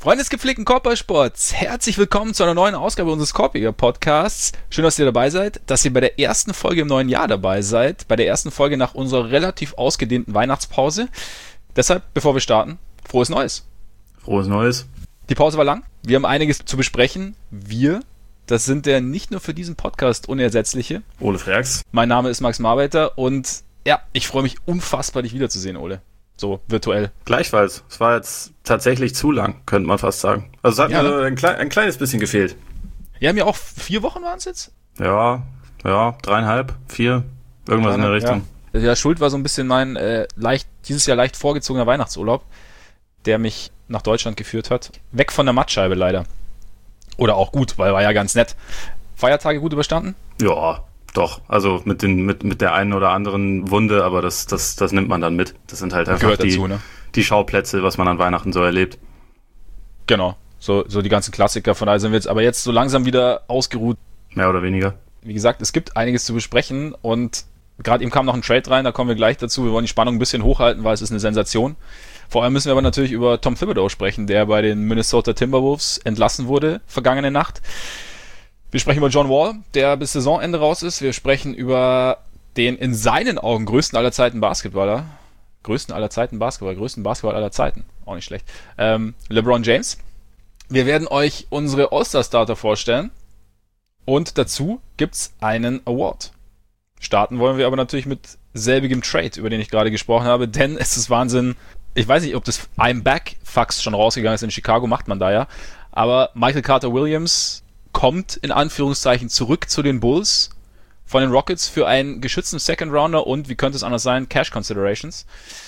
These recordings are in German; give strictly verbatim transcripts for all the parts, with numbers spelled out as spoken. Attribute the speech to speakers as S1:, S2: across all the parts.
S1: Freunde des gepflegten Korbballsports, herzlich willkommen zu einer neuen Ausgabe unseres Korbjäger-Podcasts. Schön, dass ihr dabei seid, dass ihr bei der ersten Folge im neuen Jahr dabei seid, bei der ersten Folge nach unserer relativ ausgedehnten Weihnachtspause. Deshalb, bevor wir starten, frohes Neues.
S2: Frohes Neues.
S1: Die Pause war lang, wir haben einiges zu besprechen. Wir, das sind der nicht nur für diesen Podcast Unersetzliche.
S2: Ole Freaks.
S1: Mein Name ist Max Marbeiter und ja, ich freue mich unfassbar, dich wiederzusehen, Ole. So, virtuell.
S2: Gleichfalls. Es war jetzt tatsächlich zu lang, könnte man fast sagen. Also es hat
S1: Ja,
S2: mir
S1: ne?
S2: ein, klei- ein kleines bisschen gefehlt.
S1: Ja, mir auch vier Wochen waren es jetzt?
S2: Ja, ja, dreieinhalb, vier, irgendwas in der Richtung.
S1: Ja. ja, Schuld war so ein bisschen mein äh, leicht dieses Jahr leicht vorgezogener Weihnachtsurlaub, der mich nach Deutschland geführt hat. Weg von der Mattscheibe leider. Oder auch gut, weil war ja ganz nett. Feiertage gut überstanden?
S2: Ja, doch. Also mit den mit mit der einen oder anderen Wunde, aber das das das nimmt man dann mit. Das sind halt einfach
S1: Gehört
S2: die
S1: dazu, ne?
S2: die Schauplätze, was man an Weihnachten so erlebt.
S1: Genau. So, so die ganzen Klassiker. Von daher sind wir jetzt aber jetzt so langsam wieder ausgeruht.
S2: Mehr oder weniger.
S1: Wie gesagt, es gibt einiges zu besprechen und gerade eben kam noch ein Trade rein, da kommen wir gleich dazu. Wir wollen die Spannung ein bisschen hochhalten, weil es ist eine Sensation. Vor allem müssen wir aber natürlich über Tom Thibodeau sprechen, der bei den Minnesota Timberwolves entlassen wurde vergangene Nacht. Wir sprechen über John Wall, der bis Saisonende raus ist. Wir sprechen über den in seinen Augen größten aller Zeiten Basketballer. Größten aller Zeiten Basketballer, größten Basketballer aller Zeiten. Auch nicht schlecht. Ähm, LeBron James. Wir werden euch unsere All-Star-Starter vorstellen. Und dazu gibt's einen Award. Starten wollen wir aber natürlich mit selbigem Trade, über den ich gerade gesprochen habe, denn es ist Wahnsinn. Ich weiß nicht, ob das I'm Back-Fax schon rausgegangen ist. In Chicago macht man da ja. Aber Michael Carter Williams kommt in Anführungszeichen zurück zu den Bulls von den Rockets für einen geschützten Second Rounder und, wie könnte es anders sein, Cash Considerations.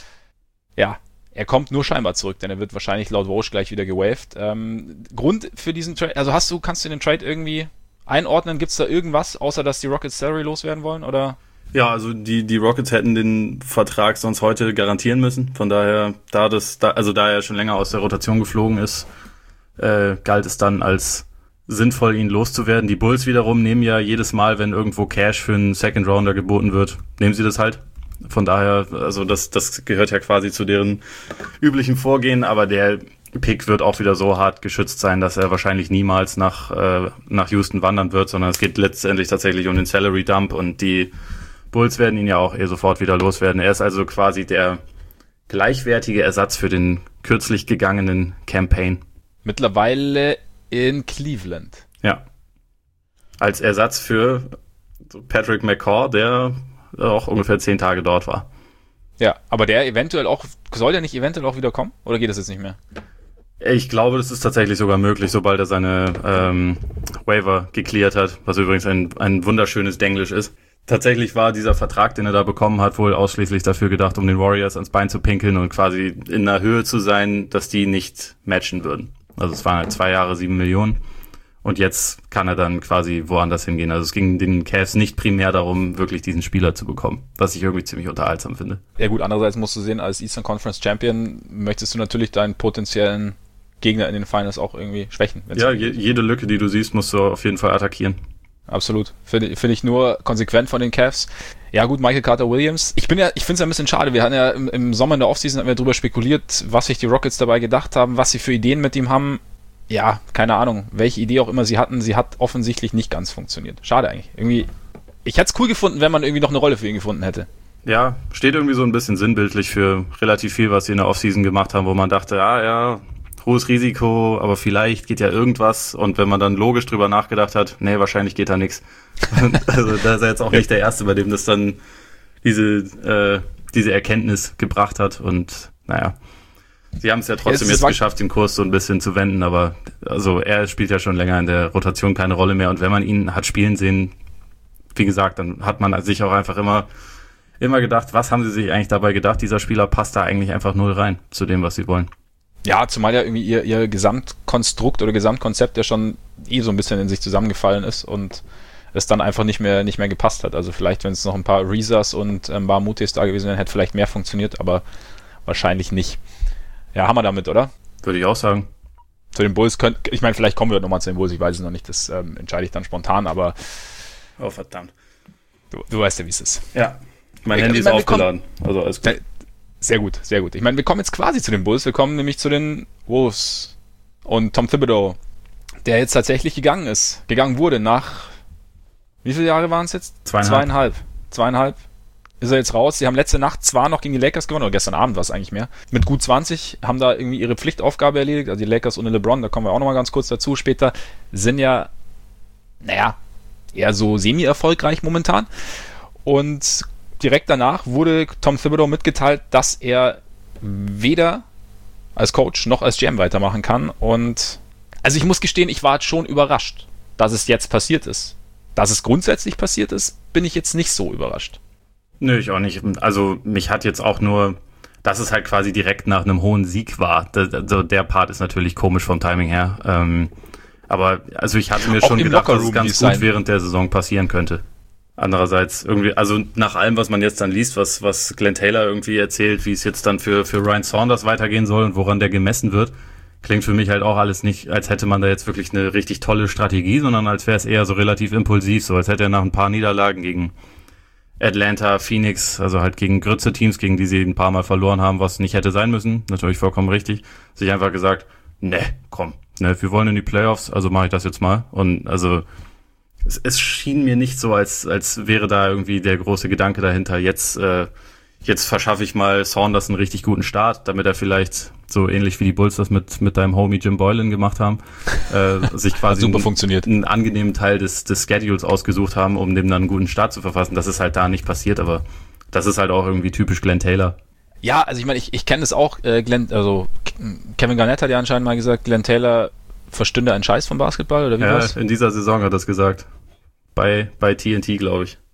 S1: Ja, er kommt nur scheinbar zurück, denn er wird wahrscheinlich laut Woj gleich wieder gewaved. Ähm, Grund für diesen Trade, also hast du, kannst du den Trade irgendwie einordnen? Gibt es da irgendwas, außer dass die Rockets Salary loswerden wollen, oder?
S2: Ja, also die die Rockets hätten den Vertrag sonst heute garantieren müssen. Von daher, da das, da, also da er schon länger aus der Rotation geflogen ist, äh, galt es dann als sinnvoll, ihn loszuwerden. Die Bulls wiederum nehmen ja jedes Mal, wenn irgendwo Cash für einen Second Rounder geboten wird, nehmen sie das halt. Von daher, also das das gehört ja quasi zu deren üblichen Vorgehen, aber der Pick wird auch wieder so hart geschützt sein, dass er wahrscheinlich niemals nach äh, nach Houston wandern wird, sondern es geht letztendlich tatsächlich um den Salary Dump und die Bulls werden ihn ja auch eh sofort wieder loswerden. Er ist also quasi der gleichwertige Ersatz für den kürzlich gegangenen Campaign.
S1: Mittlerweile in Cleveland.
S2: Ja. Als Ersatz für Patrick McCaw, der auch ungefähr zehn Tage dort war.
S1: Ja, aber der eventuell auch, soll der nicht eventuell auch wieder kommen? Oder geht das jetzt nicht mehr?
S2: Ich glaube, das ist tatsächlich sogar möglich, sobald er seine ähm, Waiver gecleart hat, was übrigens ein, ein wunderschönes Denglisch ist. Tatsächlich war dieser Vertrag, den er da bekommen hat, wohl ausschließlich dafür gedacht, um den Warriors ans Bein zu pinkeln und quasi in einer Höhe zu sein, dass die nicht matchen würden. Also es waren halt zwei Jahre, sieben Millionen. Und jetzt kann er dann quasi woanders hingehen. Also es ging den Cavs nicht primär darum, wirklich diesen Spieler zu bekommen, was ich irgendwie ziemlich unterhaltsam finde.
S1: Ja gut, andererseits musst du sehen, als Eastern Conference Champion möchtest du natürlich deinen potenziellen Gegner in den Finals auch irgendwie schwächen.
S2: Ja, je, jede Lücke, die du siehst, musst du auf jeden Fall attackieren.
S1: Absolut. Finde find ich nur konsequent von den Cavs. Ja gut, Michael Carter Williams. Ich bin ja, ich finde es ja ein bisschen schade. Wir hatten ja im, im Sommer in der Offseason haben wir darüber spekuliert, was sich die Rockets dabei gedacht haben, was sie für Ideen mit ihm haben. Ja, keine Ahnung, welche Idee auch immer sie hatten, sie hat offensichtlich nicht ganz funktioniert. Schade eigentlich. Irgendwie, ich hätte es cool gefunden, wenn man irgendwie noch eine Rolle für ihn gefunden hätte.
S2: Ja, steht irgendwie so ein bisschen sinnbildlich für relativ viel, was sie in der Offseason gemacht haben, wo man dachte, ah ja, hohes Risiko, aber vielleicht geht ja irgendwas. Und wenn man dann logisch drüber nachgedacht hat, nee, wahrscheinlich geht da nichts. Also da ist er jetzt auch nicht der Erste, bei dem das dann diese äh, diese Erkenntnis gebracht hat. Und naja, sie haben es ja trotzdem
S1: ja,
S2: jetzt geschafft, den Kurs so ein bisschen zu wenden. Aber also er spielt ja schon länger in der Rotation keine Rolle mehr. Und wenn man ihn hat spielen sehen, wie gesagt, dann hat man sich auch einfach immer immer gedacht, was haben sie sich eigentlich dabei gedacht? Dieser Spieler passt da eigentlich einfach null rein zu dem, was sie wollen.
S1: Ja, zumal ja irgendwie ihr, ihr Gesamtkonstrukt oder Gesamtkonzept ja schon eh so ein bisschen in sich zusammengefallen ist und es dann einfach nicht mehr nicht mehr gepasst hat. Also vielleicht, wenn es noch ein paar Reezas und ein paar Mutis da gewesen wären, hätte vielleicht mehr funktioniert, aber wahrscheinlich nicht. Ja, haben wir damit, oder?
S2: Würde ich auch sagen.
S1: Zu den Bulls können, ich meine, vielleicht kommen wir nochmal zu den Bulls, ich weiß es noch nicht, das ähm, entscheide ich dann spontan, aber
S2: oh, verdammt.
S1: Du, du weißt ja, wie es ist.
S2: Ja, mein
S1: ich,
S2: Handy
S1: ich
S2: ist
S1: mein,
S2: aufgeladen. Kommen, also alles gut.
S1: Sehr gut, sehr gut. Ich meine, wir kommen jetzt quasi zu den Bulls, wir kommen nämlich zu den Wolves. Und Tom Thibodeau, der jetzt tatsächlich gegangen ist, gegangen wurde nach, wie viele Jahre waren es jetzt?
S2: Zweieinhalb.
S1: Zweieinhalb. Zweieinhalb. Ist er jetzt raus. Sie haben letzte Nacht zwar noch gegen die Lakers gewonnen, oder gestern Abend war es eigentlich mehr, mit gut zwanzig, haben da irgendwie ihre Pflichtaufgabe erledigt. Also die Lakers ohne LeBron, da kommen wir auch nochmal ganz kurz dazu später, sind ja, naja, eher so semi-erfolgreich momentan. Und direkt danach wurde Tom Thibodeau mitgeteilt, dass er weder als Coach noch als G M weitermachen kann. Und also ich muss gestehen, ich war schon überrascht, dass es jetzt passiert ist. Dass es grundsätzlich passiert ist, bin ich jetzt nicht so überrascht.
S2: Nö, ich auch nicht. Also mich hat jetzt auch nur, dass es halt quasi direkt nach einem hohen Sieg war. Also der Part ist natürlich komisch vom Timing her. Ähm, aber also ich hatte mir
S1: auch
S2: schon gedacht, dass es ganz gut
S1: sein.
S2: während der Saison passieren könnte. Andererseits irgendwie, also nach allem, was man jetzt dann liest, was, was Glenn Taylor irgendwie erzählt, wie es jetzt dann für, für Ryan Saunders weitergehen soll und woran der gemessen wird, klingt für mich halt auch alles nicht, als hätte man da jetzt wirklich eine richtig tolle Strategie, sondern als wäre es eher so relativ impulsiv, so als hätte er nach ein paar Niederlagen gegen Atlanta, Phoenix, also halt gegen Grütze-Teams, gegen die sie ein paar Mal verloren haben, was nicht hätte sein müssen, natürlich vollkommen richtig, sich einfach gesagt, ne, komm, ne, wir wollen in die Playoffs, also mache ich das jetzt mal. Und also es, es schien mir nicht so, als als wäre da irgendwie der große Gedanke dahinter, jetzt äh, jetzt verschaffe ich mal Saunders einen richtig guten Start, damit er vielleicht so ähnlich wie die Bulls das mit mit deinem Homie Jim Boylan gemacht haben, äh, sich quasi
S1: super funktioniert.
S2: einen, einen angenehmen Teil des des Schedules ausgesucht haben, um dem dann einen guten Start zu verfassen. Das ist halt da nicht passiert, aber das ist halt auch irgendwie typisch Glenn Taylor.
S1: Ja, also ich meine, ich, ich kenne es auch, äh, Glenn, also Kevin Garnett hat ja anscheinend mal gesagt, Glenn Taylor verstünde einen Scheiß vom Basketball, oder wie
S2: Ja,
S1: war's?
S2: in dieser Saison hat er das gesagt. Bei bei T N T, glaube ich.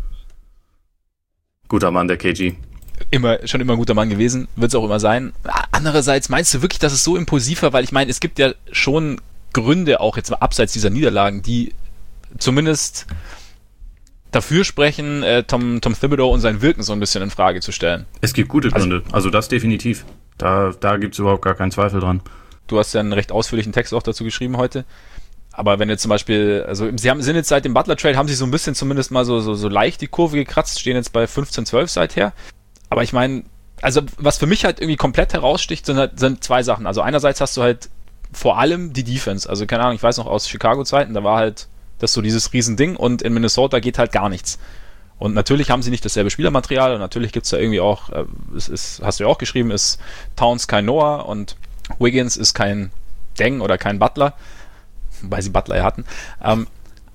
S2: Guter Mann, der K G.
S1: Immer, schon immer ein guter Mann gewesen, wird es auch immer sein. Andererseits, meinst du wirklich, dass es so impulsiv war? Weil ich meine, es gibt ja schon Gründe, auch jetzt mal abseits dieser Niederlagen, die zumindest dafür sprechen, äh, Tom, Tom Thibodeau und sein Wirken so ein bisschen in Frage zu stellen.
S2: Es gibt gute
S1: Also-
S2: Gründe, also das definitiv. Da, da gibt's überhaupt gar keinen Zweifel dran.
S1: Du hast ja einen recht ausführlichen Text auch dazu geschrieben heute. Aber wenn jetzt zum Beispiel, also sie haben, sind jetzt seit dem Butler-Trade, haben sie so ein bisschen zumindest mal so, so, so leicht die Kurve gekratzt, stehen jetzt bei fünfzehn zwölf seither. Aber ich meine, also was für mich halt irgendwie komplett heraussticht, sind halt sind zwei Sachen. Also einerseits hast du halt vor allem die Defense. Also keine Ahnung, ich weiß noch aus Chicago-Zeiten, da war halt das so dieses Riesending und in Minnesota geht halt gar nichts. Und natürlich haben sie nicht dasselbe Spielermaterial und natürlich gibt's da irgendwie auch, äh, es ist, hast du ja auch geschrieben, ist Towns kein Noah und Wiggins ist kein Deng oder kein Butler, weil sie Butler ja hatten. Ähm,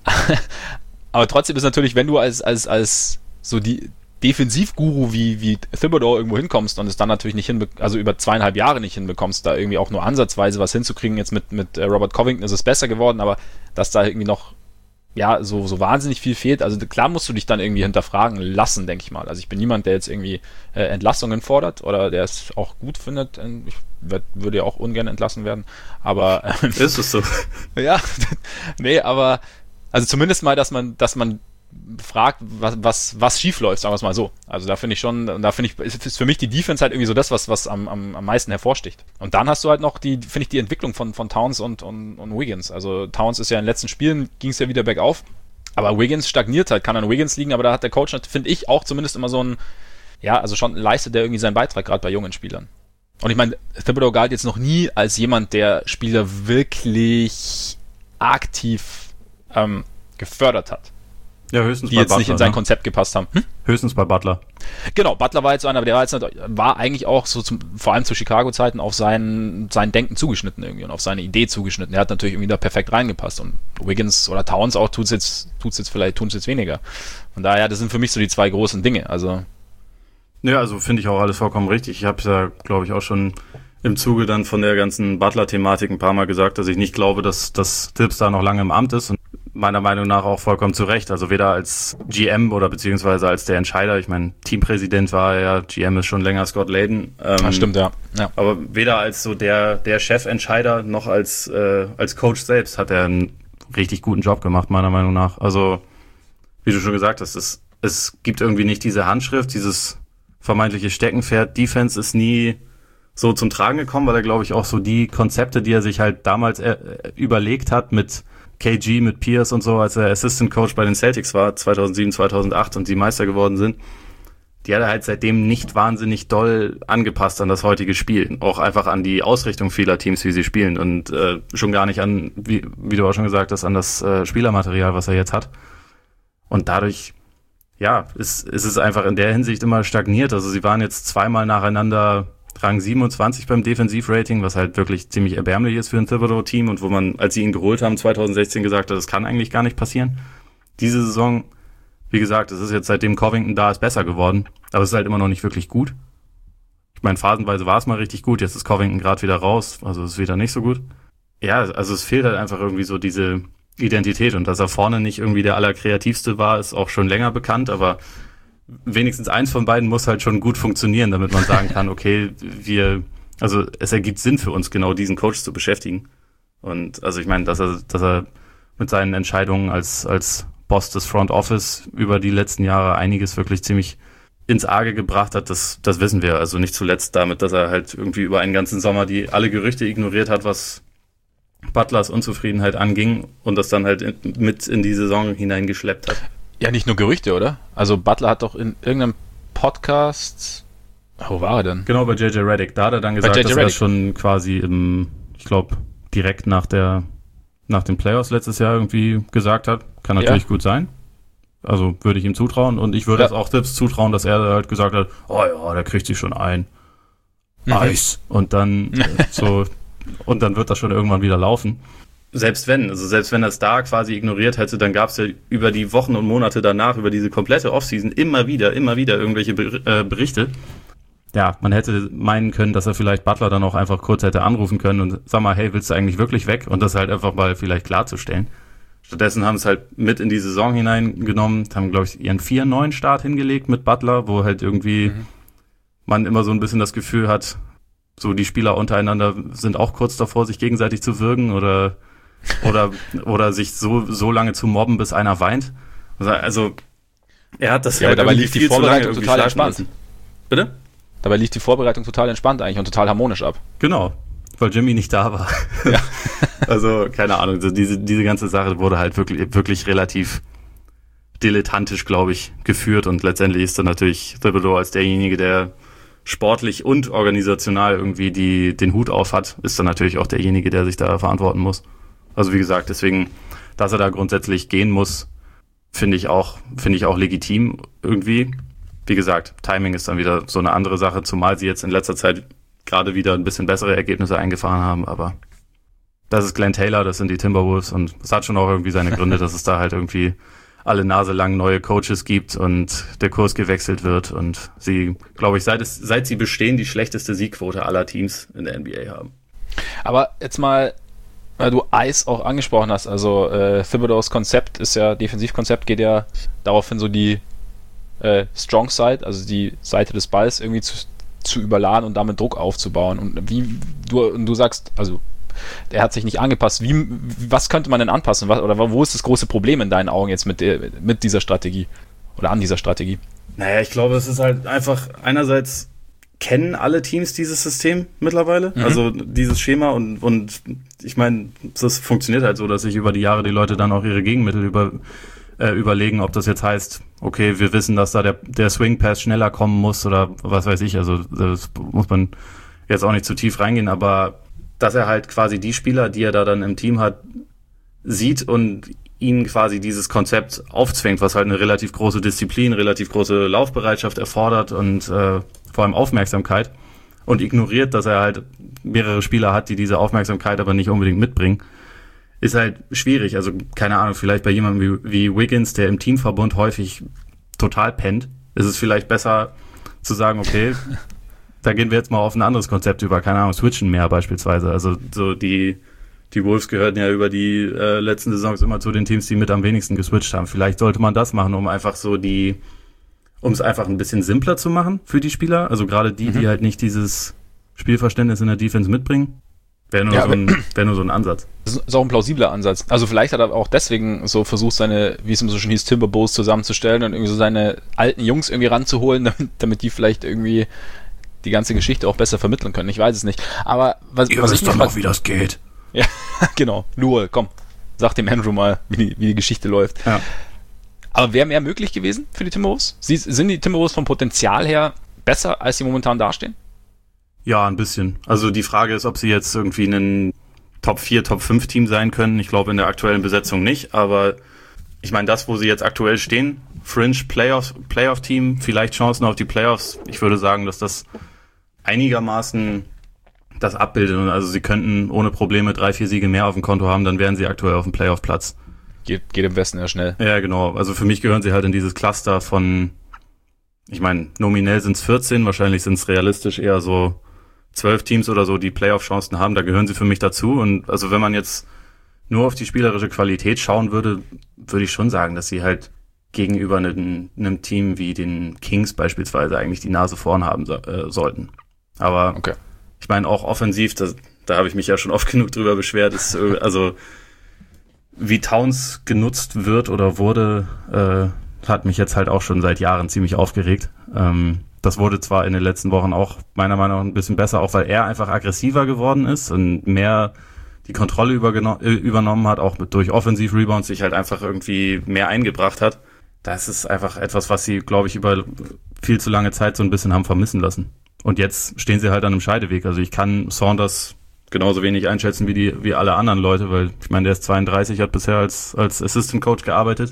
S1: aber trotzdem ist natürlich, wenn du als, als, als so die Defensivguru wie, wie Thibodeau irgendwo hinkommst und es dann natürlich nicht hinbe- also über zweieinhalb Jahre nicht hinbekommst, da irgendwie auch nur ansatzweise was hinzukriegen. Jetzt mit, mit Robert Covington ist es besser geworden, aber dass da irgendwie noch ja, so, so wahnsinnig viel fehlt. Also klar musst du dich dann irgendwie hinterfragen lassen, denke ich mal. Also ich bin niemand, der jetzt irgendwie äh, Entlassungen fordert oder der es auch gut findet. Ich werd, würde ja auch ungern entlassen werden. Aber ähm,
S2: Ist es so?
S1: ja, nee, aber also zumindest mal, dass man, dass man fragt, was, was, was schief läuft, sagen wir es mal so. Also da finde ich schon, da finde ich, ist, ist für mich die Defense halt irgendwie so das, was, was am, am, am meisten hervorsticht. Und dann hast du halt noch die, finde ich, die Entwicklung von, von Towns und, und, und Wiggins. Also Towns ist ja in den letzten Spielen, ging es ja wieder bergauf, aber Wiggins stagniert halt, kann an Wiggins liegen, aber da hat der Coach, finde ich, auch zumindest immer so ein, ja, also schon leistet der irgendwie seinen Beitrag, gerade bei jungen Spielern. Und ich meine, Thibodeau galt jetzt noch nie als jemand, der Spieler wirklich aktiv ähm, gefördert hat.
S2: Ja, höchstens
S1: Die
S2: bei
S1: jetzt
S2: Butler,
S1: nicht in sein
S2: ne?
S1: Konzept gepasst haben. Hm?
S2: Höchstens bei Butler.
S1: Genau, Butler war jetzt so einer, aber der war, jetzt, war eigentlich auch so zum, vor allem zu Chicago-Zeiten auf sein, sein Denken zugeschnitten irgendwie und auf seine Idee zugeschnitten. Er hat natürlich irgendwie da perfekt reingepasst und Wiggins oder Towns auch tut's jetzt, tut's jetzt vielleicht, tun's jetzt weniger. Von daher, das sind für mich so die zwei großen Dinge. Also
S2: Ja, also finde ich auch alles vollkommen richtig. Ich habe ja, glaube ich, auch schon im Zuge dann von der ganzen Butler-Thematik ein paar Mal gesagt, dass ich nicht glaube, dass, dass Tibbs da noch lange im Amt ist und meiner Meinung nach auch vollkommen zu Recht. Also weder als G M oder beziehungsweise als der Entscheider. Ich meine, Teampräsident war er ja, G M ist schon länger Scott Layden. Ähm,
S1: das stimmt, ja. ja.
S2: Aber weder als so der, der Chefentscheider noch als, äh, als Coach selbst hat er einen richtig guten Job gemacht, meiner Meinung nach. Also, wie du schon gesagt hast, es, es gibt irgendwie nicht diese Handschrift, dieses vermeintliche Steckenpferd. Defense ist nie so zum Tragen gekommen, weil er, glaube ich, auch so die Konzepte, die er sich halt damals äh, überlegt hat mit K G, mit Pierce und so, als er Assistant Coach bei den Celtics war, zweitausendsieben, zweitausendacht und die Meister geworden sind, die hat er halt seitdem nicht wahnsinnig doll angepasst an das heutige Spiel. Auch einfach an die Ausrichtung vieler Teams, wie sie spielen. Und äh, schon gar nicht an, wie, wie du auch schon gesagt hast, an das äh, Spielermaterial, was er jetzt hat. Und dadurch, ja, ist, ist es einfach in der Hinsicht immer stagniert. Also sie waren jetzt zweimal nacheinander Rang siebenundzwanzig beim Defensivrating, was halt wirklich ziemlich erbärmlich ist für ein Thibodeau-Team und wo man, als sie ihn geholt haben, zwanzig sechzehn gesagt hat, das kann eigentlich gar nicht passieren. Diese Saison, wie gesagt, es ist jetzt seitdem Covington da ist besser geworden, aber es ist halt immer noch nicht wirklich gut. Ich meine, phasenweise war es mal richtig gut, jetzt ist Covington gerade wieder raus, also es ist wieder nicht so gut. Ja, also es fehlt halt einfach irgendwie so diese Identität und dass er vorne nicht irgendwie der Allerkreativste war, ist auch schon länger bekannt, aber wenigstens eins von beiden muss halt schon gut funktionieren, damit man sagen kann, okay, wir, also es ergibt Sinn für uns, genau diesen Coach zu beschäftigen. Und also ich meine, dass er, dass er mit seinen Entscheidungen als, als Boss des Front Office über die letzten Jahre einiges wirklich ziemlich ins Arge gebracht hat, das, das wissen wir. Also nicht zuletzt damit, dass er halt irgendwie über einen ganzen Sommer die alle Gerüchte ignoriert hat, was Butlers Unzufriedenheit anging und das dann halt in, mit in die Saison hineingeschleppt hat.
S1: Ja, nicht nur Gerüchte, oder? Also Butler hat doch in irgendeinem Podcast, wo war er denn?
S2: Genau, bei J J Redick. Da hat er dann gesagt, dass er schon quasi im, ich glaube, direkt nach der nach den Playoffs letztes Jahr irgendwie gesagt hat. Kann natürlich ja. gut sein. Also würde ich ihm zutrauen und ich würde es ja. auch selbst zutrauen, dass er halt gesagt hat, oh ja, der kriegt sich schon ein. Mhm. Eis. Und dann so und dann wird das schon irgendwann wieder laufen. Selbst wenn, also selbst wenn er es da quasi ignoriert hätte, dann gab es ja über die Wochen und Monate danach, über diese komplette Offseason immer wieder, immer wieder irgendwelche Ber- äh, Berichte. Ja, man hätte meinen können, dass er vielleicht Butler dann auch einfach kurz hätte anrufen können und sag mal, hey, willst du eigentlich wirklich weg? Und das halt einfach mal vielleicht klarzustellen. Stattdessen haben es halt mit in die Saison hineingenommen, haben, glaube ich, ihren vier neun Start hingelegt mit Butler, wo halt irgendwie mhm. man immer so ein bisschen das Gefühl hat, so die Spieler untereinander sind auch kurz davor, sich gegenseitig zu würgen oder oder oder sich so so lange zu mobben, bis einer weint. Also er hat das
S1: ja,
S2: halt
S1: dabei lief die Vorbereitung total entspannt.
S2: Müssen. Bitte?
S1: Dabei lief die Vorbereitung total entspannt eigentlich und total harmonisch ab.
S2: Genau, weil Jimmy nicht da war. Ja. Also keine Ahnung, so diese diese ganze Sache wurde halt wirklich wirklich relativ dilettantisch, glaube ich, geführt und letztendlich ist dann natürlich Thibodeau als derjenige, der sportlich und organisational irgendwie die den Hut auf hat, ist dann natürlich auch derjenige, der sich da verantworten muss. Also wie gesagt, deswegen, dass er da grundsätzlich gehen muss, finde ich auch, finde ich auch legitim irgendwie. Wie gesagt, Timing ist dann wieder so eine andere Sache, zumal sie jetzt in letzter Zeit gerade wieder ein bisschen bessere Ergebnisse eingefahren haben, aber das ist Glenn Taylor, das sind die Timberwolves und es hat schon auch irgendwie seine Gründe, dass es da halt irgendwie alle Nase lang neue Coaches gibt und der Kurs gewechselt wird und sie, glaube ich, seit es, seit sie bestehen, die schlechteste Siegquote aller Teams in der N B A haben.
S1: Aber jetzt mal, weil du Eis auch angesprochen hast, also äh, Thibodeaus Konzept ist ja, Defensivkonzept geht ja darauf hin, so die äh, Strong Side, also die Seite des Balls irgendwie zu, zu überladen und damit Druck aufzubauen. Und wie du, und du sagst, also der hat sich nicht angepasst. Wie, was könnte man denn anpassen? Was, oder wo ist das große Problem in deinen Augen jetzt mit, der, mit dieser Strategie oder an dieser Strategie?
S2: Naja, ich glaube, es ist halt einfach einerseits kennen alle Teams dieses System mittlerweile, mhm. also dieses Schema und, und ich meine, das funktioniert halt so, dass sich über die Jahre die Leute dann auch ihre Gegenmittel über, äh, überlegen, ob das jetzt heißt, okay, wir wissen, dass da der, der Swing Pass schneller kommen muss oder was weiß ich, also das muss man jetzt auch nicht zu tief reingehen, aber dass er halt quasi die Spieler, die er da dann im Team hat, sieht und ihnen quasi dieses Konzept aufzwingt, was halt eine relativ große Disziplin, relativ große Laufbereitschaft erfordert und äh, vor allem Aufmerksamkeit und ignoriert, dass er halt mehrere Spieler hat, die diese Aufmerksamkeit aber nicht unbedingt mitbringen, ist halt schwierig. Also keine Ahnung, vielleicht bei jemandem wie, wie Wiggins, der im Teamverbund häufig total pennt, ist es vielleicht besser zu sagen, okay, da gehen wir jetzt mal auf ein anderes Konzept über, keine Ahnung, switchen mehr beispielsweise. Also so die die Wolves gehörten ja über die äh, letzten Saisons immer zu den Teams, die mit am wenigsten geswitcht haben. Vielleicht sollte man das machen, um einfach so die, um es einfach ein bisschen simpler zu machen für die Spieler. Also gerade die, mhm. die halt nicht dieses Spielverständnis in der Defense mitbringen. Wäre nur, ja, so ein, wär nur so ein Ansatz.
S1: Das ist auch ein plausibler Ansatz. Also vielleicht hat er auch deswegen so versucht, seine, wie es immer so schon hieß, Timberwolves zusammenzustellen und irgendwie so seine alten Jungs irgendwie ranzuholen, damit, damit die vielleicht irgendwie die ganze Geschichte auch besser vermitteln können. Ich weiß es nicht. Aber was,
S2: Ihr
S1: was
S2: wisst
S1: ich
S2: doch noch, wie das geht.
S1: Ja, genau. Nur, komm, sag dem Andrew mal, wie die, wie die Geschichte läuft.
S2: Ja.
S1: Aber wäre mehr möglich gewesen für die Timberwolves? Sie, sind die Timberwolves vom Potenzial her besser, als sie momentan dastehen?
S2: Ja, ein bisschen. Also die Frage ist, ob sie jetzt irgendwie ein Top vier, Top fünf Team sein können. Ich glaube in der aktuellen Besetzung nicht, aber ich meine, das, wo sie jetzt aktuell stehen, Fringe Playoffs, Playoff-Team, vielleicht Chancen auf die Playoffs, ich würde sagen, dass das einigermaßen das abbildet. Also sie könnten ohne Probleme drei, vier Siege mehr auf dem Konto haben, dann wären sie aktuell auf dem Playoff-Platz.
S1: Geht, geht im Westen ja schnell.
S2: Ja, genau. Also für mich gehören sie halt in dieses Cluster von, ich meine, nominell sind es vierzehn, wahrscheinlich sind es realistisch eher so zwölf Teams oder so, die Playoff-Chancen haben. Da gehören sie für mich dazu. Und also wenn man jetzt nur auf die spielerische Qualität schauen würde, würde ich schon sagen, dass sie halt gegenüber einem, einem Team wie den Kings beispielsweise eigentlich die Nase vorn haben so, äh, sollten. Aber
S1: okay.
S2: Ich meine auch offensiv, das, da habe ich mich ja schon oft genug drüber beschwert, ist also wie Towns genutzt wird oder wurde, äh, hat mich jetzt halt auch schon seit Jahren ziemlich aufgeregt. Ähm, das wurde zwar in den letzten Wochen auch meiner Meinung nach ein bisschen besser, auch weil er einfach aggressiver geworden ist und mehr die Kontrolle übergeno- äh, übernommen hat, auch mit, durch Offensiv-Rebounds sich halt einfach irgendwie mehr eingebracht hat. Das ist einfach etwas, was sie, glaube ich, über viel zu lange Zeit so ein bisschen haben vermissen lassen. Und jetzt stehen sie halt an einem Scheideweg. Also ich kann Saunders genauso wenig einschätzen wie die wie alle anderen Leute, weil ich meine, der ist zweiunddreißig, hat bisher als als Assistant Coach gearbeitet.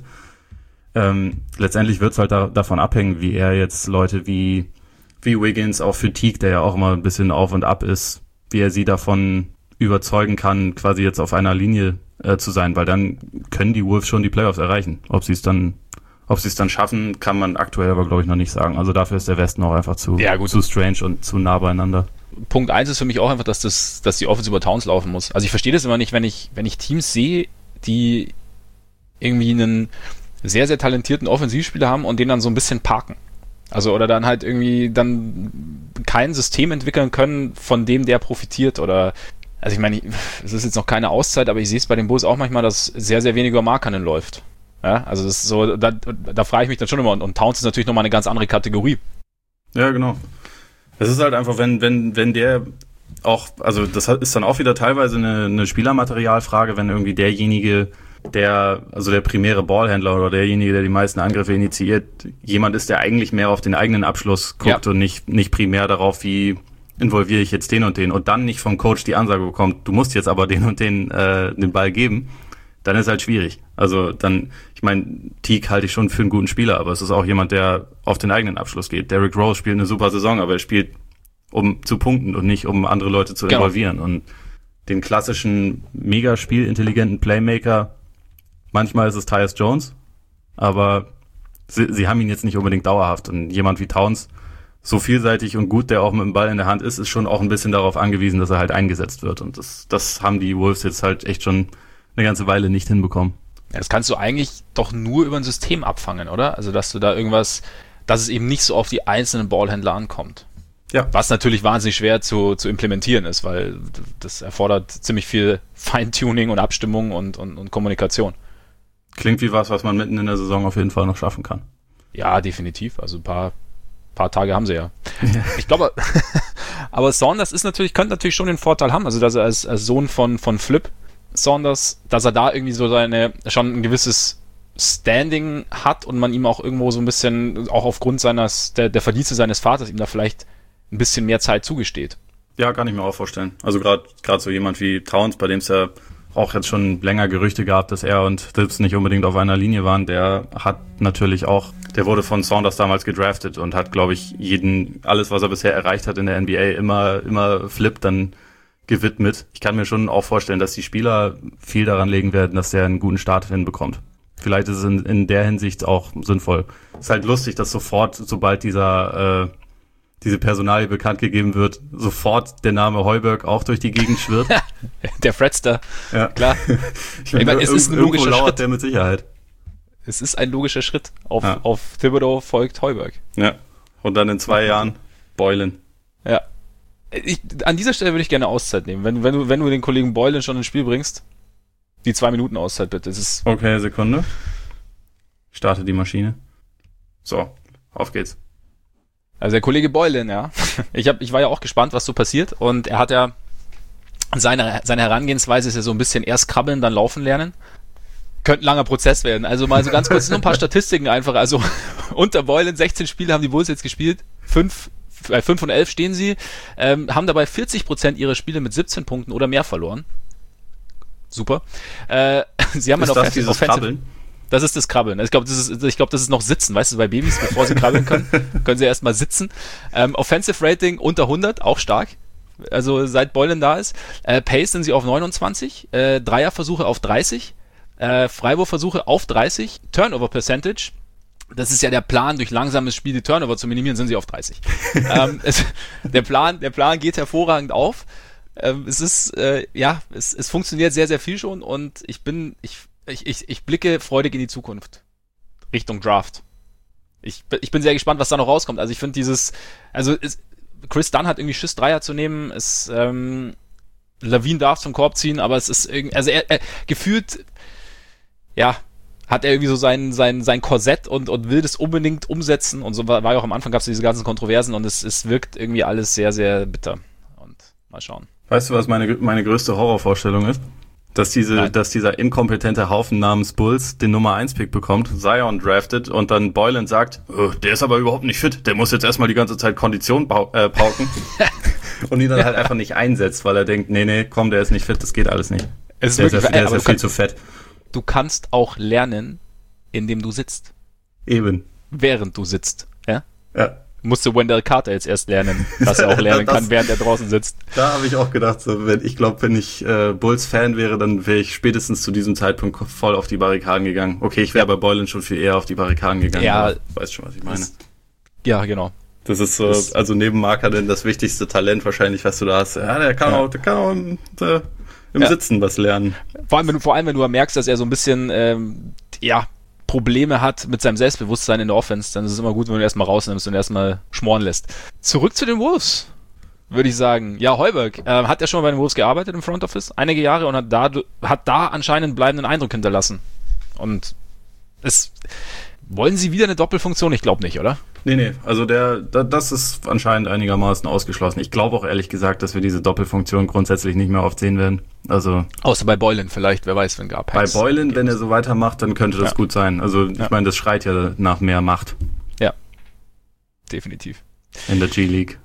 S2: Ähm, letztendlich wird es halt da, davon abhängen, wie er jetzt Leute wie wie Wiggins, auch für Teague, der ja auch immer ein bisschen auf und ab ist, wie er sie davon überzeugen kann, quasi jetzt auf einer Linie äh, zu sein, weil dann können die Wolves schon die Playoffs erreichen. Ob sie es dann ob sie es dann schaffen, kann man aktuell aber, glaube ich, noch nicht sagen. Also dafür ist der Westen auch einfach zu,
S1: ja, gut.
S2: zu strange und zu nah beieinander.
S1: Punkt eins ist für mich auch einfach, dass das, dass die Offense über Towns laufen muss. Also ich verstehe das immer nicht, wenn ich, wenn ich Teams sehe, die irgendwie einen sehr, sehr talentierten Offensivspieler haben und den dann so ein bisschen parken. Also oder dann halt irgendwie dann kein System entwickeln können, von dem der profitiert oder also ich meine, es ist jetzt noch keine Auszeit, aber ich sehe es bei den Bulls auch manchmal, dass sehr, sehr wenig über Markkanen läuft. Ja, also das ist so, da, da frage ich mich dann schon immer und, und Towns ist natürlich nochmal eine ganz andere Kategorie.
S2: Ja, genau. Es ist halt einfach, wenn, wenn, wenn der auch, also das ist dann auch wieder teilweise eine, eine Spielermaterialfrage, wenn irgendwie derjenige, der, also der primäre Ballhändler oder derjenige, der die meisten Angriffe initiiert, jemand ist, der eigentlich mehr auf den eigenen Abschluss guckt ja. und nicht, nicht primär darauf, wie involviere ich jetzt den und den und dann nicht vom Coach die Ansage bekommt, du musst jetzt aber den und den äh, den Ball geben, dann ist halt schwierig. Also dann, ich meine, Teague halte ich schon für einen guten Spieler, aber es ist auch jemand, der auf den eigenen Abschluss geht. Derrick Rose spielt eine super Saison, aber er spielt, um zu punkten und nicht, um andere Leute zu involvieren. Genau. Und den klassischen, mega spielintelligenten Playmaker, manchmal ist es Tyus Jones, aber sie, sie haben ihn jetzt nicht unbedingt dauerhaft. Und jemand wie Towns, so vielseitig und gut der auch mit dem Ball in der Hand ist, ist schon auch ein bisschen darauf angewiesen, dass er halt eingesetzt wird. Und das, das haben die Wolves jetzt halt echt schon eine ganze Weile nicht hinbekommen.
S1: Ja, das kannst du eigentlich doch nur über ein System abfangen, oder? Also, dass du da irgendwas, dass es eben nicht so auf die einzelnen Ballhändler ankommt.
S2: Ja.
S1: Was natürlich wahnsinnig schwer zu, zu implementieren ist, weil das erfordert ziemlich viel Feintuning und Abstimmung und, und, und Kommunikation.
S2: Klingt wie was, was man mitten in der Saison auf jeden Fall noch schaffen kann.
S1: Ja, definitiv. Also ein paar, paar Tage haben sie ja. Ich glaube, aber Saunders ist natürlich, könnte natürlich schon den Vorteil haben, also dass er als, als Sohn von, von Flip Saunders, dass er da irgendwie so seine, schon ein gewisses Standing hat und man ihm auch irgendwo so ein bisschen, auch aufgrund seines, der, der Verdienste seines Vaters, ihm da vielleicht ein bisschen mehr Zeit zugesteht.
S2: Ja, kann ich mir auch vorstellen. Also gerade gerade so jemand wie Towns, bei dem es ja auch jetzt schon länger Gerüchte gab, dass er und Thibs nicht unbedingt auf einer Linie waren, der hat natürlich auch, der wurde von Saunders damals gedraftet und hat, glaube ich, jeden, alles, was er bisher erreicht hat in der N B A, immer, immer Flip dann gewidmet. Ich kann mir schon auch vorstellen, dass die Spieler viel daran legen werden, dass der einen guten Start hinbekommt. Vielleicht ist es in, in der Hinsicht auch sinnvoll. Ist halt lustig, dass sofort, sobald dieser, äh, diese Personalie bekannt gegeben wird, sofort der Name Heuberg auch durch die Gegend schwirrt.
S1: Der Fredster.
S2: Ja,
S1: klar.
S2: Ich meine, ich mein, es ist ein logischer Schritt. Der mit Sicherheit.
S1: Es ist ein logischer Schritt. Auf,
S2: ja.
S1: auf Thibodeau folgt Heuberg.
S2: Ja. Und dann in zwei Jahren Boylen.
S1: Ja. Ich, an dieser Stelle würde ich gerne Auszeit nehmen. Wenn, wenn, du, wenn du den Kollegen Boylen schon ins Spiel bringst, die zwei Minuten Auszeit bitte. Das ist
S2: okay, Sekunde. Starte die Maschine. So, auf geht's.
S1: Also der Kollege Boylen, ja. Ich, hab, ich war ja auch gespannt, was so passiert. Und er hat ja, seine, seine Herangehensweise ist ja so ein bisschen erst krabbeln, dann laufen lernen. Könnte ein langer Prozess werden. Also mal so ganz kurz nur ein paar Statistiken einfach. Also unter Boylen, sechzehn Spiele haben die Bulls jetzt gespielt, fünf Bei fünf und elf stehen sie, ähm, haben dabei vierzig Prozent ihrer Spiele mit siebzehn Punkten oder mehr verloren. Super. Äh, sie haben
S2: ist
S1: ein
S2: das dieses
S1: Offensive...
S2: Krabbeln?
S1: Das ist das Krabbeln. Ich glaube, das ist, ich glaube, das ist noch Sitzen. Weißt du, bei Babys, bevor sie krabbeln können, können sie erstmal sitzen. Ähm, Offensive Rating unter hundert, auch stark. Also seit Boylen da ist. Äh, Pace sind sie auf neunundzwanzig, äh, Dreierversuche auf dreißig, äh, Freiwurfversuche auf dreißig, Turnover Percentage. Das ist ja der Plan, durch langsames Spiel die Turnover zu minimieren, sind sie auf dreißig. ähm, es, der Plan, der Plan geht hervorragend auf. Ähm, es ist, äh, ja, es, es funktioniert sehr, sehr viel schon und ich bin, ich, ich, ich, ich blicke freudig in die Zukunft. Richtung Draft. Ich, ich bin sehr gespannt, was da noch rauskommt. Also ich finde dieses, also es, Chris Dunn hat irgendwie Schiss, Dreier zu nehmen. Es, ähm, Lavine darf zum Korb ziehen, aber es ist irgendwie, also er, er gefühlt, ja, hat er irgendwie so sein, sein, sein Korsett und, und will das unbedingt umsetzen und so war, war ja auch am Anfang, gab es diese ganzen Kontroversen und es, es wirkt irgendwie alles sehr, sehr bitter und mal schauen.
S2: Weißt du, was meine, meine größte Horrorvorstellung ist? Dass diese, dass dieser inkompetente Haufen namens Bulls den Nummer eins Pick bekommt, Zion draftet und dann Boylen sagt, oh, der ist aber überhaupt nicht fit, der muss jetzt erstmal die ganze Zeit Kondition bau- äh, pauken und ihn dann halt einfach nicht einsetzt, weil er denkt, nee, nee, komm, der ist nicht fit, das geht alles nicht.
S1: Es ist
S2: der
S1: wirklich,
S2: ist ja, der
S1: ey,
S2: ist ja
S1: du
S2: viel
S1: kannst,
S2: zu fett.
S1: Du kannst auch lernen, indem du sitzt.
S2: Eben.
S1: Während du sitzt. Ja?
S2: Ja.
S1: Musste Wendell Carter jetzt erst lernen, dass er auch lernen
S2: das,
S1: kann, während er draußen sitzt.
S2: Da habe ich auch gedacht, so, wenn, ich glaube, wenn ich äh, Bulls-Fan wäre, dann wäre ich spätestens zu diesem Zeitpunkt voll auf die Barrikaden gegangen. Okay, ich wäre ja. bei Boylen schon viel eher auf die Barrikaden gegangen.
S1: Ja.
S2: Weißt schon, was ich meine.
S1: Das, ja, genau.
S2: Das ist so, das, also neben Markkanen das wichtigste Talent wahrscheinlich, was du da hast. Ja, der kann ja. auch, der kann auch im, äh, im ja. Sitzen was lernen.
S1: Vor allem, wenn du, vor allem, wenn du merkst, dass er so ein bisschen, ähm, ja, Probleme hat mit seinem Selbstbewusstsein in der Offense, dann ist es immer gut, wenn du ihn erstmal rausnimmst und erstmal schmoren lässt. Zurück zu den Wolves, würde ich sagen. Ja, Hoiberg äh, hat ja schon mal bei den Wolves gearbeitet im Front Office, einige Jahre und hat da, hat da anscheinend einen bleibenden Eindruck hinterlassen. Und es, wollen sie wieder eine Doppelfunktion? Ich glaube nicht, oder?
S2: Nee, nee, also der, da, das ist anscheinend einigermaßen ausgeschlossen. Ich glaube auch ehrlich gesagt, dass wir diese Doppelfunktion grundsätzlich nicht mehr oft sehen werden. Also
S1: außer bei Boylen vielleicht, wer weiß, wenn gar
S2: Bei Boylen, wenn er so weitermacht, dann könnte das ja. gut sein. Also ich
S1: ja.
S2: meine, das schreit ja nach mehr Macht.
S1: Ja, definitiv.
S2: In der G-League.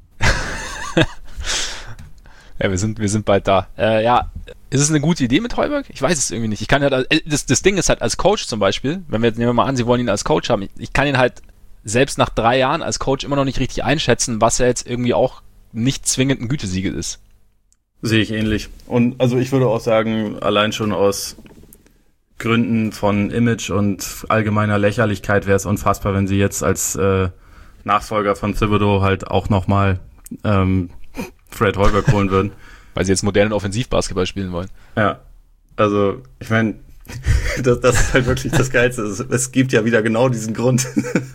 S1: Ja, wir sind, wir sind bald da. Äh, ja, ist es eine gute Idee mit Hoiberg? Ich weiß es irgendwie nicht. Ich kann halt, das, das Ding ist halt als Coach zum Beispiel, wenn wir jetzt nehmen wir mal an, sie wollen ihn als Coach haben, ich, ich kann ihn halt selbst nach drei Jahren als Coach immer noch nicht richtig einschätzen, was ja jetzt irgendwie auch nicht zwingend ein Gütesiegel ist.
S2: Sehe ich ähnlich. Und also ich würde auch sagen, allein schon aus Gründen von Image und allgemeiner Lächerlichkeit wäre es unfassbar, wenn sie jetzt als äh, Nachfolger von Thibodeau halt auch nochmal ähm, Fred Hoiberg holen würden.
S1: Weil sie jetzt modernen Offensivbasketball spielen wollen.
S2: Ja, also ich meine, das, das ist halt wirklich das Geilste. Es, es gibt ja wieder genau diesen Grund.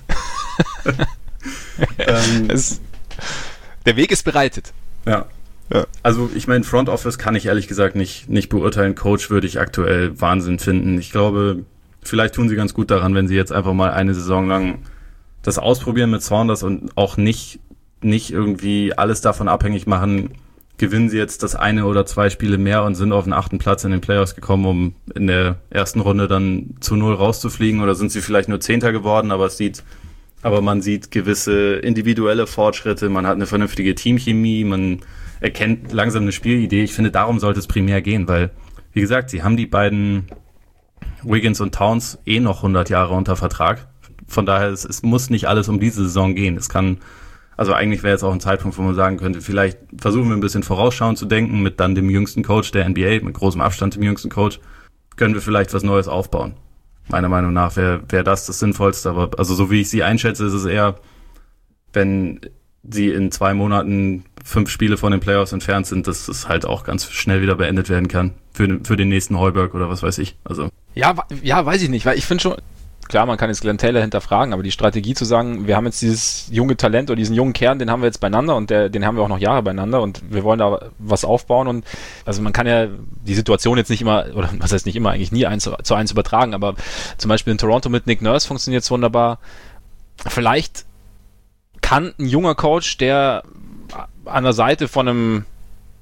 S2: ähm,
S1: es, der Weg ist bereitet.
S2: Ja. ja. Also ich meine, Front Office kann ich ehrlich gesagt nicht, nicht beurteilen. Coach würde ich aktuell Wahnsinn finden. Ich glaube, vielleicht tun sie ganz gut daran, wenn sie jetzt einfach mal eine Saison lang das ausprobieren mit Saunders und auch nicht, nicht irgendwie alles davon abhängig machen, gewinnen sie jetzt das eine oder zwei Spiele mehr und sind auf den achten Platz in den Playoffs gekommen, um in der ersten Runde dann zu null rauszufliegen, oder sind sie vielleicht nur Zehnter geworden, aber es sieht, aber man sieht gewisse individuelle Fortschritte, man hat eine vernünftige Teamchemie, man erkennt langsam eine Spielidee. Ich finde, darum sollte es primär gehen, weil, wie gesagt, sie haben die beiden Wiggins und Towns eh noch hundert Jahre unter Vertrag. Von daher, es, es muss nicht alles um diese Saison gehen. Es kann, also eigentlich wäre jetzt auch ein Zeitpunkt, wo man sagen könnte, vielleicht versuchen wir ein bisschen vorausschauend zu denken, mit dann dem jüngsten Coach der N B A, mit großem Abstand dem jüngsten Coach, können wir vielleicht was Neues aufbauen. Meiner Meinung nach wäre wär das das Sinnvollste, aber also so wie ich sie einschätze, ist es eher, wenn sie in zwei Monaten fünf Spiele von den Playoffs entfernt sind, dass es halt auch ganz schnell wieder beendet werden kann für den, für den nächsten Hoiberg oder was weiß ich. Also
S1: ja, ja, weiß ich nicht, weil ich finde schon, klar, man kann jetzt Glenn Taylor hinterfragen, aber die Strategie zu sagen, wir haben jetzt dieses junge Talent oder diesen jungen Kern, den haben wir jetzt beieinander und der, den haben wir auch noch Jahre beieinander und wir wollen da was aufbauen und also man kann ja die Situation jetzt nicht immer, oder was heißt nicht immer, eigentlich nie eins zu eins übertragen, aber zum Beispiel in Toronto mit Nick Nurse funktioniert es wunderbar. Vielleicht kann ein junger Coach, der an der Seite von einem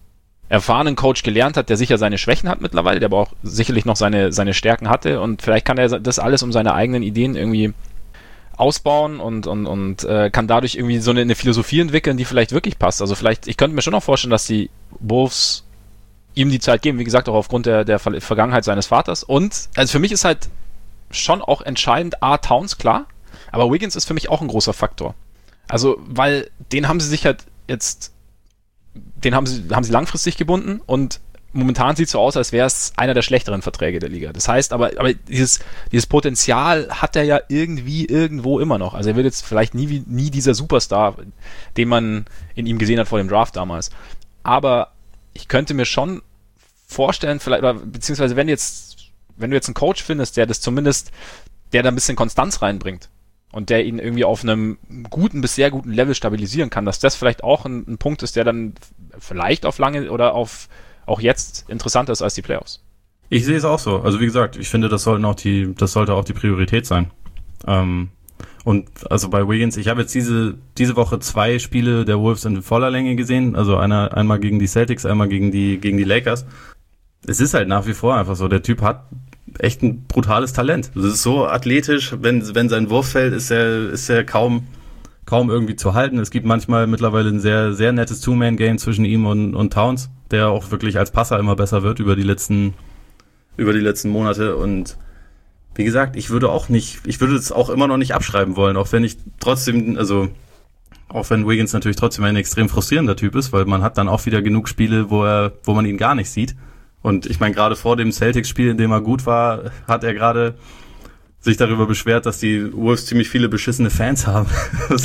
S1: erfahrenen Coach gelernt hat, der sicher seine Schwächen hat mittlerweile, der aber auch sicherlich noch seine, seine Stärken hatte und vielleicht kann er das alles um seine eigenen Ideen irgendwie ausbauen und, und, und äh, kann dadurch irgendwie so eine, eine Philosophie entwickeln, die vielleicht wirklich passt. Also vielleicht, ich könnte mir schon noch vorstellen, dass die Wolves ihm die Zeit geben, wie gesagt, auch aufgrund der, der Vergangenheit seines Vaters. Und also für mich ist halt schon auch entscheidend, A, Towns, klar, aber Wiggins ist für mich auch ein großer Faktor. Also, weil den haben sie sich halt jetzt, den haben sie, haben sie langfristig gebunden und momentan sieht es so aus, als wäre es einer der schlechteren Verträge der Liga. Das heißt, aber, aber dieses, dieses Potenzial hat er ja irgendwie irgendwo immer noch. Also er wird jetzt vielleicht nie, nie dieser Superstar, den man in ihm gesehen hat vor dem Draft damals. Aber ich könnte mir schon vorstellen, vielleicht, oder, beziehungsweise wenn jetzt, wenn du jetzt einen Coach findest, der das zumindest, der da ein bisschen Konstanz reinbringt und der ihn irgendwie auf einem guten bis sehr guten Level stabilisieren kann, dass das vielleicht auch ein, ein Punkt ist, der dann vielleicht auf lange oder auf auch jetzt interessanter ist als die Playoffs.
S2: Ich sehe es auch so. Also wie gesagt, ich finde, das sollten auch die, das sollte auch die Priorität sein. Ähm, und also bei Wiggins, ich habe jetzt diese diese Woche zwei Spiele der Wolves in voller Länge gesehen. Also einer einmal gegen die Celtics, einmal gegen die gegen die Lakers. Es ist halt nach wie vor einfach so. Der Typ hat echt ein brutales Talent. Das ist so athletisch. Wenn wenn sein Wurf fällt, ist er ist er kaum kaum irgendwie zu halten. Es gibt manchmal mittlerweile ein sehr sehr nettes Two-Man-Game zwischen ihm und und Towns, der auch wirklich als Passer immer besser wird über die letzten über die letzten Monate. Und wie gesagt, ich würde auch nicht, ich würde es auch immer noch nicht abschreiben wollen, auch wenn ich trotzdem, also auch wenn Wiggins natürlich trotzdem ein extrem frustrierender Typ ist, weil man hat dann auch wieder genug Spiele, wo er, wo man ihn gar nicht sieht. Und ich meine, gerade vor dem Celtics-Spiel, in dem er gut war, hat er gerade sich darüber beschwert, dass die Wolves ziemlich viele beschissene Fans haben. was,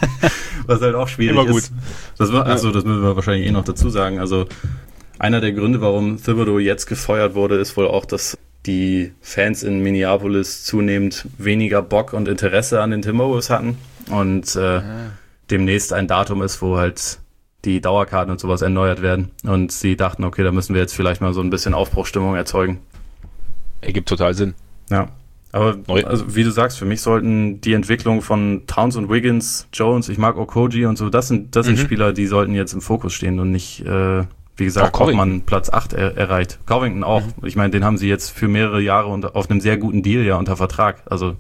S2: was halt auch schwierig
S1: immer gut.
S2: ist. Das, also, das müssen wir wahrscheinlich eh noch dazu sagen. Also einer der Gründe, warum Thibodeau jetzt gefeuert wurde, ist wohl auch, dass die Fans in Minneapolis zunehmend weniger Bock und Interesse an den Timberwolves hatten und äh, ja. demnächst ein Datum ist, wo halt die Dauerkarten und sowas erneuert werden. Und sie dachten, okay, da müssen wir jetzt vielleicht mal so ein bisschen Aufbruchstimmung erzeugen.
S1: Ergibt total Sinn.
S2: Ja. Aber also, wie du sagst, für mich sollten die Entwicklung von Towns und Wiggins, Jones, ich mag Okogie und so, das sind das mhm. sind Spieler, die sollten jetzt im Fokus stehen und nicht, äh, wie gesagt, ob man Platz acht er, erreicht. Covington auch. Mhm. Ich meine, den haben sie jetzt für mehrere Jahre unter, auf einem sehr guten Deal ja unter Vertrag. Also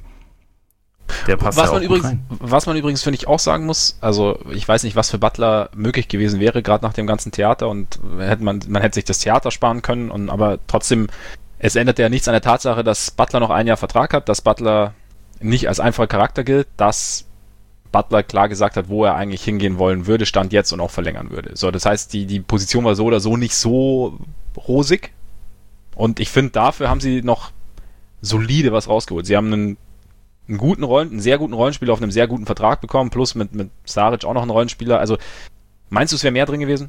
S2: der passt
S1: was
S2: ja
S1: man
S2: auch
S1: übrigens,
S2: gut rein.
S1: Was man übrigens, finde ich, auch sagen muss, also ich weiß nicht, was für Butler möglich gewesen wäre, gerade nach dem ganzen Theater und hätte man, man hätte sich das Theater sparen können, und aber trotzdem, es ändert ja nichts an der Tatsache, dass Butler noch ein Jahr Vertrag hat, dass Butler nicht als einfacher Charakter gilt, dass Butler klar gesagt hat, wo er eigentlich hingehen wollen würde, Stand jetzt, und auch verlängern würde. So, das heißt, die, die Position war so oder so nicht so rosig, und ich finde, dafür haben sie noch solide was rausgeholt. Sie haben einen, einen guten Rollen, einen sehr guten Rollenspieler auf einem sehr guten Vertrag bekommen, plus mit, mit Saric auch noch einen Rollenspieler. Also, meinst du, es wäre mehr drin gewesen?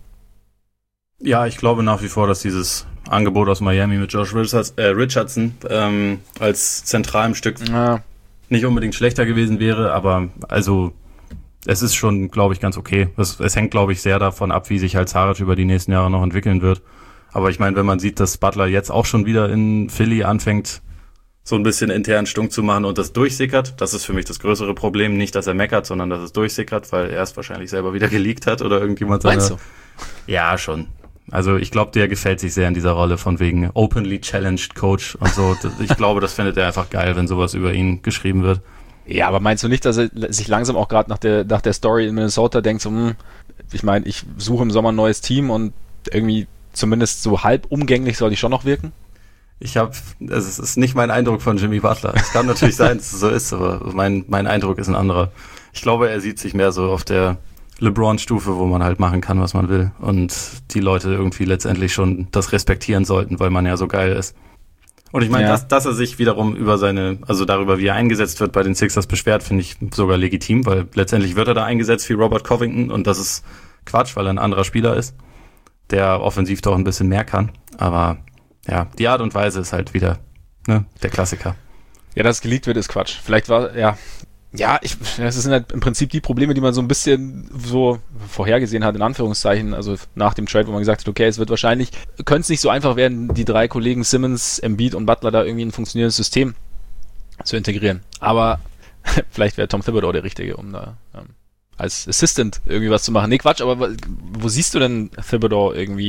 S2: Ja, ich glaube nach wie vor, dass dieses Angebot aus Miami mit Josh Richards, äh, Richardson ähm, als zentralem Stück ja. nicht unbedingt schlechter gewesen wäre, aber also es ist schon, glaube ich, ganz okay. Es, es hängt, glaube ich, sehr davon ab, wie sich halt Saric über die nächsten Jahre noch entwickeln wird. Aber ich meine, wenn man sieht, dass Butler jetzt auch schon wieder in Philly anfängt, so ein bisschen intern stunk zu machen und das durchsickert, das ist für mich das größere Problem. Nicht, dass er meckert, sondern dass es durchsickert, weil er es wahrscheinlich selber wieder geleakt hat oder irgendjemand seine...
S1: Meinst du?
S2: Ja, schon. Also ich glaube, der gefällt sich sehr in dieser Rolle von wegen openly challenged Coach und so. Ich glaube, das findet er einfach geil, wenn sowas über ihn geschrieben wird.
S1: Ja, aber meinst du nicht, dass er sich langsam auch gerade nach der nach der Story in Minnesota denkt, so, hm, ich meine, ich suche im Sommer ein neues Team und irgendwie zumindest so halb umgänglich soll ich schon noch wirken?
S2: Ich habe, es ist nicht mein Eindruck von Jimmy Butler. Es kann natürlich sein, dass es so ist, aber mein mein Eindruck ist ein anderer. Ich glaube, er sieht sich mehr so auf der LeBron-Stufe, wo man halt machen kann, was man will, und die Leute irgendwie letztendlich schon das respektieren sollten, weil man ja so geil ist. Und ich meine, ja. dass, dass er sich wiederum über seine, also darüber, wie er eingesetzt wird, bei den Sixers beschwert, finde ich sogar legitim, weil letztendlich wird er da eingesetzt wie Robert Covington, und das ist Quatsch, weil er ein anderer Spieler ist, der offensiv doch ein bisschen mehr kann. Aber ja, die Art und Weise ist halt wieder, ne, der Klassiker.
S1: Ja, dass geleakt wird, ist Quatsch. Vielleicht war, ja, ja, ich, das sind halt im Prinzip die Probleme, die man so ein bisschen so vorhergesehen hat, in Anführungszeichen, also nach dem Trade, wo man gesagt hat, okay, es wird wahrscheinlich, könnte es nicht so einfach werden, die drei Kollegen Simmons, Embiid und Butler da irgendwie ein funktionierendes System zu integrieren. Aber vielleicht wäre Tom Thibodeau der Richtige, um da ähm, als Assistant irgendwie was zu machen. Nee, Quatsch, aber wo siehst du denn Thibodeau irgendwie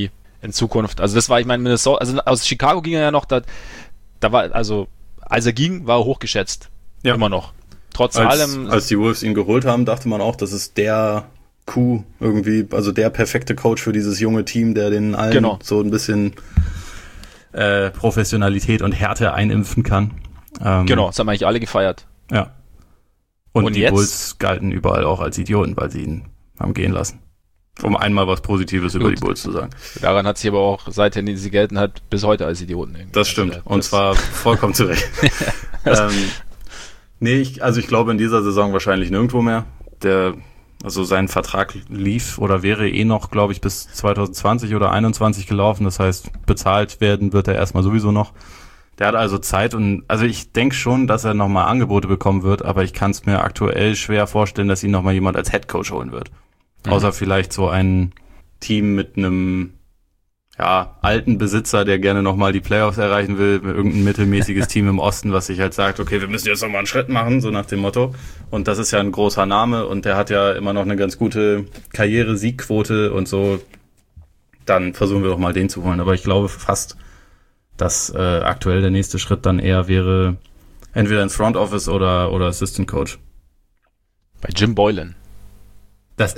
S1: in Zukunft. Also das war, ich meine, Minnesota, also aus Chicago ging er ja noch, da, da war, also als er ging, war er hochgeschätzt. Ja. Immer noch. Trotz
S2: als,
S1: allem.
S2: Als die Wolves ihn geholt haben, dachte man auch, das ist der Coup irgendwie, also der perfekte Coach für dieses junge Team, der den allen genau. so ein bisschen äh, Professionalität und Härte einimpfen kann. Ähm,
S1: genau, das haben eigentlich alle gefeiert.
S2: Ja. Und,
S1: und
S2: die
S1: jetzt?
S2: Bulls galten überall auch als Idioten, weil sie ihn haben gehen lassen. Um einmal was Positives Gut. über die Bulls zu sagen.
S1: Daran hat sich aber auch, seitdem sie gelten hat, bis heute als Idioten. Irgendwie.
S2: Das stimmt. Also, und das zwar vollkommen zu Recht. ähm, nee, ich, also ich glaube in dieser Saison wahrscheinlich nirgendwo mehr. Der, also sein Vertrag lief oder wäre eh noch, glaube ich, bis zwanzig zwanzig oder einundzwanzig gelaufen. Das heißt, bezahlt werden wird er erstmal sowieso noch. Der hat also Zeit und, also ich denke schon, dass er nochmal Angebote bekommen wird, aber ich kann es mir aktuell schwer vorstellen, dass ihn nochmal jemand als Headcoach holen wird. Mhm. Außer vielleicht so ein Team mit einem, ja, alten Besitzer, der gerne nochmal die Playoffs erreichen will, irgendein mittelmäßiges Team im Osten, was sich halt sagt, okay, wir müssen jetzt nochmal einen Schritt machen, so nach dem Motto. Und das ist ja ein großer Name und der hat ja immer noch eine ganz gute Karriere-Siegquote und so. Dann versuchen wir doch mal den zu holen. Aber ich glaube fast, dass äh, aktuell der nächste Schritt dann eher wäre, entweder ins Front Office oder, oder Assistant Coach.
S1: Bei Jim Boylan.
S2: Das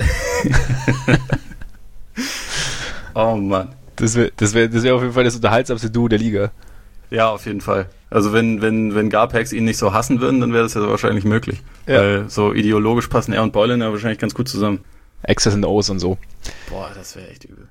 S2: oh Mann.
S1: Das wäre das wär, das wär auf jeden Fall das unterhaltsamste Duo der Liga.
S2: Ja, auf jeden Fall. Also wenn wenn wenn Garpax ihn nicht so hassen würden, dann wäre das ja wahrscheinlich möglich. Ja. Weil so ideologisch passen er und Boylan ja wahrscheinlich ganz gut zusammen.
S1: X's und O's und so.
S2: Boah, das wäre echt übel.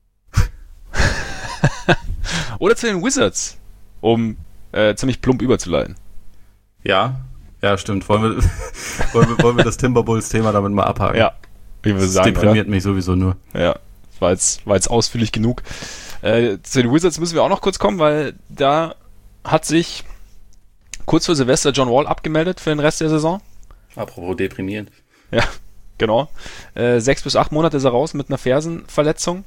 S1: Oder zu den Wizards, um äh, ziemlich plump überzuleiten.
S2: Ja, ja, stimmt. Wollen wir, wollen wir, wollen wir das Timberwolves-Thema damit mal abhaken?
S1: Ja, ich würde sagen,
S2: das deprimiert
S1: oder?
S2: mich sowieso nur.
S1: Ja, war jetzt, war jetzt ausführlich genug. Äh, zu den Wizards müssen wir auch noch kurz kommen, weil da hat sich kurz vor Silvester John Wall abgemeldet für den Rest der Saison.
S2: Apropos deprimierend.
S1: Ja, genau. Äh, sechs bis acht Monate ist er raus mit einer Fersenverletzung.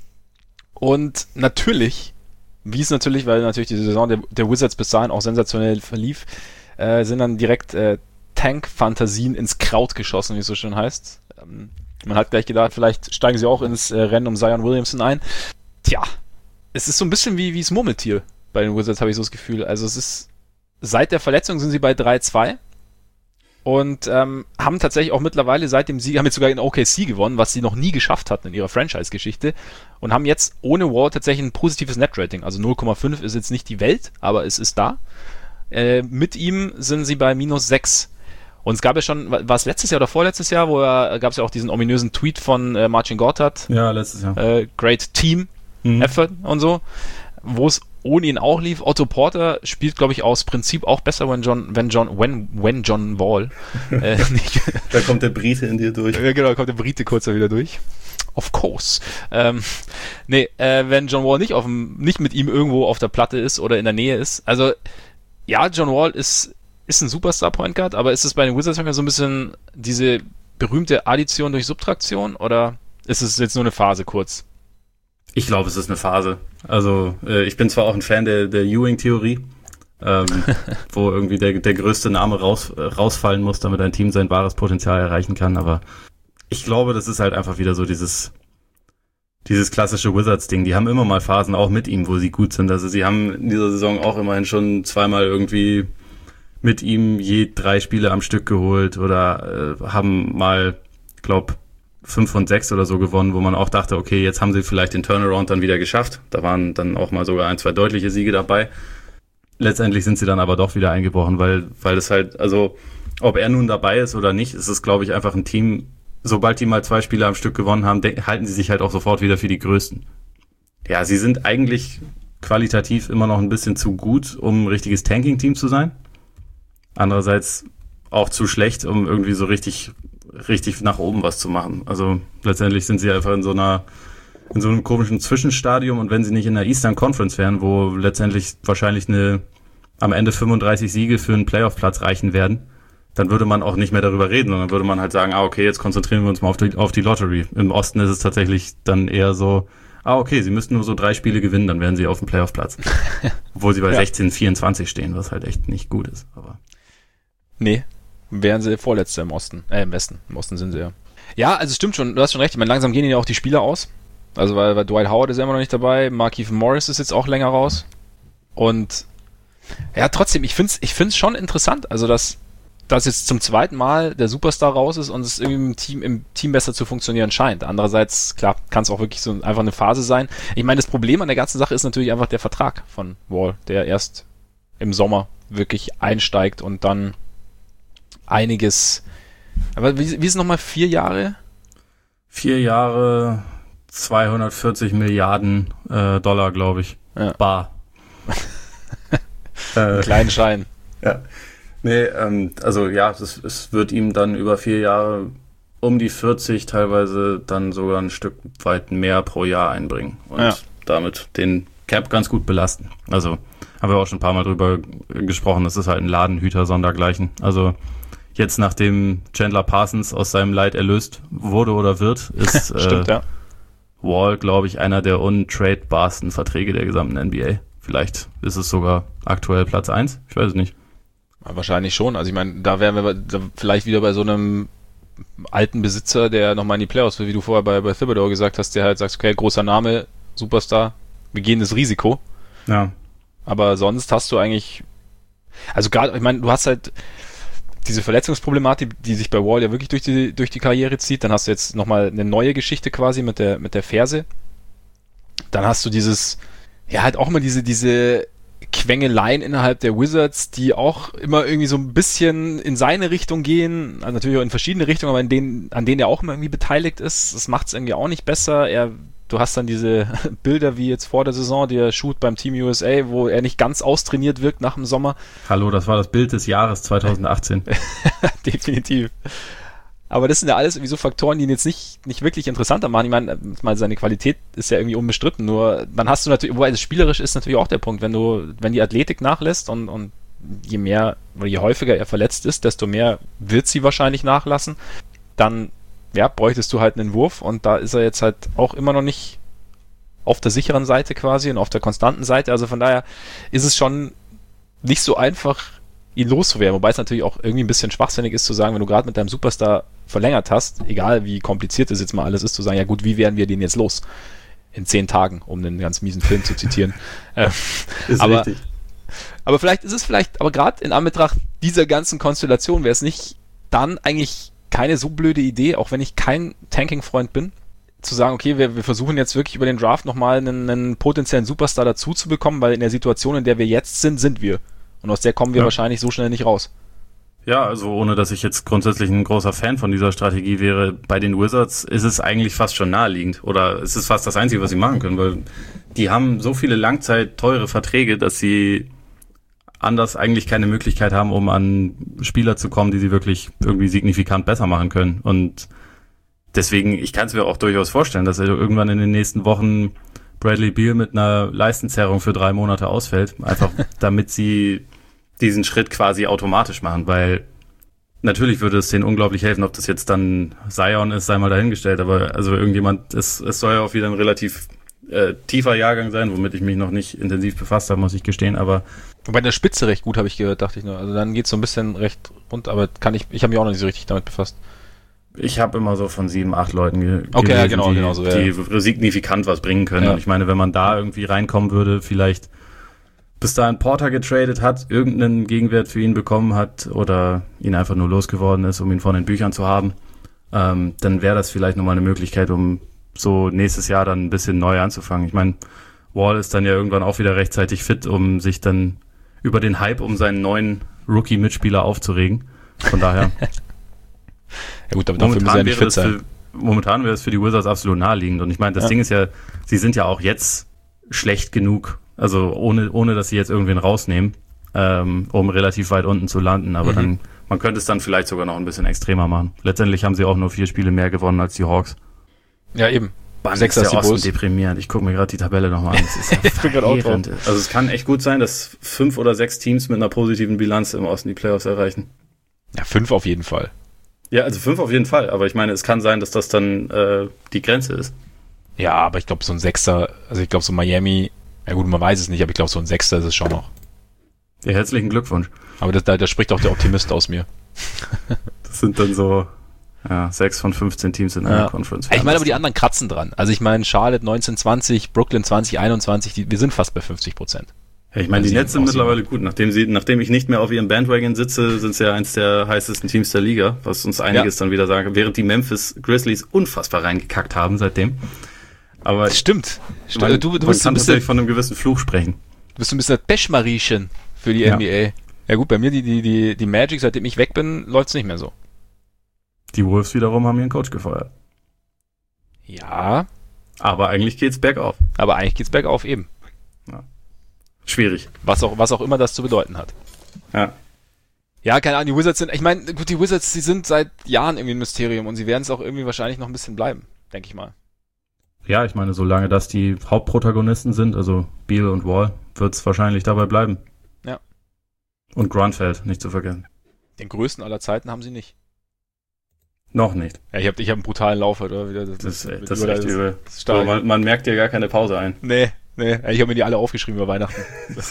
S1: Und natürlich, wie es natürlich, weil natürlich die Saison der, der Wizards bis dahin auch sensationell verlief, äh, sind dann direkt äh, Tank-Fantasien ins Kraut geschossen, wie es so schön heißt. Ähm, man hat gleich gedacht, vielleicht steigen sie auch ins äh, Rennen um Zion Williamson ein. Tja, es ist so ein bisschen wie, wie das Murmeltier bei den Wizards, habe ich so das Gefühl. Also es ist, seit der Verletzung sind sie bei drei zwei und ähm, haben tatsächlich auch mittlerweile seit dem Sieg, haben jetzt sogar in O K C gewonnen, was sie noch nie geschafft hatten in ihrer Franchise-Geschichte und haben jetzt ohne Wall tatsächlich ein positives Net-Rating. Also null Komma fünf ist jetzt nicht die Welt, aber es ist da. Äh, mit ihm sind sie bei minus sechs. Und es gab ja schon, war es letztes Jahr oder vorletztes Jahr, wo er, gab es ja auch diesen ominösen Tweet von äh, Marcin Gortat.
S2: Ja, letztes Jahr.
S1: Äh, Great Team mhm. Effort und so, wo es ohne ihn auch lief. Otto Porter spielt, glaube ich, aus Prinzip auch besser, wenn John, wenn John, when, when John Wall. äh, nicht,
S2: da kommt der Brite in dir durch.
S1: Ja, genau, da kommt der Brite kurz wieder durch. Of course. Ähm, nee, äh, wenn John Wall nicht auf dem, nicht mit ihm irgendwo auf der Platte ist oder in der Nähe ist. Also, ja, John Wall ist, ist ein Superstar-Point Guard, aber ist es bei den Wizards so ein bisschen diese berühmte Addition durch Subtraktion oder ist es jetzt nur eine Phase kurz?
S2: Ich glaube, es ist eine Phase. Also äh, ich bin zwar auch ein Fan der, der Ewing-Theorie, ähm, wo irgendwie der, der größte Name raus, äh, rausfallen muss, damit ein Team sein wahres Potenzial erreichen kann, aber ich glaube, das ist halt einfach wieder so dieses dieses klassische Wizards-Ding. Die haben immer mal Phasen auch mit ihm, wo sie gut sind. Also sie haben in dieser Saison auch immerhin schon zweimal irgendwie mit ihm je drei Spiele am Stück geholt oder äh, haben mal, ich glaube, fünf von sechs oder so gewonnen, wo man auch dachte, okay, jetzt haben sie vielleicht den Turnaround dann wieder geschafft. Da waren dann auch mal sogar ein, zwei deutliche Siege dabei. Letztendlich sind sie dann aber doch wieder eingebrochen, weil weil es halt, also ob er nun dabei ist oder nicht, ist es, glaube ich, einfach ein Team, sobald die mal zwei Spiele am Stück gewonnen haben, de- halten sie sich halt auch sofort wieder für die Größten. Ja, sie sind eigentlich qualitativ immer noch ein bisschen zu gut, um ein richtiges Tanking-Team zu sein. Andererseits auch zu schlecht, um irgendwie so richtig richtig nach oben was zu machen. Also letztendlich sind sie einfach in so einer in so einem komischen Zwischenstadium und wenn sie nicht in der Eastern Conference wären, wo letztendlich wahrscheinlich eine am Ende fünfunddreißig Siege für einen Playoff-Platz reichen werden, dann würde man auch nicht mehr darüber reden, sondern würde man halt sagen, ah, okay, jetzt konzentrieren wir uns mal auf die, auf die Lottery. Im Osten ist es tatsächlich dann eher so, ah, okay, sie müssten nur so drei Spiele gewinnen, dann wären sie auf dem Playoff-Platz. Obwohl sie bei ja. sechzehn vierundzwanzig stehen, was halt echt nicht gut ist. Aber
S1: nee, wären sie Vorletzter im Osten, äh, im Westen. Im Osten sind sie ja. Ja, also stimmt schon, du hast schon recht, ich meine, langsam gehen ihnen ja auch die Spieler aus. Also weil, weil Dwight Howard ist ja immer noch nicht dabei, Markieff Morris ist jetzt auch länger raus. Und ja, trotzdem, ich finde es ich find's schon interessant, also dass, dass jetzt zum zweiten Mal der Superstar raus ist und es irgendwie im Team, im Team besser zu funktionieren scheint. Andererseits, klar, kann es auch wirklich so einfach eine Phase sein. Ich meine, das Problem an der ganzen Sache ist natürlich einfach der Vertrag von Wall, der erst im Sommer wirklich einsteigt und dann einiges. Aber wie, wie ist es nochmal? Vier Jahre?
S2: Vier Jahre, zweihundertvierzig Milliarden äh, Dollar, glaube ich.
S1: Ja.
S2: Bar.
S1: Einen kleinen Schein.
S2: Ja. Nee, ähm, also ja, es, es wird ihm dann über vier Jahre um die vierzig, teilweise dann sogar ein Stück weit mehr pro Jahr einbringen und ja. damit den Cap ganz gut belasten. Also haben wir auch schon ein paar Mal drüber gesprochen, das ist halt ein Ladenhüter sondergleichen. Also jetzt, nachdem Chandler Parsons aus seinem Leid erlöst wurde oder wird, ist
S1: Stimmt,
S2: äh,
S1: ja.
S2: Wall, glaube ich, einer der untradebarsten Verträge der gesamten N B A. Vielleicht ist es sogar aktuell Platz eins, ich weiß es nicht.
S1: Wahrscheinlich schon. Also ich meine, da wären wir da vielleicht wieder bei so einem alten Besitzer, der nochmal in die Playoffs will, wie du vorher bei, bei Thibodeau gesagt hast, der halt sagt, okay, großer Name, Superstar, wir gehen das Risiko.
S2: Ja.
S1: Aber sonst hast du eigentlich, also gerade, ich meine, du hast halt diese Verletzungsproblematik, die sich bei Wall ja wirklich durch die, durch die Karriere zieht. Dann hast du jetzt nochmal eine neue Geschichte quasi mit der, mit der Ferse. Dann hast du dieses, ja, halt auch immer diese, diese Quengeleien innerhalb der Wizards, die auch immer irgendwie so ein bisschen in seine Richtung gehen, also natürlich auch in verschiedene Richtungen, aber in denen, an denen er auch immer irgendwie beteiligt ist. Das macht es irgendwie auch nicht besser. Er, du hast dann diese Bilder wie jetzt vor der Saison, der Shoot beim Team U S A, wo er nicht ganz austrainiert wirkt nach dem Sommer.
S2: Hallo, das war das Bild des Jahres zwanzig achtzehn.
S1: Definitiv. Aber das sind ja alles irgendwie so Faktoren, die ihn jetzt nicht, nicht wirklich interessanter machen. Ich meine, mal seine Qualität ist ja irgendwie unbestritten, nur dann hast du natürlich, wobei das spielerisch ist natürlich auch der Punkt, wenn du, wenn die Athletik nachlässt und, und je mehr oder je häufiger er verletzt ist, desto mehr wird sie wahrscheinlich nachlassen, dann ja, bräuchtest du halt einen Wurf und da ist er jetzt halt auch immer noch nicht auf der sicheren Seite quasi und auf der konstanten Seite, also von daher ist es schon nicht so einfach, ihn loszuwerden, wobei es natürlich auch irgendwie ein bisschen schwachsinnig ist zu sagen, wenn du gerade mit deinem Superstar verlängert hast, egal wie kompliziert es jetzt mal alles ist, zu sagen, ja gut, wie werden wir den jetzt los? In zehn Tagen, um einen ganz miesen Film zu zitieren. äh,
S2: ist
S1: aber,
S2: richtig.
S1: aber vielleicht ist es vielleicht, aber gerade in Anbetracht dieser ganzen Konstellation wäre es nicht dann eigentlich keine so blöde Idee, auch wenn ich kein Tanking-Freund bin, zu sagen, okay, wir, wir versuchen jetzt wirklich über den Draft nochmal einen, einen potenziellen Superstar dazu zu bekommen, weil in der Situation, in der wir jetzt sind, sind wir. Und aus der kommen wir ja. wahrscheinlich so schnell nicht raus.
S2: Ja, also ohne, dass ich jetzt grundsätzlich ein großer Fan von dieser Strategie wäre, bei den Wizards ist es eigentlich fast schon naheliegend. Oder es ist fast das Einzige, was sie machen können, weil die haben so viele Langzeit teure Verträge, dass sie anders eigentlich keine Möglichkeit haben, um an Spieler zu kommen, die sie wirklich irgendwie signifikant besser machen können. Und deswegen, ich kann es mir auch durchaus vorstellen, dass er irgendwann in den nächsten Wochen Bradley Beal mit einer Leistenzerrung für drei Monate ausfällt, einfach damit sie diesen Schritt quasi automatisch machen, weil natürlich würde es denen unglaublich helfen, ob das jetzt dann Zion ist, sei mal dahingestellt, aber also irgendjemand, es, es soll ja auch wieder ein relativ äh, tiefer Jahrgang sein, womit ich mich noch nicht intensiv befasst habe, muss ich gestehen, aber
S1: wobei der Spitze recht gut, habe ich gehört, dachte ich nur, also dann geht's so ein bisschen recht rund, aber kann ich, ich habe mich auch noch nicht so richtig damit befasst.
S2: Ich habe immer so von sieben, acht Leuten ge-
S1: okay, gelesen,
S2: ja,
S1: genau,
S2: die,
S1: genau so, ja.
S2: die signifikant was bringen können.
S1: Ja.
S2: Und ich meine, wenn man da irgendwie reinkommen würde, vielleicht bis dahin Porter getradet hat, irgendeinen Gegenwert für ihn bekommen hat oder ihn einfach nur losgeworden ist, um ihn von den Büchern zu haben, ähm, dann wäre das vielleicht nochmal eine Möglichkeit, um so nächstes Jahr dann ein bisschen neu anzufangen. Ich meine, Wall ist dann ja irgendwann auch wieder rechtzeitig fit, um sich dann über den Hype um seinen neuen Rookie-Mitspieler aufzuregen. Von daher...
S1: Ja gut, aber dafür muss er ja nicht fit sein.
S2: Für, momentan wäre es für die Wizards absolut naheliegend. Und ich meine, das ja. Ding ist ja, sie sind ja auch jetzt schlecht genug, also ohne, ohne dass sie jetzt irgendwen rausnehmen, ähm, um relativ weit unten zu landen. Aber mhm. dann, man könnte es dann vielleicht sogar noch ein bisschen extremer machen. Letztendlich haben sie auch nur vier Spiele mehr gewonnen als die Hawks.
S1: Ja, eben.
S2: Mann, Sechs ist der Osten Bulls. Deprimierend. Ich gucke mir gerade die Tabelle nochmal an. Das ist ja
S1: ich bin gerade auch drauf.
S2: Also es kann echt gut sein, dass fünf oder sechs Teams mit einer positiven Bilanz im Osten die Playoffs erreichen.
S1: Ja, fünf auf jeden Fall.
S2: Ja, also fünf auf jeden Fall, aber ich meine, es kann sein, dass das dann äh, die Grenze ist.
S1: Ja, aber ich glaube, so ein Sechster, also ich glaube, so Miami, ja gut, man weiß es nicht, aber ich glaube, so ein Sechster ist es schon noch.
S2: Ja, herzlichen Glückwunsch.
S1: Aber das, da, da spricht auch der Optimist aus mir.
S2: Das sind dann so, Ja, sechs von fünfzehn Teams in einer
S1: ja.
S2: Conference.
S1: Ich meine aber die anderen kratzen dran. Also ich meine Charlotte neunzehn zwanzig, Brooklyn zwanzig einundzwanzig, die, wir sind fast bei fünfzig Prozent.
S2: Ja, ich meine, die Nets sind mittlerweile gut. Nachdem sie, nachdem ich nicht mehr auf ihrem Bandwagon sitze, sind sie ja eins der heißesten Teams der Liga, was uns einiges ja. dann wieder sagt. Während die Memphis Grizzlies unfassbar reingekackt haben seitdem. Aber
S1: das stimmt.
S2: Man, du, du bist ein bisschen von einem gewissen Fluch sprechen.
S1: Du bist ein bisschen das Peschmariechen für die ja. N B A. Ja gut, bei mir die, die, die, die Magic, seitdem ich weg bin, läuft's nicht mehr so.
S2: Die Wolves wiederum haben ihren Coach gefeuert.
S1: Ja.
S2: Aber eigentlich geht's bergauf.
S1: Aber eigentlich geht's bergauf eben.
S2: Ja. Schwierig.
S1: Was auch, was auch immer das zu bedeuten hat.
S2: Ja.
S1: Ja, keine Ahnung, die Wizards sind, ich meine, gut, die Wizards, die sind seit Jahren irgendwie ein Mysterium und sie werden es auch irgendwie wahrscheinlich noch ein bisschen bleiben, denke ich mal.
S2: Ja, ich meine, solange das die Hauptprotagonisten sind, also Beal und Wall, wird es wahrscheinlich dabei bleiben.
S1: Ja.
S2: Und Grunfeld, nicht zu vergessen.
S1: Den größten aller Zeiten haben sie nicht.
S2: Noch nicht.
S1: Ja, ich habe ich hab einen brutalen Lauf heute, oder?
S2: Das, das, das, das ist echt übel. So, man, man merkt dir gar keine Pause ein.
S1: Nee, nee, ich habe mir die alle aufgeschrieben über Weihnachten.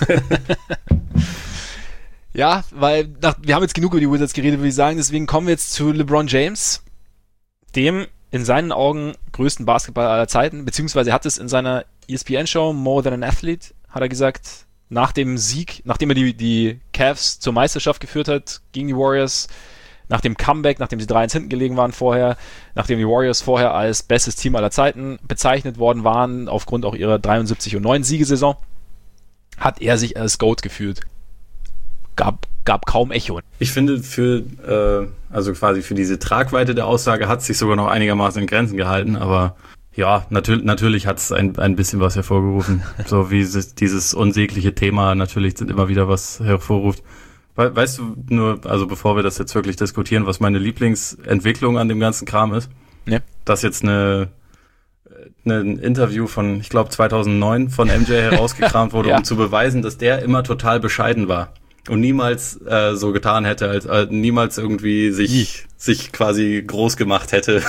S1: Ja, weil nach, wir haben jetzt genug über die Wizards geredet, würde ich sagen, deswegen kommen wir jetzt zu LeBron James, dem in seinen Augen größten Basketballer aller Zeiten, beziehungsweise er hat es in seiner E S P N-Show More Than an Athlete, hat er gesagt, nach dem Sieg, nachdem er die, die Cavs zur Meisterschaft geführt hat gegen die Warriors, nach dem Comeback, nachdem sie drei eins hinten gelegen waren vorher, nachdem die Warriors vorher als bestes Team aller Zeiten bezeichnet worden waren, aufgrund auch ihrer dreiundsiebzig und neun Siegesaison, hat er sich als GOAT gefühlt. Gab, gab kaum Echo.
S2: Ich finde, für, äh, also quasi für diese Tragweite der Aussage hat sich sogar noch einigermaßen in Grenzen gehalten, aber ja, natürlich, natürlich hat es ein, ein bisschen was hervorgerufen. So wie es, dieses unsägliche Thema natürlich immer wieder was hervorruft. We- weißt du nur, also bevor wir das jetzt wirklich diskutieren, was meine Lieblingsentwicklung an dem ganzen Kram ist?
S1: Ja.
S2: Dass jetzt eine, eine ein Interview von, ich glaube zweitausendneun von M J herausgekramt wurde, ja. um zu beweisen, dass der immer total bescheiden war. Und niemals äh, so getan hätte, als äh, niemals irgendwie sich sich quasi groß gemacht hätte.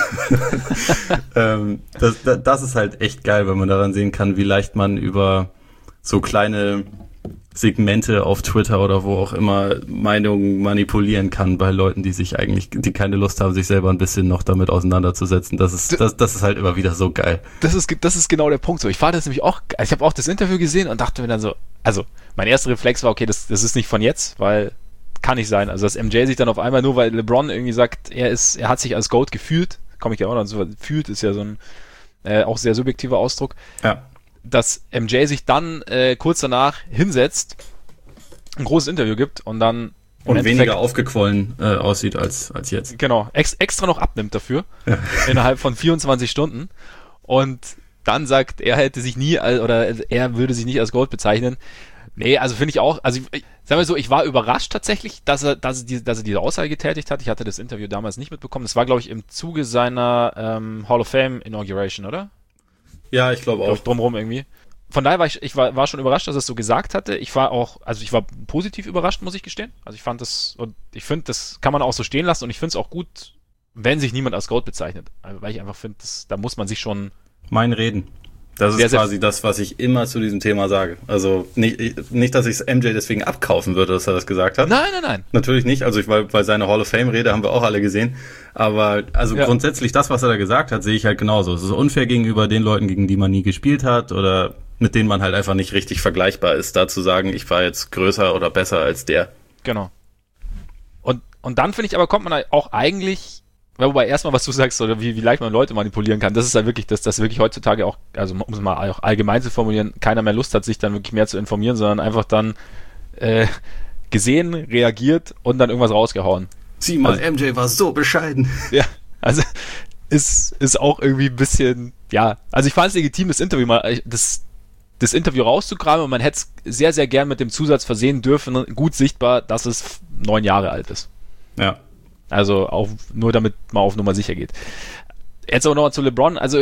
S2: ähm, das, das ist halt echt geil, wenn man daran sehen kann, wie leicht man über so kleine Segmente auf Twitter oder wo auch immer Meinungen manipulieren kann bei Leuten, die sich eigentlich, die keine Lust haben, sich selber ein bisschen noch damit auseinanderzusetzen. Das ist, das, das ist halt immer wieder so geil.
S1: Das ist, das ist genau der Punkt. So, ich fand das nämlich auch, ich habe auch das Interview gesehen und dachte mir dann so, also mein erster Reflex war, okay, das, das ist nicht von jetzt, weil kann nicht sein. Also dass M J sich dann auf einmal nur, weil LeBron irgendwie sagt, er ist, er hat sich als GOAT gefühlt, komme ich ja auch noch so, fühlt ist ja so ein äh, auch sehr subjektiver Ausdruck.
S2: Ja.
S1: Dass M J sich dann äh, kurz danach hinsetzt, ein großes Interview gibt und dann
S2: und weniger aufgequollen äh, aussieht als als jetzt.
S1: Genau, ex- extra noch abnimmt dafür, ja. Innerhalb von vierundzwanzig Stunden und dann sagt, er hätte sich nie, als, oder er würde sich nicht als GOAT bezeichnen. Nee, also finde ich auch, also ich, sagen wir so, ich war überrascht tatsächlich, dass er, dass er, die, dass er diese Aussage getätigt hat. Ich hatte das Interview damals nicht mitbekommen. Das war, glaube ich, im Zuge seiner ähm, Hall of Fame Inauguration, oder?
S2: Ja, ich glaube auch.
S1: Glaub, drumherum irgendwie. Von daher war ich, ich war, war schon überrascht, dass er es so gesagt hatte. Ich war auch, also ich war positiv überrascht, muss ich gestehen. Also ich fand das, und ich finde, das kann man auch so stehen lassen und ich finde es auch gut, wenn sich niemand als GOAT bezeichnet. Also, weil ich einfach finde, da muss man sich schon...
S2: Mein Reden. Das ist sehr, quasi sehr das, was ich immer zu diesem Thema sage. Also nicht, nicht dass ich es M J deswegen abkaufen würde, dass er das gesagt hat.
S1: Nein, nein, nein.
S2: Natürlich nicht. Also ich, weil, weil seine Hall of Fame-Rede haben wir auch alle gesehen. Aber also ja. Grundsätzlich das, was er da gesagt hat, sehe ich halt genauso. Es ist unfair gegenüber den Leuten, gegen die man nie gespielt hat oder mit denen man halt einfach nicht richtig vergleichbar ist, da zu sagen, ich war jetzt größer oder besser als der.
S1: Genau. Und, und dann finde ich aber, kommt man auch eigentlich... Wobei erstmal, was du sagst, oder wie, wie leicht man Leute manipulieren kann, das ist halt wirklich, dass das wirklich heutzutage auch, also um es mal auch allgemein zu formulieren, keiner mehr Lust hat, sich dann wirklich mehr zu informieren, sondern einfach dann äh, gesehen, reagiert und dann irgendwas rausgehauen.
S2: Sieh mal,
S1: also,
S2: M J war so bescheiden.
S1: Ja, also ist, ist auch irgendwie ein bisschen, ja, also ich fand es legitim, das Interview mal, das, das Interview rauszugraben und man hätte es sehr, sehr gern mit dem Zusatz versehen dürfen, gut sichtbar, dass es neun Jahre alt ist.
S2: Ja.
S1: Also auch nur damit man auf Nummer sicher geht. Jetzt aber nochmal zu LeBron. Also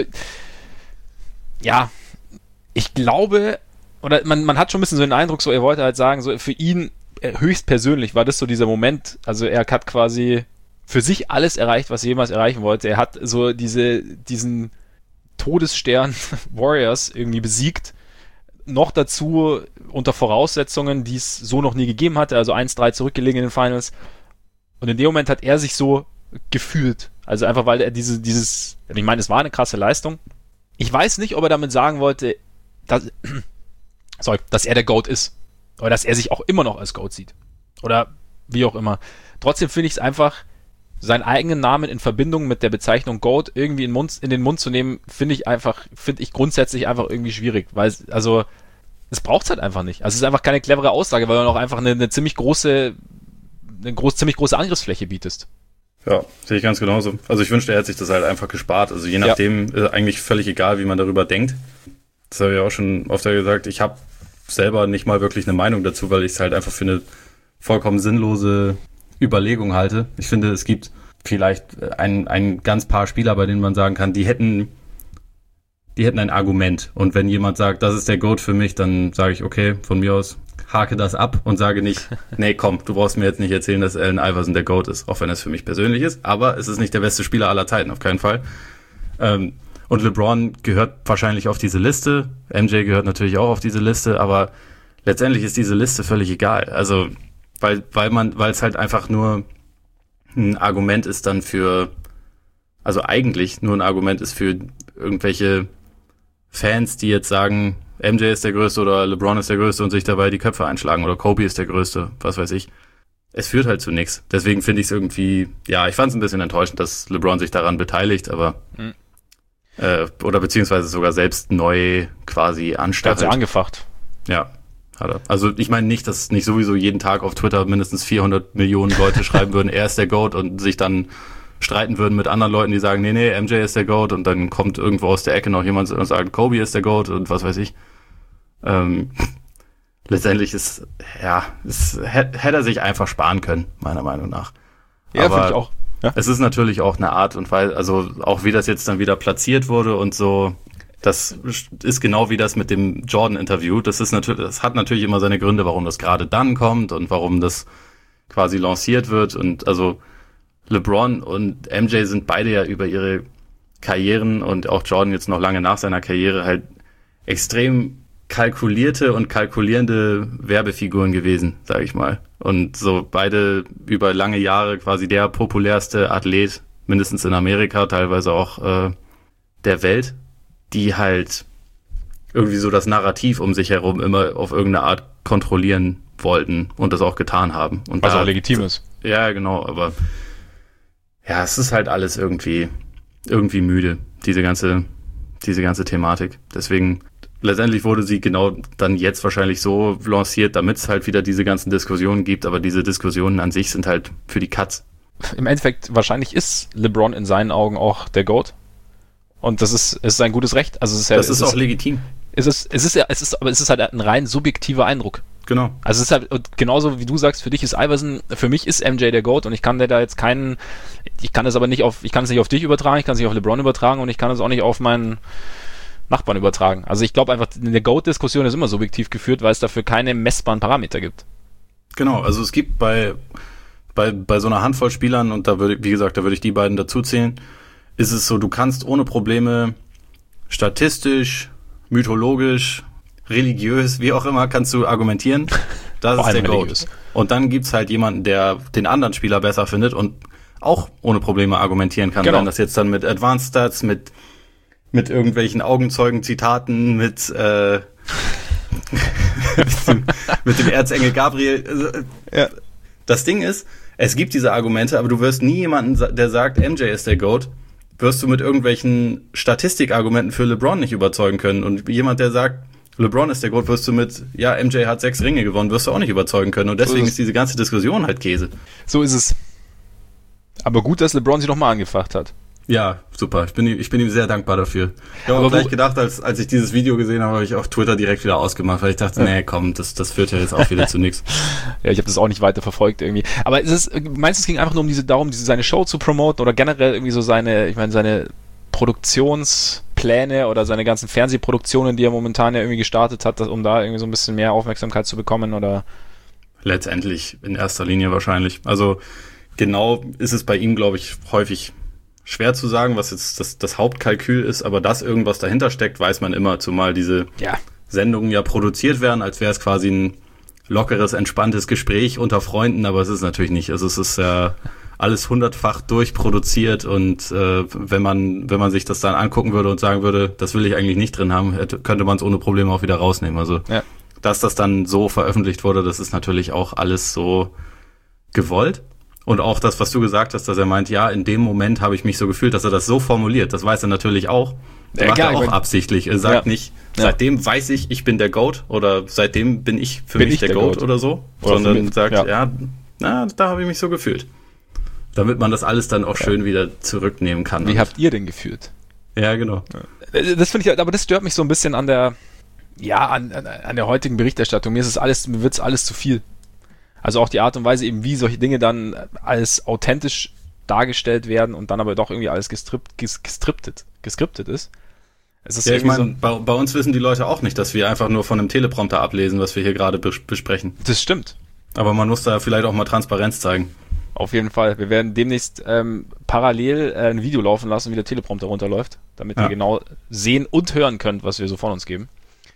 S1: ja, ich glaube, oder man, man hat schon ein bisschen so den Eindruck, so er wollte halt sagen, so für ihn höchstpersönlich war das so dieser Moment, also er hat quasi für sich alles erreicht, was er jemals erreichen wollte. Er hat so diese diesen Todesstern Warriors irgendwie besiegt. Noch dazu unter Voraussetzungen, die es so noch nie gegeben hatte, also eins drei zurückgelegen in den Finals. Und in dem Moment hat er sich so gefühlt Also einfach, weil er diese, dieses, ich meine, es war eine krasse Leistung. Ich weiß nicht, ob er damit sagen wollte, dass, sorry, dass er der GOAT ist. Oder dass er sich auch immer noch als GOAT sieht. Oder wie auch immer. Trotzdem finde ich es einfach, seinen eigenen Namen in Verbindung mit der Bezeichnung GOAT irgendwie in, Mund, in den Mund zu nehmen, finde ich einfach, finde ich grundsätzlich einfach irgendwie schwierig. Weil es, also, es braucht es halt einfach nicht. Also es ist einfach keine clevere Aussage, weil du auch einfach eine, eine ziemlich große, eine groß, ziemlich große Angriffsfläche bietest.
S2: Ja, sehe ich ganz genauso. Also ich wünschte, er hätte sich das halt einfach gespart. Also je nachdem, ja. Ist eigentlich völlig egal, wie man darüber denkt. Das habe ich auch schon oft gesagt. Ich habe selber nicht mal wirklich eine Meinung dazu, weil ich es halt einfach für eine vollkommen sinnlose Überlegung halte. Ich finde, es gibt vielleicht ein, ein ganz paar Spieler, bei denen man sagen kann, die hätten, die hätten ein Argument. Und wenn jemand sagt, das ist der GOAT für mich, dann sage ich, okay, von mir aus hake das ab und sage nicht, nee, komm, du brauchst mir jetzt nicht erzählen, dass Allen Iverson der GOAT ist, auch wenn es für mich persönlich ist, aber es ist nicht der beste Spieler aller Zeiten, auf keinen Fall. Ähm, und LeBron gehört wahrscheinlich auf diese Liste, M J gehört natürlich auch auf diese Liste, aber letztendlich ist diese Liste völlig egal. Also, weil, weil man, weil es halt einfach nur ein Argument ist dann für, also eigentlich nur ein Argument ist für irgendwelche Fans, die jetzt sagen, M J ist der Größte oder LeBron ist der Größte und sich dabei die Köpfe einschlagen oder Kobe ist der Größte, was weiß ich. Es führt halt zu nichts. Deswegen finde ich es irgendwie, ja, ich fand es ein bisschen enttäuschend, dass LeBron sich daran beteiligt, aber mhm. äh, oder beziehungsweise sogar selbst neu quasi anstachelt.
S1: Er hat sie angefacht.
S2: Ja, hat er. Also ich meine nicht, dass nicht sowieso jeden Tag auf Twitter mindestens vierhundert Millionen Leute schreiben würden, er ist der GOAT und sich dann streiten würden mit anderen Leuten, die sagen, nee, nee, M J ist der GOAT und dann kommt irgendwo aus der Ecke noch jemand und sagt, Kobe ist der GOAT und was weiß ich. Ähm, letztendlich ist, ja, es hätte er sich einfach sparen können, meiner Meinung nach.
S1: Ja, finde ich auch. Ja?
S2: Es ist natürlich auch eine Art und Weise, also auch wie das jetzt dann wieder platziert wurde und so, das ist genau wie das mit dem Jordan-Interview. Das ist natürlich, das hat natürlich immer seine Gründe, warum das gerade dann kommt und warum das quasi lanciert wird und also LeBron und M J sind beide ja über ihre Karrieren und auch Jordan jetzt noch lange nach seiner Karriere halt extrem kalkulierte und kalkulierende Werbefiguren gewesen, sage ich mal. Und so beide über lange Jahre quasi der populärste Athlet, mindestens in Amerika, teilweise auch äh, der Welt, die halt irgendwie so das Narrativ um sich herum immer auf irgendeine Art kontrollieren wollten und das auch getan haben. Und
S1: was
S2: da,
S1: auch legitim ist.
S2: Ja, genau, aber ja, es ist halt alles irgendwie irgendwie müde, diese ganze diese ganze Thematik. Deswegen letztendlich wurde sie genau dann jetzt wahrscheinlich so lanciert, damit es halt wieder diese ganzen Diskussionen gibt, aber diese Diskussionen an sich sind halt für die Katz.
S1: Im Endeffekt, wahrscheinlich ist LeBron in seinen Augen auch der GOAT. Und das ist, es ist ein gutes Recht. Also es ist ja,
S2: das ist
S1: es
S2: auch
S1: ist,
S2: legitim.
S1: Es ist, es ist ja, es ist, aber es ist halt ein rein subjektiver Eindruck.
S2: Genau.
S1: Also es ist halt, und genauso wie du sagst, für dich ist Iverson, für mich ist M J der GOAT und ich kann dir da jetzt keinen, ich kann es aber nicht auf, ich kann es nicht auf dich übertragen, ich kann es nicht auf LeBron übertragen und ich kann es auch nicht auf meinen Nachbarn übertragen. Also ich glaube einfach, eine GOAT-Diskussion ist immer subjektiv geführt, weil es dafür keine messbaren Parameter gibt.
S2: Genau, also es gibt bei, bei, bei so einer Handvoll Spielern, und da würde, wie gesagt, da würde ich die beiden dazu zählen, ist es so, du kannst ohne Probleme statistisch, mythologisch, religiös, wie auch immer, kannst du argumentieren. Das ist der GOAT. Und dann gibt's halt jemanden, der den anderen Spieler besser findet und auch ohne Probleme argumentieren kann.
S1: Genau.
S2: Wenn das jetzt dann mit Advanced Stats, mit mit irgendwelchen Augenzeugen-Zitaten, mit, äh, mit, dem, mit dem Erzengel Gabriel. Ja. Das Ding ist, es gibt diese Argumente, aber du wirst nie jemanden, der sagt, M J ist der GOAT, wirst du mit irgendwelchen Statistikargumenten für LeBron nicht überzeugen können. Und jemand, der sagt, LeBron ist der GOAT, wirst du mit, ja, M J hat sechs Ringe gewonnen, wirst du auch nicht überzeugen können. Und deswegen so ist, ist diese ganze Diskussion halt Käse.
S1: So ist es. Aber gut, dass LeBron sie nochmal angefacht hat.
S2: Ja, super. Ich bin, ich bin ihm sehr dankbar dafür. Ich habe auch gleich gedacht, als, als ich dieses Video gesehen habe, habe ich auf Twitter direkt wieder ausgemacht, weil ich dachte, nee, komm, das, das führt ja jetzt auch wieder zu nichts.
S1: Ja, ich habe das auch nicht weiter verfolgt irgendwie. Aber es ist, meinst du, es ging einfach nur um diese, darum, diese, seine Show zu promoten oder generell irgendwie so seine, ich meine, seine Produktionspläne oder seine ganzen Fernsehproduktionen, die er momentan ja irgendwie gestartet hat, um da irgendwie so ein bisschen mehr Aufmerksamkeit zu bekommen, oder?
S2: Letztendlich in erster Linie wahrscheinlich. Also genau ist es bei ihm, glaube ich, häufig schwer zu sagen, was jetzt das, das Hauptkalkül ist, aber dass irgendwas dahinter steckt, weiß man immer, zumal diese
S1: ja.
S2: Sendungen ja produziert werden, als wäre es quasi ein lockeres, entspanntes Gespräch unter Freunden, aber es ist natürlich nicht. Also es ist ja alles hundertfach durchproduziert und äh, wenn man wenn man sich das dann angucken würde und sagen würde, das will ich eigentlich nicht drin haben, hätte, könnte man es ohne Probleme auch wieder rausnehmen. Also, ja. Dass das dann so veröffentlicht wurde, das ist natürlich auch alles so gewollt. Und auch das, was du gesagt hast, dass er meint, ja, in dem Moment habe ich mich so gefühlt, dass er das so formuliert. Das weiß er natürlich auch. Das ja, macht er auch mein, absichtlich. Er sagt ja. nicht, seitdem ja. weiß ich, ich bin der GOAT oder seitdem bin ich für bin mich ich der, der GOAT, GOAT oder so, oder sondern sagt, ja, ja na, da habe ich mich so gefühlt. Damit man das alles dann auch ja. schön wieder zurücknehmen kann.
S1: Wie habt ihr denn gefühlt?
S2: Ja, genau.
S1: Das finde ich, aber das stört mich so ein bisschen an der, ja, an, an, an der heutigen Berichterstattung. Mir ist es alles, mir wird es alles zu viel. Also auch die Art und Weise eben, wie solche Dinge dann als authentisch dargestellt werden und dann aber doch irgendwie alles gestrippt, ges, gestriptet, geskriptet ist. Es ist
S2: ja, ich meine, so bei, bei uns wissen die Leute auch nicht, dass wir einfach nur von einem Teleprompter ablesen, was wir hier gerade bes- besprechen.
S1: Das stimmt.
S2: Aber man muss da vielleicht auch mal Transparenz zeigen.
S1: Auf jeden Fall. Wir werden demnächst ähm, parallel äh, ein Video laufen lassen, wie der Teleprompter runterläuft, damit ja. ihr genau sehen und hören könnt, was wir so von uns geben.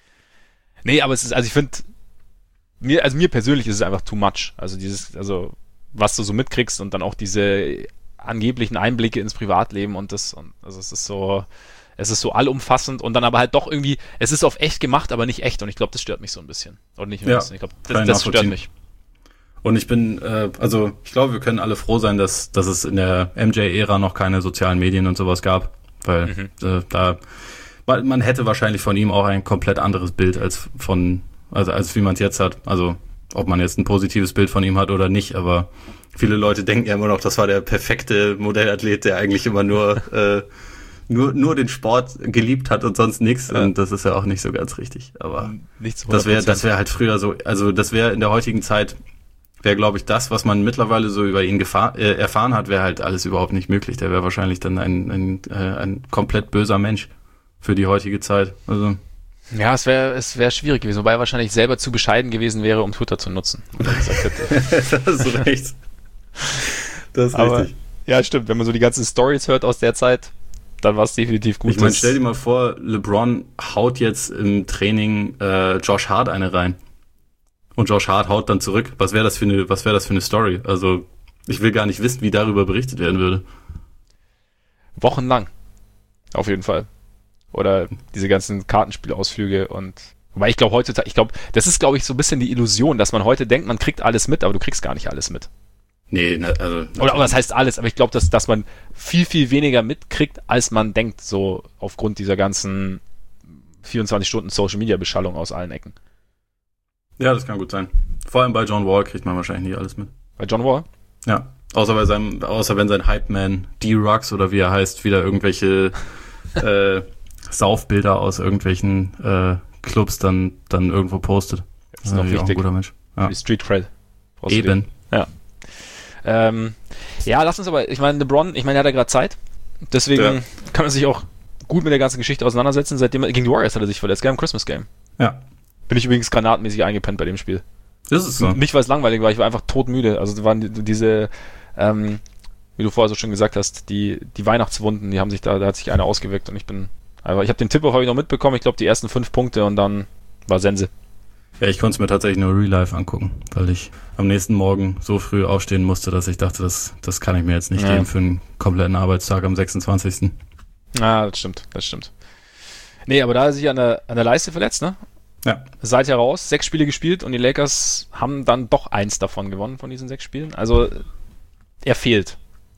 S1: Nee, aber es ist, also ich finde, mir, also mir persönlich ist es einfach too much. Also dieses, also was du so mitkriegst und dann auch diese angeblichen Einblicke ins Privatleben und das, und, also es ist so, es ist so allumfassend und dann aber halt doch irgendwie, es ist auf echt gemacht, aber nicht echt und ich glaube, das stört mich so ein bisschen. Oder nicht ein
S2: ja,
S1: bisschen. Ich glaube, das, das stört mich.
S2: Und ich bin, äh, also ich glaube, wir können alle froh sein, dass, dass es in der M J-Ära noch keine sozialen Medien und sowas gab, weil mhm. äh, da man hätte wahrscheinlich von ihm auch ein komplett anderes Bild als von, also als wie man es jetzt hat. Also ob man jetzt ein positives Bild von ihm hat oder nicht, aber viele Leute denken ja immer noch, das war der perfekte Modellathlet, der eigentlich immer nur äh, nur nur den Sport geliebt hat und sonst nichts. Ja. Und das ist ja auch nicht so ganz richtig. Aber das wäre das wäre halt früher so, also das wäre in der heutigen Zeit, wäre glaube ich das, was man mittlerweile so über ihn gefahr, äh, erfahren hat, wäre halt alles überhaupt nicht möglich. Der wäre wahrscheinlich dann ein ein, äh, ein komplett böser Mensch für die heutige Zeit. Also
S1: ja, es wäre es wäre schwierig gewesen, wobei er wahrscheinlich selber zu bescheiden gewesen wäre, um Twitter zu nutzen.
S2: Das ist recht. Das ist
S1: aber,
S2: richtig.
S1: Ja, stimmt. Wenn man so die ganzen Stories hört aus der Zeit, dann war es definitiv gut.
S2: Ich meine, stell dir mal vor, LeBron haut jetzt im Training äh, Josh Hart eine rein. Und Josh Hart haut dann zurück. Was wäre das für eine, was wäre das für eine Story? Also, ich will gar nicht wissen, wie darüber berichtet werden würde.
S1: Wochenlang. Auf jeden Fall. Oder diese ganzen Kartenspielausflüge und weil ich glaube heutzutage, ich glaube, das ist glaube ich so ein bisschen die Illusion, dass man heute denkt, man kriegt alles mit, aber du kriegst gar nicht alles mit.
S2: Nee, na, also
S1: oder was heißt alles, aber ich glaube, dass dass man viel viel weniger mitkriegt, als man denkt, so aufgrund dieser ganzen vierundzwanzig Stunden Social Media Beschallung aus allen Ecken.
S2: Ja, das kann gut sein. Vor allem bei John Wall kriegt man wahrscheinlich nicht alles mit.
S1: Bei John Wall?
S2: Ja, außer bei seinem außer wenn sein Hype Man D-Rux oder wie er heißt, wieder irgendwelche äh, Saufbilder aus irgendwelchen äh, Clubs dann dann irgendwo postet.
S1: Das ist noch wichtig. Auch ein guter Mensch. Ja. Die Street Cred.
S2: Eben.
S1: Ja. Ähm, ja, lass uns aber, ich meine, LeBron, ich meine, er hat ja gerade Zeit. Deswegen ja. kann man sich auch gut mit der ganzen Geschichte auseinandersetzen. Seitdem gegen die Warriors hat er sich verletzt, gell, im Christmas Game.
S2: Ja.
S1: Bin ich übrigens granatenmäßig eingepennt bei dem Spiel.
S2: Das ist so.
S1: Nicht, weil es langweilig war, ich war einfach todmüde. Also da waren die, diese, ähm, wie du vorher so schön gesagt hast, die, die Weihnachtswunden, die haben sich da, da hat sich einer ausgewirkt und ich bin einfach, ich habe den Tip-Off habe ich noch mitbekommen, ich glaube die ersten fünf Punkte und dann war Sense.
S2: Ja, ich konnte es mir tatsächlich nur Real Life angucken, weil ich am nächsten Morgen so früh aufstehen musste, dass ich dachte, das, das kann ich mir jetzt nicht ja. geben für einen kompletten Arbeitstag am sechsundzwanzigsten
S1: Ah, das stimmt, das stimmt. Nee, aber da hat er sich an der, an der Leiste verletzt, ne?
S2: Ja.
S1: Seit heraus, sechs Spiele gespielt und die Lakers haben dann doch eins davon gewonnen von diesen sechs Spielen. Also, er fehlt.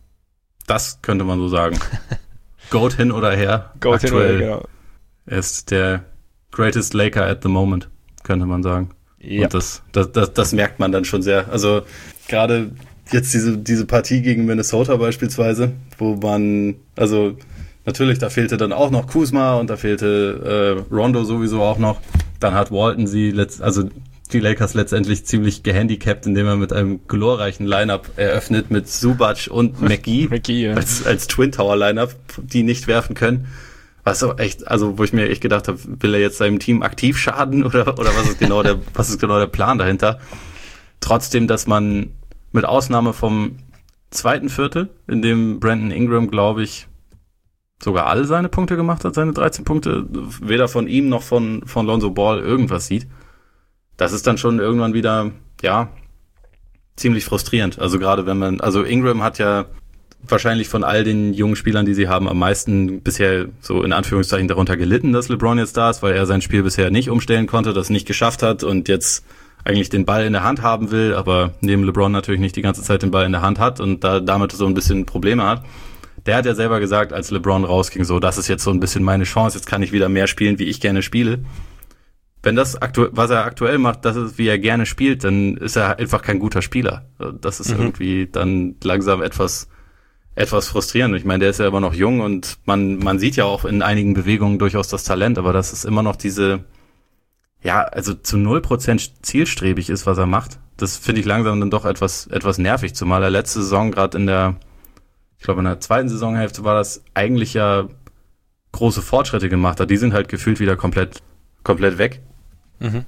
S2: Das könnte man so sagen. Goat hin oder her.
S1: Goat hin oder her, genau.
S2: Er ist der greatest Laker at the moment, könnte man sagen.
S1: Ja.
S2: Und das, das, das, das merkt man dann schon sehr. Also, gerade jetzt diese, diese Partie gegen Minnesota beispielsweise, wo man, also, natürlich, da fehlte dann auch noch Kuzma und da fehlte äh, Rondo sowieso auch noch. Dann hat Walton sie, letzt, also die Lakers letztendlich ziemlich gehandicapt, indem er mit einem glorreichen Lineup eröffnet mit Zubac und McGee,
S1: McGee ja.
S2: als, als Twin Tower Lineup, die nicht werfen können. Was auch echt, also wo ich mir echt gedacht habe, will er jetzt seinem Team aktiv schaden oder oder was ist genau der was ist genau der Plan dahinter? Trotzdem, dass man mit Ausnahme vom zweiten Viertel, in dem Brandon Ingram, glaube ich, sogar alle seine Punkte gemacht hat, seine dreizehn Punkte, weder von ihm noch von, von Lonzo Ball irgendwas sieht. Das ist dann schon irgendwann wieder, ja, ziemlich frustrierend. Also gerade wenn man, also Ingram hat ja wahrscheinlich von all den jungen Spielern, die sie haben, am meisten bisher so in Anführungszeichen darunter gelitten, dass LeBron jetzt da ist, weil er sein Spiel bisher nicht umstellen konnte, das nicht geschafft hat und jetzt eigentlich den Ball in der Hand haben will, aber neben LeBron natürlich nicht die ganze Zeit den Ball in der Hand hat und da damit so ein bisschen Probleme hat. Der hat ja selber gesagt, als LeBron rausging, so, das ist jetzt so ein bisschen meine Chance, jetzt kann ich wieder mehr spielen, wie ich gerne spiele. Wenn das aktu- was er aktuell macht, das ist, wie er gerne spielt, dann ist er einfach kein guter Spieler. Das ist mhm. irgendwie dann langsam etwas etwas frustrierend. Ich meine, der ist ja immer noch jung und man man sieht ja auch in einigen Bewegungen durchaus das Talent, aber das ist immer noch diese, ja, also zu null Prozent zielstrebig ist, was er macht. Das finde ich langsam dann doch etwas etwas nervig, zumal er letzte Saison gerade in der, ich glaube in der zweiten Saisonhälfte war das, eigentlich ja große Fortschritte gemacht hat. Die sind halt gefühlt wieder komplett komplett weg. Mhm.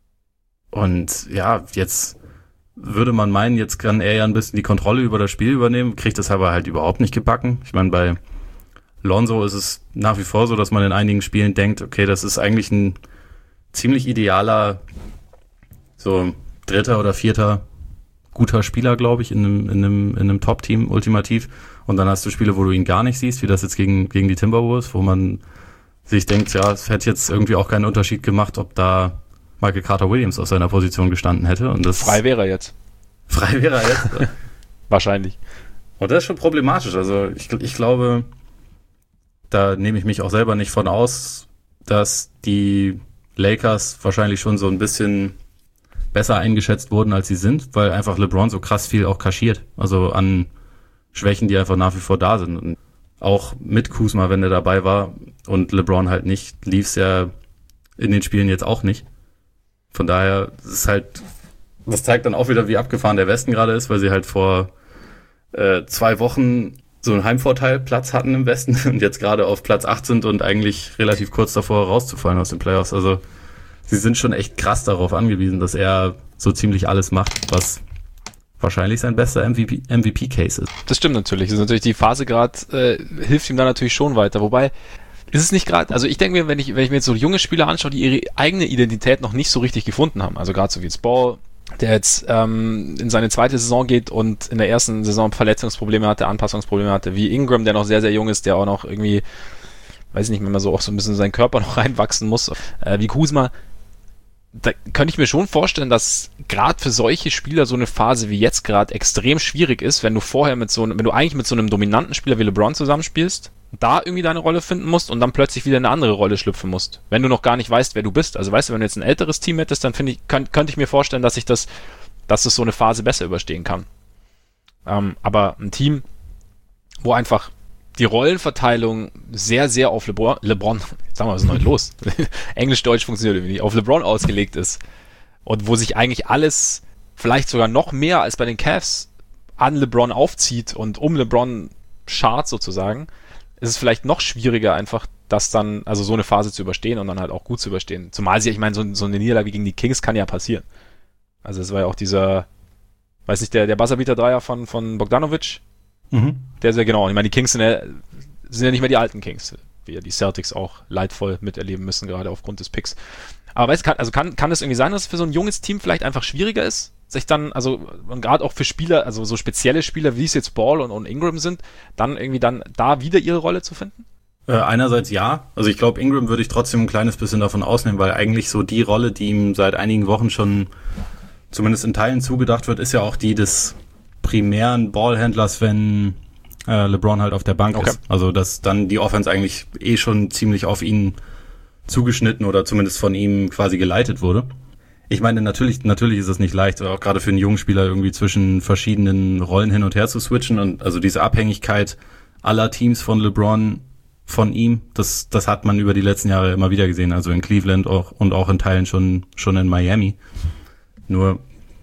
S2: Und ja, jetzt würde man meinen, jetzt kann er ja ein bisschen die Kontrolle über das Spiel übernehmen, kriegt das aber halt überhaupt nicht gebacken. Ich meine, bei Lonzo ist es nach wie vor so, dass man in einigen Spielen denkt, okay, das ist eigentlich ein ziemlich idealer, so dritter oder vierter guter Spieler, glaube ich, in einem, in einem, in einem Top-Team ultimativ. Und dann hast du Spiele, wo du ihn gar nicht siehst, wie das jetzt gegen, gegen die Timberwolves, wo man sich denkt, ja, es hätte jetzt irgendwie auch keinen Unterschied gemacht, ob da Michael Carter-Williams auf seiner Position gestanden hätte. Und das
S1: frei wäre er jetzt.
S2: Frei wäre er jetzt?
S1: Wahrscheinlich.
S2: Und das ist schon problematisch. Also ich, ich glaube, da nehme ich mich auch selber nicht von aus, dass die Lakers wahrscheinlich schon so ein bisschen besser eingeschätzt wurden, als sie sind, weil einfach LeBron so krass viel auch kaschiert. Also an Schwächen, die einfach nach wie vor da sind. Und auch mit Kuzma, wenn er dabei war und LeBron halt nicht, lief es ja in den Spielen jetzt auch nicht. Von daher ist es halt, das zeigt dann auch wieder, wie abgefahren der Westen gerade ist, weil sie halt vor äh, zwei Wochen so einen Heimvorteil Platz hatten im Westen und jetzt gerade auf Platz acht sind und eigentlich relativ kurz davor rauszufallen aus den Playoffs. Also sie sind schon echt krass darauf angewiesen, dass er so ziemlich alles macht, was wahrscheinlich sein bester M V P, M V P-Case ist.
S1: Das stimmt natürlich. Das ist natürlich die Phase gerade, äh, hilft ihm da natürlich schon weiter. Wobei, ist es nicht gerade, also ich denke mir, wenn ich, wenn ich mir jetzt so junge Spieler anschaue, die ihre eigene Identität noch nicht so richtig gefunden haben, also gerade so wie jetzt Ball, der jetzt ähm, in seine zweite Saison geht und in der ersten Saison Verletzungsprobleme hatte, Anpassungsprobleme hatte, wie Ingram, der noch sehr, sehr jung ist, der auch noch irgendwie, weiß ich nicht, wenn man so auch so ein bisschen in seinen Körper noch reinwachsen muss, äh, wie Kuzma, da könnte ich mir schon vorstellen, dass gerade für solche Spieler so eine Phase wie jetzt gerade extrem schwierig ist, wenn du vorher mit so, wenn du eigentlich mit so einem dominanten Spieler wie LeBron zusammenspielst, da irgendwie deine Rolle finden musst und dann plötzlich wieder in eine andere Rolle schlüpfen musst, wenn du noch gar nicht weißt, wer du bist. Also weißt du, wenn du jetzt ein älteres Team hättest, dann finde ich, könnt, könnte ich mir vorstellen, dass ich das, dass es so eine Phase besser überstehen kann. Ähm, aber ein Team, wo einfach die Rollenverteilung sehr, sehr auf LeBron, LeBron, jetzt sagen wir, was ist denn heute los? Englisch-Deutsch funktioniert irgendwie nicht, auf LeBron ausgelegt ist und wo sich eigentlich alles vielleicht sogar noch mehr als bei den Cavs an LeBron aufzieht und um LeBron schart sozusagen, ist es vielleicht noch schwieriger einfach, das dann, also so eine Phase zu überstehen und dann halt auch gut zu überstehen. Zumal sie, ich meine, so, so eine Niederlage gegen die Kings kann ja passieren. Also es war ja auch dieser, weiß nicht, der, der Buzzerbeater-Dreier von, von Bogdanovic, mhm. Der ist ja genau, ich meine, die Kings sind ja, sind ja nicht mehr die alten Kings, wie ja die Celtics auch leidvoll miterleben müssen, gerade aufgrund des Picks. Aber weißt du, kann, also kann, kann es irgendwie sein, dass es für so ein junges Team vielleicht einfach schwieriger ist, sich dann, also gerade auch für Spieler, also so spezielle Spieler, wie es jetzt Ball und, und Ingram sind, dann irgendwie dann da wieder ihre Rolle zu finden?
S2: Äh, einerseits ja, also ich glaube, Ingram würde ich trotzdem ein kleines bisschen davon ausnehmen, weil eigentlich so die Rolle, die ihm seit einigen Wochen schon zumindest in Teilen zugedacht wird, ist ja auch die des primären Ballhändlers, wenn äh, LeBron halt auf der Bank okay. ist. Also dass dann die Offense eigentlich eh schon ziemlich auf ihn zugeschnitten oder zumindest von ihm quasi geleitet wurde. Ich meine, natürlich natürlich ist es nicht leicht, auch gerade für einen jungen Spieler irgendwie zwischen verschiedenen Rollen hin und her zu switchen und also diese Abhängigkeit aller Teams von LeBron von ihm, das das hat man über die letzten Jahre immer wieder gesehen, also in Cleveland auch und auch in Teilen schon schon in Miami. Nur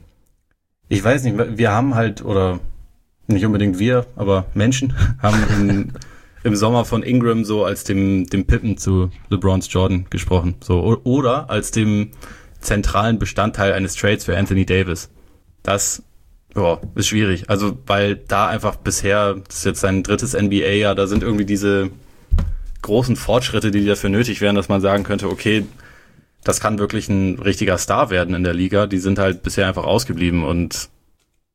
S2: ich weiß nicht, wir haben halt, oder nicht unbedingt wir, aber Menschen haben in, im Sommer von Ingram so als dem dem Pippen zu LeBrons Jordan gesprochen, so oder als dem zentralen Bestandteil eines Trades für Anthony Davis. Das ja, ist schwierig, also weil da einfach bisher, das ist jetzt sein drittes N B A-Jahr, da sind irgendwie diese großen Fortschritte, die dafür nötig wären, dass man sagen könnte, okay, das kann wirklich ein richtiger Star werden in der Liga, die sind halt bisher einfach ausgeblieben und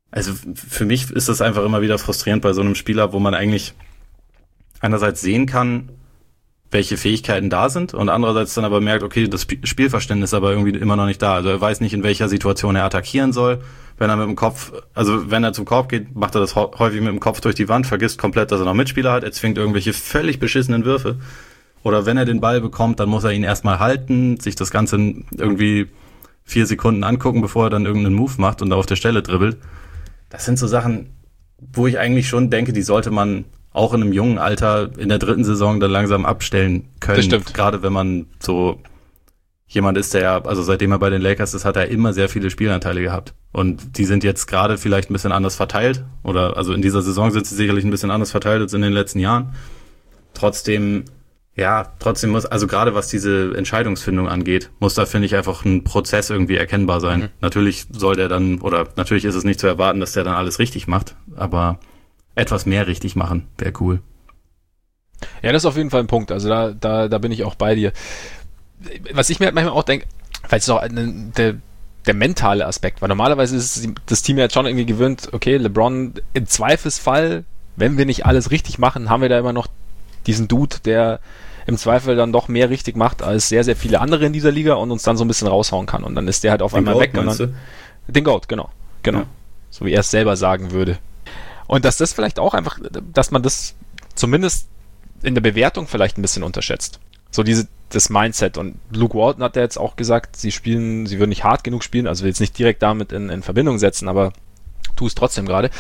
S2: Also für mich ist das einfach immer wieder frustrierend bei so einem Spieler, wo man eigentlich einerseits sehen kann, welche Fähigkeiten da sind und andererseits dann aber merkt, okay, das Spielverständnis ist aber irgendwie immer noch nicht da. Also er weiß nicht, in welcher Situation er attackieren soll. Wenn er mit dem Kopf, also wenn er zum Korb geht, macht er das häufig mit dem Kopf durch die Wand, vergisst komplett, dass er noch Mitspieler hat. Er zwingt irgendwelche völlig beschissenen Würfe. Oder wenn er den Ball bekommt, dann muss er ihn erstmal halten, sich das Ganze irgendwie vier Sekunden angucken, bevor er dann irgendeinen Move macht und da auf der Stelle dribbelt. Das sind so Sachen, wo ich eigentlich schon denke, die sollte man auch in einem jungen Alter in der dritten Saison dann langsam abstellen können.
S1: Das stimmt.
S2: Gerade wenn man so jemand ist, der, also seitdem er bei den Lakers ist, hat er immer sehr viele Spielanteile gehabt. Und die sind jetzt gerade vielleicht ein bisschen anders verteilt. Oder also in dieser Saison sind sie sicherlich ein bisschen anders verteilt als in den letzten Jahren. Trotzdem, ja, trotzdem muss, also gerade was diese Entscheidungsfindung angeht, muss da, finde ich, einfach ein Prozess irgendwie erkennbar sein. Mhm. Natürlich soll der dann, oder natürlich ist es nicht zu erwarten, dass der dann alles richtig macht, aber etwas mehr richtig machen wäre cool.
S1: Ja, das ist auf jeden Fall ein Punkt. Also da, da, da bin ich auch bei dir. Was ich mir halt manchmal auch denke, vielleicht ist auch eine, der, der mentale Aspekt, weil normalerweise ist das Team ja jetzt schon irgendwie gewöhnt, okay, LeBron im Zweifelsfall, wenn wir nicht alles richtig machen, haben wir da immer noch diesen Dude, der im Zweifel dann doch mehr richtig macht als sehr, sehr viele andere in dieser Liga und uns dann so ein bisschen raushauen kann. Und dann ist der halt auf den einmal Goat, weg. Und dann, den Goat, genau. genau. Ja. So wie er es selber sagen würde. Und dass das vielleicht auch einfach, dass man das zumindest in der Bewertung vielleicht ein bisschen unterschätzt. So diese, das Mindset. Und Luke Walton hat ja jetzt auch gesagt, sie spielen, sie würden nicht hart genug spielen, also jetzt nicht direkt damit in, in Verbindung setzen, aber tu es trotzdem gerade.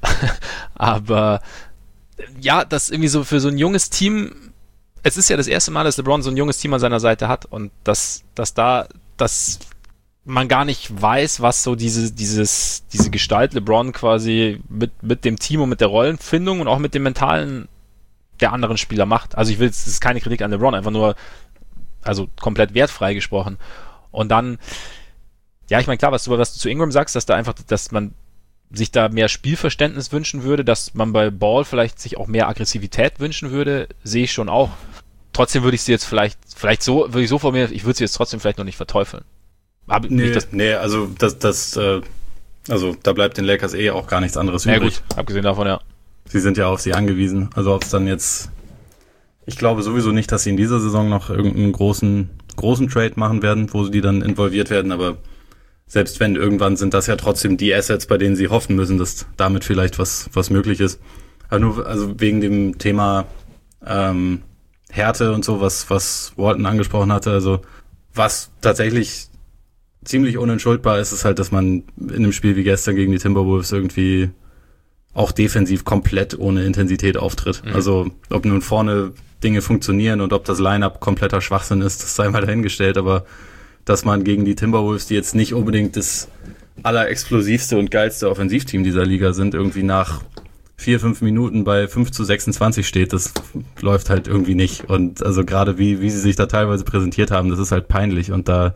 S1: Aber ja, das irgendwie so für so ein junges Team, es ist ja das erste Mal, dass LeBron so ein junges Team an seiner Seite hat und dass, dass da, dass man gar nicht weiß, was so diese, dieses, diese Gestalt LeBron quasi mit, mit dem Team und mit der Rollenfindung und auch mit dem Mentalen der anderen Spieler macht. Also ich will, es ist keine Kritik an LeBron, einfach nur, also komplett wertfrei gesprochen. Und dann, ja, ich meine, klar, was du, was du zu Ingram sagst, dass da einfach, dass man sich da mehr Spielverständnis wünschen würde, dass man bei Ball vielleicht sich auch mehr Aggressivität wünschen würde, sehe ich schon auch. Trotzdem würde ich sie jetzt vielleicht, vielleicht so, würde ich so formulieren, ich würde sie jetzt trotzdem vielleicht noch nicht verteufeln.
S2: Hab nee, das, nee, also das, das, äh, also da bleibt den Lakers eh auch gar nichts anderes übrig.
S1: Ja gut, abgesehen davon, ja.
S2: Sie sind ja auf sie angewiesen. Also ob es dann jetzt, ich glaube sowieso nicht, dass sie in dieser Saison noch irgendeinen großen, großen Trade machen werden, wo sie die dann involviert werden, aber selbst wenn, irgendwann sind das ja trotzdem die Assets, bei denen sie hoffen müssen, dass damit vielleicht was, was möglich ist. Aber nur, also wegen dem Thema ähm, Härte und so, was, was Walton angesprochen hatte, also was tatsächlich ziemlich unentschuldbar ist, ist halt, dass man in einem Spiel wie gestern gegen die Timberwolves irgendwie auch defensiv komplett ohne Intensität auftritt. Mhm. Also ob nun vorne Dinge funktionieren und ob das Line-Up kompletter Schwachsinn ist, das sei mal dahingestellt, aber dass man gegen die Timberwolves, die jetzt nicht unbedingt das allerexplosivste und geilste Offensivteam dieser Liga sind, irgendwie nach vier, fünf Minuten bei fünf zu sechsundzwanzig steht, das läuft halt irgendwie nicht. Und also gerade wie, wie sie sich da teilweise präsentiert haben, das ist halt peinlich. Und da,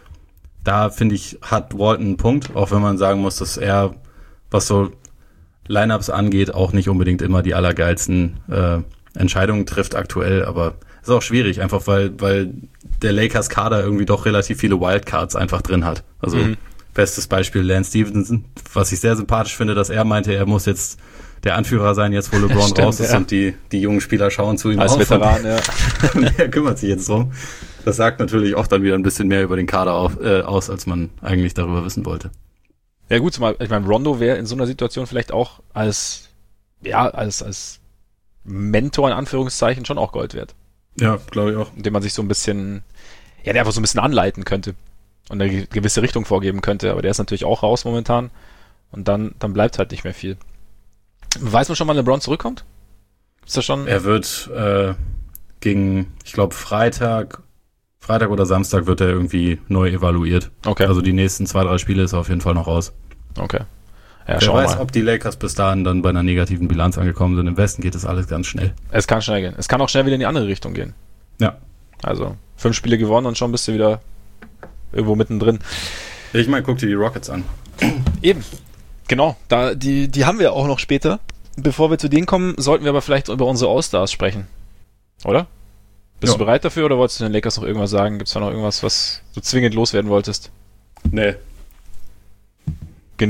S2: da finde ich, hat Walton einen Punkt, auch wenn man sagen muss, dass er, was so Lineups angeht, auch nicht unbedingt immer die allergeilsten äh, Entscheidungen trifft aktuell, aber ist auch schwierig, einfach weil, weil der Lakers Kader irgendwie doch relativ viele Wildcards einfach drin hat. Also mhm. bestes Beispiel Lance Stevenson, was ich sehr sympathisch finde, dass er meinte, er muss jetzt der Anführer sein, jetzt wo LeBron Stimmt, raus ist ja. und die, die jungen Spieler schauen zu ihm
S1: als
S2: auf.
S1: Als Veteran, ja.
S2: Und er kümmert sich jetzt drum. Das sagt natürlich auch dann wieder ein bisschen mehr über den Kader auf, äh, aus, als man eigentlich darüber wissen wollte.
S1: Ja gut, zumal, ich meine, Rondo wäre in so einer Situation vielleicht auch als, ja, als, als Mentor in Anführungszeichen schon auch Gold wert.
S2: Ja, glaube ich auch.
S1: Indem man sich so ein bisschen, ja, der einfach so ein bisschen anleiten könnte und eine gewisse Richtung vorgeben könnte, aber der ist natürlich auch raus momentan und dann, dann bleibt halt nicht mehr viel. Weiß man schon, wann LeBron zurückkommt? Ist das schon?
S2: Er wird äh, gegen, ich glaube, Freitag, Freitag oder Samstag wird er irgendwie neu evaluiert.
S1: Okay.
S2: Also die nächsten zwei, drei Spiele ist er auf jeden Fall noch raus.
S1: Okay. Ja,
S2: Wer weiß, mal. ob die Lakers bis dahin dann bei einer negativen Bilanz angekommen sind. Im Westen geht das alles ganz schnell.
S1: Es kann schnell gehen. Es kann auch schnell wieder in die andere Richtung gehen.
S2: Ja.
S1: Also, fünf Spiele gewonnen und schon bist du wieder irgendwo mittendrin.
S2: Ich meine, guck dir die Rockets an.
S1: Eben. Genau. Da, die, die haben wir auch noch später. Bevor wir zu denen kommen, sollten wir aber vielleicht über unsere All-Stars sprechen. Oder? Bist ja. du bereit dafür oder wolltest du den Lakers noch irgendwas sagen? Gibt es da noch irgendwas, was du zwingend loswerden wolltest?
S2: Nee.
S1: Genug.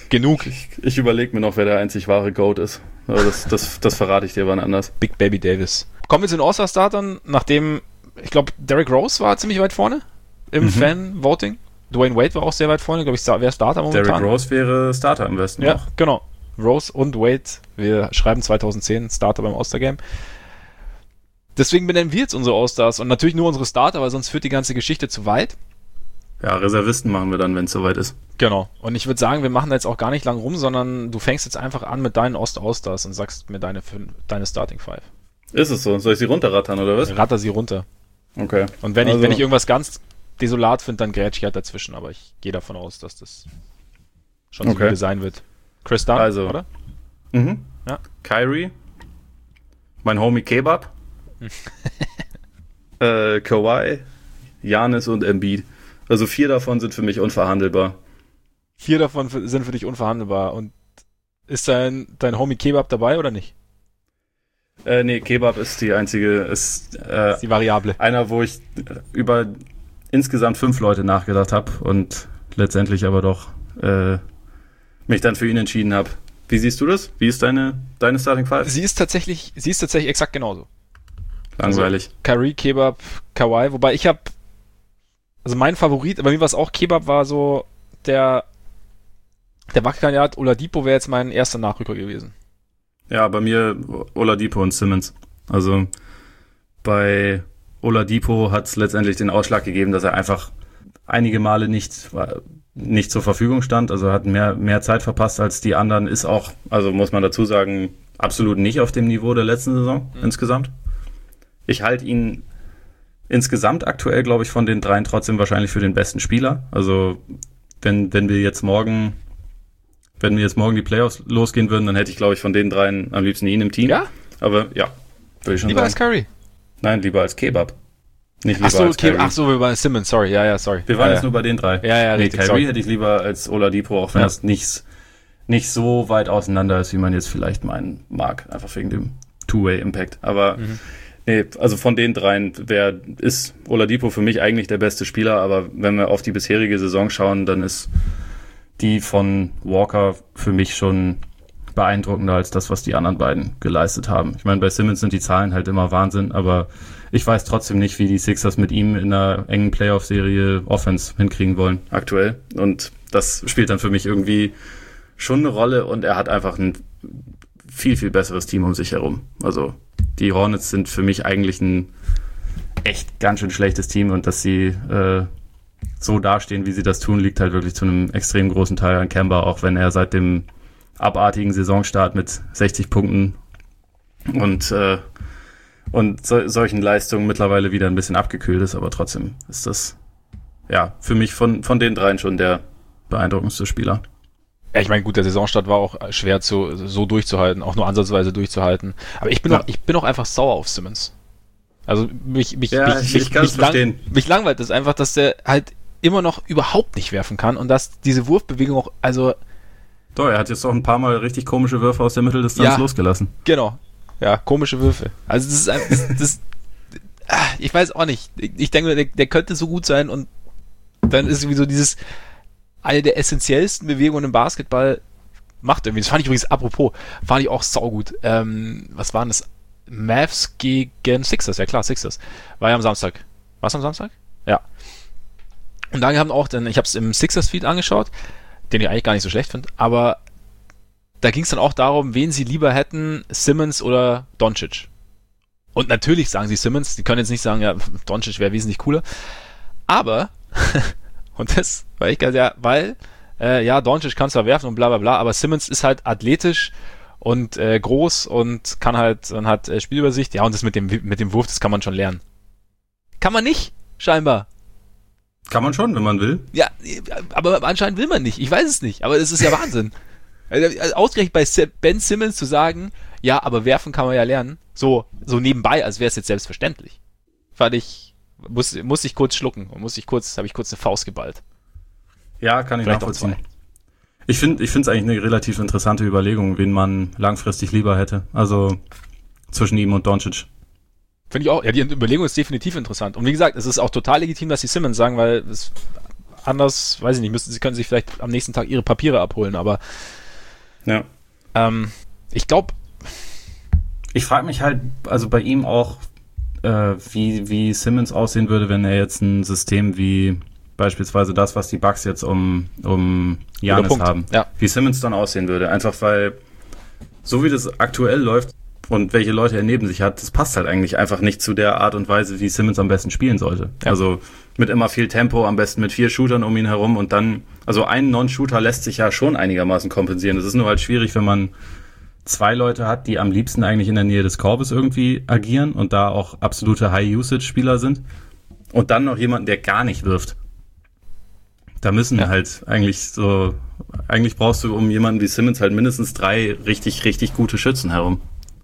S1: Genug.
S2: Ich, ich überlege mir noch, wer der einzig wahre GOAT ist. Aber das, das, das verrate ich dir wann anders.
S1: Big Baby Davis. Kommen wir zu den All-Star-Startern, nachdem, ich glaube, Derrick Rose war ziemlich weit vorne im mhm. Fan-Voting. Dwayne Wade war auch sehr weit vorne, glaube ich, wer Starter momentan.
S2: Derrick Rose wäre Starter im Westen.
S1: Ja, auch. Genau. Rose und Wade, wir schreiben zweitausendzehn Starter beim All-Star-Game. Deswegen benennen wir jetzt unsere All-Stars und natürlich nur unsere Starter, weil sonst führt die ganze Geschichte zu weit.
S2: Ja, Reservisten machen wir dann, wenn es soweit ist.
S1: Genau. Und ich würde sagen, wir machen da jetzt auch gar nicht lang rum, sondern du fängst jetzt einfach an mit deinen Ost-All-Stars und sagst mir deine, deine Starting Five.
S2: Ist es so? Soll ich sie runterrattern, oder was?
S1: Ratter sie runter.
S2: Okay.
S1: Und wenn
S2: also.
S1: ich, wenn ich irgendwas ganz desolat finde, dann grätsch ich halt dazwischen, aber ich gehe davon aus, dass das schon
S2: okay.
S1: so sein wird. Chris Dunn,
S2: also.
S1: oder?
S2: Mhm.
S1: Ja.
S2: Kyrie. Mein Homie Kebab. äh, Kawhi. Giannis und Embiid. Also vier davon sind für mich unverhandelbar.
S1: Vier davon für, sind für dich unverhandelbar. Und ist dein, dein Homie Kebab dabei oder nicht?
S2: Äh, nee, Kebab ist die einzige, ist, äh,
S1: ist die Variable.
S2: Einer, wo ich über insgesamt fünf Leute nachgedacht habe und letztendlich aber doch äh, mich dann für ihn entschieden habe. Wie siehst du das? Wie ist deine, deine Starting Five?
S1: Sie ist tatsächlich, sie ist tatsächlich exakt genauso.
S2: Langweilig.
S1: Also, Kyrie, Kebab, Kawhi, wobei ich habe, also mein Favorit, bei mir war es auch Kebab, war so der, der Wackelkandidat. Oladipo wäre jetzt mein erster Nachrücker gewesen.
S2: Ja, bei mir Oladipo und Simmons. Also bei Oladipo hat es letztendlich den Ausschlag gegeben, dass er einfach einige Male nicht, nicht zur Verfügung stand. Also hat mehr, mehr Zeit verpasst als die anderen. Ist auch, also muss man dazu sagen, absolut nicht auf dem Niveau der letzten Saison mhm. insgesamt. Ich halte ihn insgesamt aktuell, glaube ich, von den dreien trotzdem wahrscheinlich für den besten Spieler. Also wenn, wenn wir jetzt morgen Wenn wir jetzt morgen die Playoffs losgehen würden, dann hätte ich, glaube ich, von den dreien am liebsten ihn im Team.
S1: Ja?
S2: Aber ja, würde ich schon
S1: lieber
S2: sagen.
S1: als Curry?
S2: Nein, lieber als Kebab. Nicht lieber
S1: ach so,
S2: als
S1: okay,
S2: Curry.
S1: Ach so, wir waren Simmons, sorry. Ja, ja, sorry.
S2: Wir waren
S1: ja,
S2: jetzt
S1: ja.
S2: nur bei den drei.
S1: Ja, ja,
S2: nee,
S1: richtig,
S2: Kyrie
S1: sorry.
S2: hätte ich lieber als Oladipo, auch wenn
S1: ja.
S2: das nicht, nicht so weit auseinander ist, wie man jetzt vielleicht meinen mag. Einfach wegen dem Two-Way-Impact. Aber mhm. nee, also von den dreien wär, ist Oladipo für mich eigentlich der beste Spieler. Aber wenn wir auf die bisherige Saison schauen, dann ist die von Walker für mich schon beeindruckender als das, was die anderen beiden geleistet haben. Ich meine, bei Simmons sind die Zahlen halt immer Wahnsinn, aber ich weiß trotzdem nicht, wie die Sixers mit ihm in einer engen Playoff-Serie Offense hinkriegen wollen, aktuell. Und das spielt dann für mich irgendwie schon eine Rolle und er hat einfach ein viel, viel besseres Team um sich herum. Also die Hornets sind für mich eigentlich ein echt ganz schön schlechtes Team und dass sie äh, so dastehen, wie sie das tun, liegt halt wirklich zu einem extrem großen Teil an Kemba, auch wenn er seit dem abartigen Saisonstart mit sechzig Punkten und, äh, und so, solchen Leistungen mittlerweile wieder ein bisschen abgekühlt ist, aber trotzdem ist das ja für mich von, von den dreien schon der beeindruckendste Spieler.
S1: Ja, ich meine, gut, der Saisonstart war auch schwer zu, so durchzuhalten, auch nur ansatzweise durchzuhalten. Aber ich bin ja. auch, ich bin auch einfach sauer auf Simmons. Also mich, mich,
S2: ja,
S1: mich,
S2: ich,
S1: mich,
S2: ich kann
S1: mich,
S2: es verstehen.
S1: Lang, mich langweilt es einfach, dass der halt immer noch überhaupt nicht werfen kann und dass diese Wurfbewegung auch, also
S2: doch, er hat jetzt auch ein paar Mal richtig komische Würfe aus der Mitteldistanz
S1: ja,
S2: losgelassen.
S1: Genau. Ja, komische Würfe. Also das ist einfach, das, das, ich weiß auch nicht. Ich denke, der, der könnte so gut sein und dann ist irgendwie so dieses, eine der essentiellsten Bewegungen im Basketball macht irgendwie. Das fand ich übrigens, apropos, fand ich auch saugut. Ähm, was waren das? Mavs gegen Sixers, ja klar, Sixers. War ja am Samstag. War es am Samstag? Ja. Und da haben auch, dann, ich habe es im Sixers-Feed angeschaut, den ich eigentlich gar nicht so schlecht finde, aber da ging es dann auch darum, wen sie lieber hätten, Simmons oder Doncic. Und natürlich sagen sie Simmons, die können jetzt nicht sagen, ja, Doncic wäre wesentlich cooler, aber, und das war ich ganz, ja, weil, äh, ja, Doncic kann zwar werfen und bla bla bla, aber Simmons ist halt athletisch und äh, groß und kann halt, und hat äh, Spielübersicht, ja, und das mit dem, mit dem Wurf, das kann man schon lernen. Kann man nicht, scheinbar.
S2: Kann man schon, wenn man will.
S1: Ja, aber anscheinend will man nicht. Ich weiß es nicht, aber es ist ja Wahnsinn. Also ausgerechnet bei Ben Simmons zu sagen, ja, aber werfen kann man ja lernen. So, so nebenbei, als wäre es jetzt selbstverständlich. Fand ich, muss, muss ich kurz schlucken und muss ich kurz, habe ich kurz eine Faust geballt.
S2: Ja, kann ich
S1: Vielleicht
S2: nachvollziehen. Ich finde, ich finde es eigentlich eine relativ interessante Überlegung, wen man langfristig lieber hätte. Also zwischen ihm und Doncic.
S1: Finde ich auch. Ja, die Überlegung ist definitiv interessant. Und wie gesagt, es ist auch total legitim, dass die Simmons sagen, weil es anders, weiß ich nicht, müssen, sie können sich vielleicht am nächsten Tag ihre Papiere abholen, aber
S2: ja.
S1: ähm, ich glaube,
S2: ich frage mich halt, also bei ihm auch, äh, wie, wie Simmons aussehen würde, wenn er jetzt ein System wie beispielsweise das, was die Bucks jetzt um, um Giannis haben,
S1: ja.
S2: wie Simmons dann aussehen würde. Einfach weil, so wie das aktuell läuft und welche Leute er neben sich hat, das passt halt eigentlich einfach nicht zu der Art und Weise, wie Simmons am besten spielen sollte. Ja. Also mit immer viel Tempo, am besten mit vier Shootern um ihn herum und dann, also ein Non-Shooter lässt sich ja schon einigermaßen kompensieren. Das ist nur halt schwierig, wenn man zwei Leute hat, die am liebsten eigentlich in der Nähe des Korbes irgendwie agieren und da auch absolute High-Usage-Spieler sind und dann noch jemanden, der gar nicht wirft. Da müssen ja. halt eigentlich so, eigentlich brauchst du um jemanden wie Simmons halt mindestens drei richtig, richtig gute Schützen herum.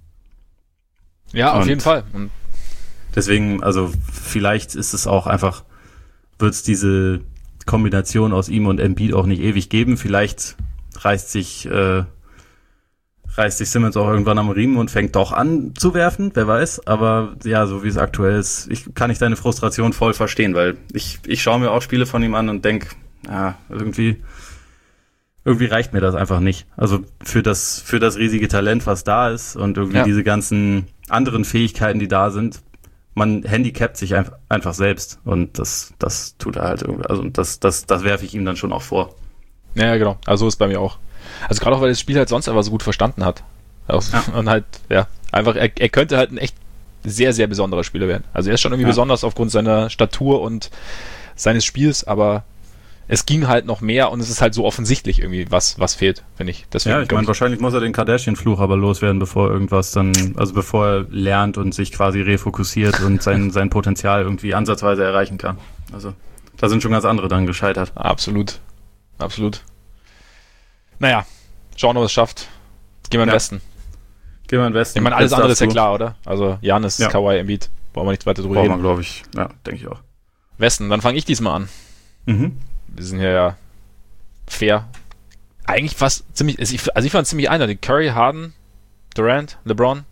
S1: Ja, auf
S2: und
S1: jeden Fall. Und
S2: deswegen, also vielleicht ist es auch einfach, wird es diese Kombination aus ihm und Embiid auch nicht ewig geben. Vielleicht reißt sich, äh, reißt sich Simmons auch irgendwann am Riemen und fängt doch an zu werfen, wer weiß. Aber ja, so wie es aktuell ist, ich, kann ich deine Frustration voll verstehen, weil ich, ich schaue mir auch Spiele von ihm an und denke, ja, irgendwie, irgendwie reicht mir das einfach nicht. Also für das, für das riesige Talent, was da ist und irgendwie ja. diese ganzen anderen Fähigkeiten, die da sind, man handicapt sich einfach, einfach selbst und das, das tut er halt irgendwie, also das, das, das werfe ich ihm dann schon auch vor.
S1: Ja, genau. Also ist bei mir auch. Also gerade auch, weil er das Spiel halt sonst einfach so gut verstanden hat. Also, ja. Und halt, ja, einfach, er, er könnte halt ein echt sehr, sehr besonderer Spieler werden. Also er ist schon irgendwie ja. besonders aufgrund seiner Statur und seines Spiels, aber es ging halt noch mehr und es ist halt so offensichtlich irgendwie, was, was fehlt, finde ich. Deswegen,
S2: ja, ich meine, wahrscheinlich muss er den Kardashian-Fluch aber loswerden, bevor irgendwas dann, also bevor er lernt und sich quasi refokussiert und sein, sein Potenzial irgendwie ansatzweise erreichen kann. Also, da sind schon ganz andere dann gescheitert.
S1: Absolut. Absolut. Naja, schauen, ob es schafft. Jetzt gehen wir in den
S2: ja.
S1: Westen.
S2: Gehen wir in den Westen.
S1: Ich meine, alles andere ist ja klar, oder? Also, Giannis,
S2: ja.
S1: Kawhi, Embiid. Brauchen wir nichts weiter drüber
S2: reden.
S1: Brauchen
S2: wir, glaube ich. Ja, denke ich auch.
S1: Westen, dann fange ich diesmal an.
S2: Mhm.
S1: Wir sind hier ja fair. Eigentlich fast ziemlich, also ich, also ich fand es ziemlich eindeutig. Curry, Harden, Durant, LeBron.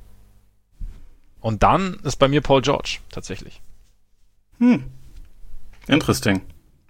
S1: Und dann ist bei mir Paul George, tatsächlich.
S2: Hm. Interesting.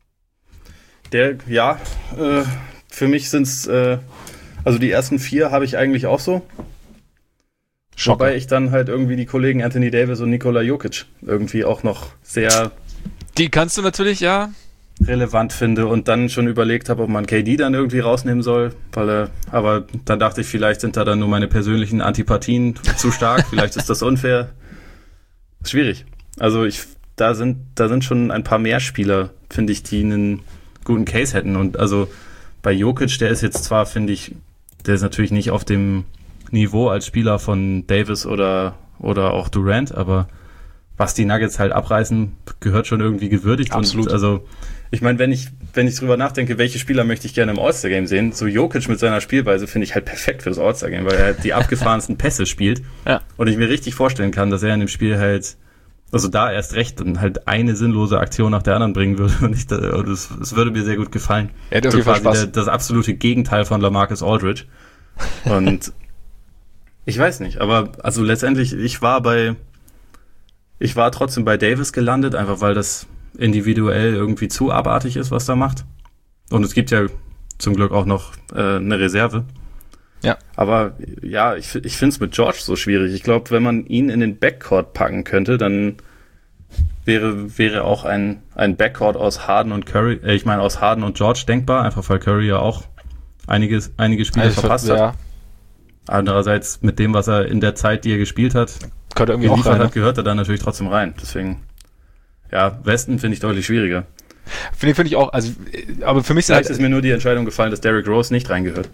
S2: Der, ja, äh, für mich sind es, äh, also die ersten vier habe ich eigentlich auch so.
S1: Schocker.
S2: Wobei ich dann halt irgendwie die Kollegen Anthony Davis und Nikola Jokic irgendwie auch noch sehr
S1: die kannst du natürlich, ja,
S2: relevant finde und dann schon überlegt habe, ob man K D dann irgendwie rausnehmen soll, weil er, aber dann dachte ich, vielleicht sind da dann nur meine persönlichen Antipathien zu stark, vielleicht ist das unfair. Schwierig. Also ich, da sind, da sind schon ein paar mehr Spieler, finde ich, die einen guten Case hätten und also bei Jokic, der ist jetzt zwar, finde ich, der ist natürlich nicht auf dem Niveau als Spieler von Davis oder, oder auch Durant, aber was die Nuggets halt abreißen, gehört schon irgendwie gewürdigt.
S1: Absolut.
S2: Und also, ich meine, wenn ich, wenn ich drüber nachdenke, welche Spieler möchte ich gerne im All-Star-Game sehen, so Jokic mit seiner Spielweise finde ich halt perfekt für das All-Star-Game, weil er die abgefahrensten Pässe spielt.
S1: Ja.
S2: Und ich mir richtig vorstellen kann, dass er in dem Spiel halt, also da erst recht dann halt eine sinnlose Aktion nach der anderen bringen würde. Und ich, und es, es würde mir sehr gut gefallen.
S1: Er hätte auf
S2: so
S1: jeden Fall
S2: quasi
S1: Spaß.
S2: Der, das absolute Gegenteil von LaMarcus Aldridge. Und ich weiß nicht, aber also letztendlich, ich war bei Ich war trotzdem bei Davis gelandet, einfach weil das individuell irgendwie zu abartig ist, was er macht. Und es gibt ja zum Glück auch noch äh, eine Reserve.
S1: Ja.
S2: Aber ja, ich, ich finde es mit George so schwierig. Ich glaube, wenn man ihn in den Backcourt packen könnte, dann wäre wäre auch ein ein Backcourt aus Harden und Curry, äh, ich meine aus Harden und George denkbar, einfach weil Curry ja auch einiges, einige Spiele
S1: also
S2: verpasst
S1: wird,
S2: hat.
S1: ja.
S2: Andererseits mit dem, was er in der Zeit, die er gespielt hat,
S1: gehört irgendwie auch rein,
S2: hat, gehört er dann natürlich trotzdem rein. Deswegen, ja, Westen finde ich deutlich schwieriger.
S1: Finde find ich auch, also, aber für mich
S2: Vielleicht
S1: halt,
S2: ist mir nur die Entscheidung gefallen, dass Derrick Rose nicht reingehört.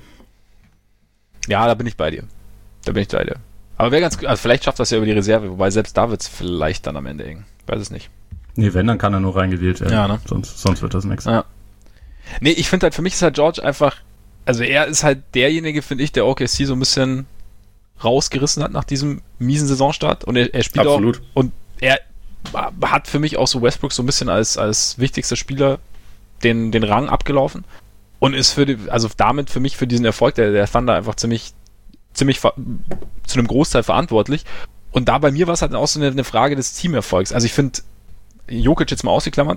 S1: Ja, da bin ich bei dir. Da bin ich bei dir. Aber wäre ganz, also vielleicht schafft das ja über die Reserve, wobei selbst da wird es vielleicht dann am Ende eng. Weiß es nicht.
S2: Nee, wenn, dann kann er nur reingewählt werden.
S1: Ja, ne?
S2: Sonst, sonst wird das nichts.
S1: Ja. Nee, ich finde halt, für mich ist halt George einfach, also er ist halt derjenige, finde ich, der O K C so ein bisschen rausgerissen hat nach diesem miesen Saisonstart und er, er spielt
S2: Absolut.
S1: auch und er hat für mich auch so Westbrook so ein bisschen als, als wichtigster Spieler den, den Rang abgelaufen und ist für die, also damit für mich für diesen Erfolg der, der Thunder einfach ziemlich, ziemlich ver- zu einem Großteil verantwortlich und da bei mir war es halt auch so eine, eine Frage des Teamerfolgs. Also ich finde Jokic jetzt mal ausgeklammert,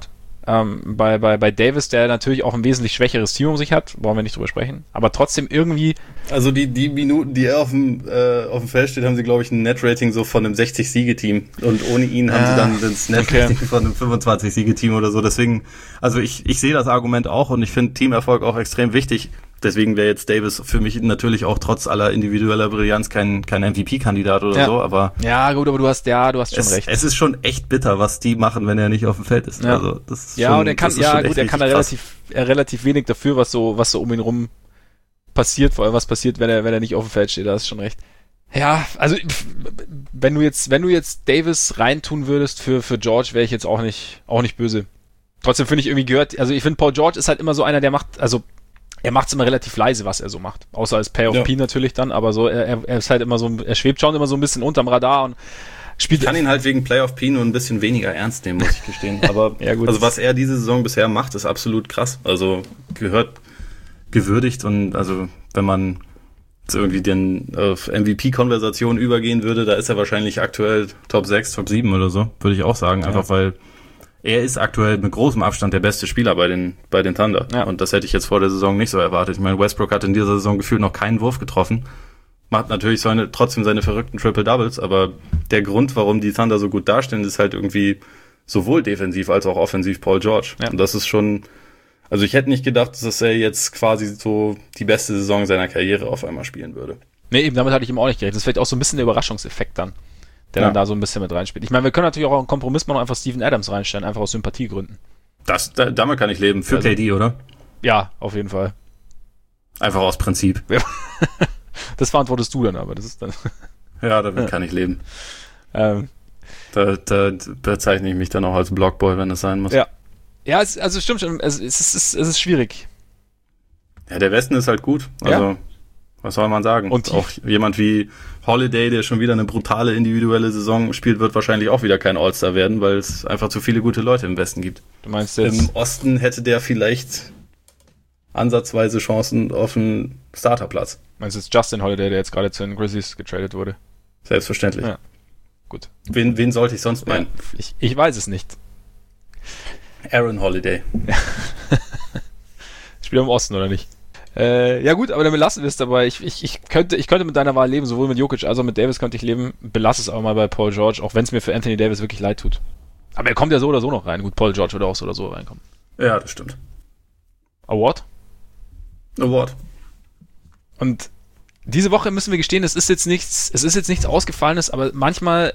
S1: Ähm, bei, bei, bei Davis, der natürlich auch ein wesentlich schwächeres Team um sich hat, wollen wir nicht drüber sprechen, aber trotzdem irgendwie...
S2: Also die, die Minuten, die er auf dem, äh, auf dem Feld steht, haben sie, glaube ich, ein Net-Rating so von einem sechzig-Siege-Team und ohne ihn haben ah, sie dann das Net-Rating okay. von einem fünfundzwanzig-Siege-Team oder so, deswegen, also ich, ich sehe das Argument auch und ich finde Teamerfolg auch extrem wichtig. Deswegen wäre jetzt Davis für mich natürlich auch trotz aller individueller Brillanz kein, kein M V P-Kandidat oder
S1: ja.
S2: so, aber...
S1: Ja, gut, aber du hast, ja, du hast schon
S2: es,
S1: recht.
S2: Es ist schon echt bitter, was die machen, wenn er nicht auf dem Feld ist.
S1: Ja,
S2: also, das ist
S1: ja
S2: schon,
S1: und er kann, ja gut, er kann da relativ, er relativ wenig dafür, was so, was so um ihn rum passiert, vor allem was passiert, wenn er, wenn er nicht auf dem Feld steht, da hast schon recht. Ja, also, wenn du jetzt, wenn du jetzt Davis reintun würdest für, für George, wäre ich jetzt auch nicht, auch nicht böse. Trotzdem finde ich irgendwie gehört, also ich finde Paul George ist halt immer so einer, der macht, also, er macht es immer relativ leise, was er so macht. Außer als Pay of ja. P natürlich dann, aber so, er, er ist halt immer so, er schwebt schon immer so ein bisschen unterm Radar und spielt.
S2: Ich kann ihn halt wegen Play of P nur ein bisschen weniger ernst nehmen, muss ich gestehen. Aber ja, gut. Also was er diese Saison bisher macht, ist absolut krass. Also gehört gewürdigt und also wenn man irgendwie den auf M V P-Konversation übergehen würde, da ist er wahrscheinlich aktuell Top sechs, Top sieben oder so, würde ich auch sagen. Einfach ja. weil er ist aktuell mit großem Abstand der beste Spieler bei den, bei den Thunder. Ja. Und das hätte ich jetzt vor der Saison nicht so erwartet. Ich meine, Westbrook hat in dieser Saison gefühlt noch keinen Wurf getroffen. Macht natürlich seine, trotzdem seine verrückten Triple-Doubles, aber der Grund, warum die Thunder so gut dastehen, ist halt irgendwie sowohl defensiv als auch offensiv Paul George. Ja. Und das ist schon, also ich hätte nicht gedacht, dass er jetzt quasi so die beste Saison seiner Karriere auf einmal spielen würde.
S1: Nee, eben, damit hatte ich ihm auch nicht gerechnet. Das ist vielleicht auch so ein bisschen der Überraschungseffekt dann, der ja. dann da so ein bisschen mit reinspielt. Ich meine, wir können natürlich auch einen Kompromiss machen und einfach Steven Adams reinstellen, einfach aus Sympathiegründen.
S2: Das, da, damit kann ich leben. Für also, K D, oder?
S1: Ja, auf jeden Fall.
S2: Einfach aus Prinzip.
S1: Ja. Das verantwortest du dann aber, das ist dann...
S2: Ja, damit ja. kann ich leben. Ähm, da, da bezeichne ich mich dann auch als Blockboy, wenn es sein muss.
S1: Ja, ja, es, also stimmt schon, es, es, ist, es ist schwierig.
S2: Ja, der Westen ist halt gut, also ja. was soll man sagen? Und auch jemand wie Holiday, der schon wieder eine brutale individuelle Saison spielt, wird wahrscheinlich auch wieder kein All-Star werden, weil es einfach zu viele gute Leute im Westen gibt.
S1: Du meinst jetzt?
S2: Im Osten hätte der vielleicht ansatzweise Chancen auf einen Starterplatz.
S1: Meinst du jetzt Justin Holiday, der jetzt gerade zu den Grizzlies getradet wurde?
S2: Selbstverständlich.
S1: Ja. Gut.
S2: Wen, wen sollte ich sonst meinen?
S1: Ja, ich, ich weiß es nicht.
S2: Aaron Holiday.
S1: Spielt er im Osten, oder nicht? Äh, ja gut, aber dann belassen wir es dabei. Ich, ich, ich, könnte, ich könnte mit deiner Wahl leben, sowohl mit Jokic als auch mit Davis könnte ich leben. Belass es aber mal bei Paul George, auch wenn es mir für Anthony Davis wirklich leid tut. Aber er kommt ja so oder so noch rein. Gut, Paul George würde auch so oder so reinkommen.
S2: Ja, das stimmt.
S1: Award?
S2: Award.
S1: Und diese Woche müssen wir gestehen, es ist jetzt nichts, es ist jetzt nichts Ausgefallenes, aber manchmal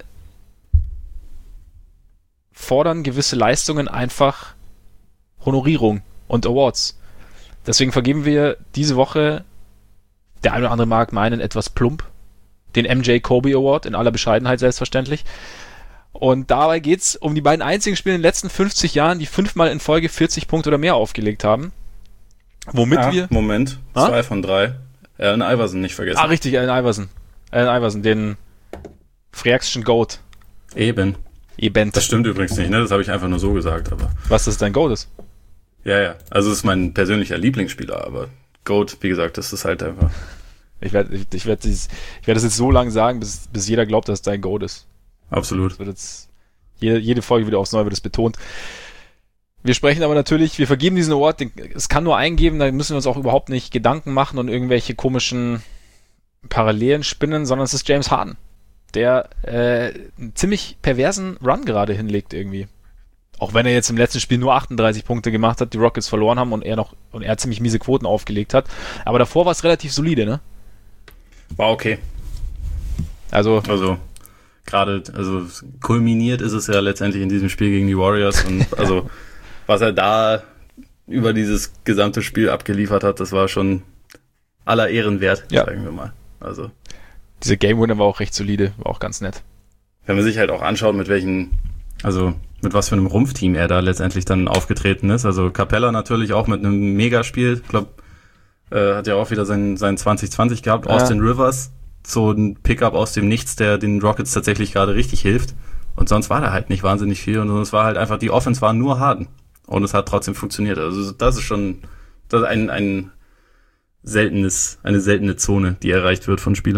S1: fordern gewisse Leistungen einfach Honorierung und Awards. Deswegen vergeben wir diese Woche, der eine oder andere mag meinen, etwas plump, den M J Kobe Award, in aller Bescheidenheit selbstverständlich. Und dabei geht's um die beiden einzigen Spiele in den letzten fünfzig Jahren, die fünfmal in Folge vierzig Punkte oder mehr aufgelegt haben. Womit
S2: ah,
S1: wir...
S2: Moment, ah? zwei von drei. Allen Iverson nicht vergessen.
S1: Ah, richtig, Allen Iverson. Allen Iverson, den Freakschen Goat.
S2: Eben.
S1: Eben.
S2: Das stimmt übrigens nicht, ne? Das habe ich einfach nur so gesagt, aber...
S1: Was, das dein Goat ist?
S2: Ja, ja. Also es ist mein persönlicher Lieblingsspieler, aber Goat, wie gesagt, das ist halt einfach...
S1: Ich werde ich, ich werd ich werd das jetzt so lange sagen, bis, bis jeder glaubt, dass es dein Goat ist.
S2: Absolut.
S1: Das wird jetzt, jede, jede Folge wieder aufs Neue wird es betont. Wir sprechen aber natürlich, wir vergeben diesen Award, den, es kann nur einen geben, da müssen wir uns auch überhaupt nicht Gedanken machen und irgendwelche komischen Parallelen spinnen, sondern es ist James Harden, der äh, einen ziemlich perversen Run gerade hinlegt irgendwie. Auch wenn er jetzt im letzten Spiel nur achtunddreißig Punkte gemacht hat, die Rockets verloren haben und er noch und er ziemlich miese Quoten aufgelegt hat. Aber davor war es relativ solide, ne?
S2: War okay.
S1: Also,
S2: also gerade, also kulminiert ist es ja letztendlich in diesem Spiel gegen die Warriors und also was er da über dieses gesamte Spiel abgeliefert hat, das war schon aller Ehren wert, ja. sagen wir mal. Also
S1: diese Game Winner war auch recht solide, war auch ganz nett.
S2: Wenn man sich halt auch anschaut, mit welchen, also mit was für einem Rumpfteam er da letztendlich dann aufgetreten ist. Also Capella natürlich auch mit einem Megaspiel. Ich glaube, äh, hat ja auch wieder sein, sein zwanzig zwanzig gehabt. Ja. Austin Rivers, so ein Pickup aus dem Nichts, der den Rockets tatsächlich gerade richtig hilft. Und sonst war da halt nicht wahnsinnig viel. Und es war halt einfach, die Offense war nur Harden. Und es hat trotzdem funktioniert. Also das ist schon das ist ein, ein seltenes, eine seltene Zone, die erreicht wird von Spielern.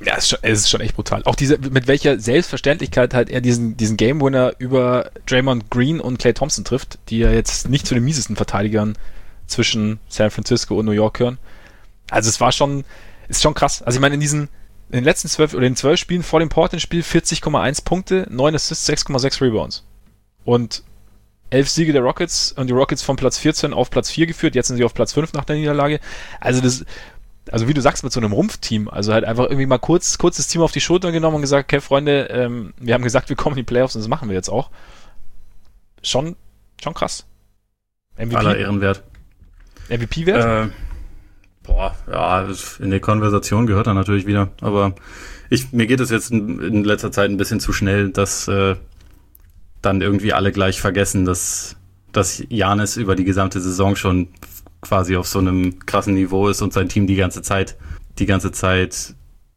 S1: Ja, es ist, schon, es ist schon echt brutal. Auch diese, mit welcher Selbstverständlichkeit halt er diesen, diesen Game-Winner über Draymond Green und Klay Thompson trifft, die ja jetzt nicht zu den miesesten Verteidigern zwischen San Francisco und New York gehören. Also es war schon, ist schon krass. Also ich meine, in diesen, in den letzten zwölf oder in zwölf Spielen vor dem Portland-Spiel vierzig Komma eins Punkte, neun Assists, sechs Komma sechs Rebounds. Und elf Siege der Rockets und die Rockets von Platz vierzehn auf Platz vier geführt, jetzt sind sie auf Platz fünf nach der Niederlage. Also das, also wie du sagst, mit so einem Rumpfteam, also halt einfach irgendwie mal kurz, kurz das Team auf die Schulter genommen und gesagt, okay, Freunde, ähm, wir haben gesagt, wir kommen in die Playoffs und das machen wir jetzt auch. Schon, schon krass.
S2: M V P? Aller Ehrenwert.
S1: M V P-Wert?
S2: Äh, boah, ja, in der Konversation gehört er natürlich wieder, aber ich, mir geht es jetzt in, in letzter Zeit ein bisschen zu schnell, dass äh, dann irgendwie alle gleich vergessen, dass, dass Giannis über die gesamte Saison schon quasi auf so einem krassen Niveau ist und sein Team die ganze Zeit, die ganze Zeit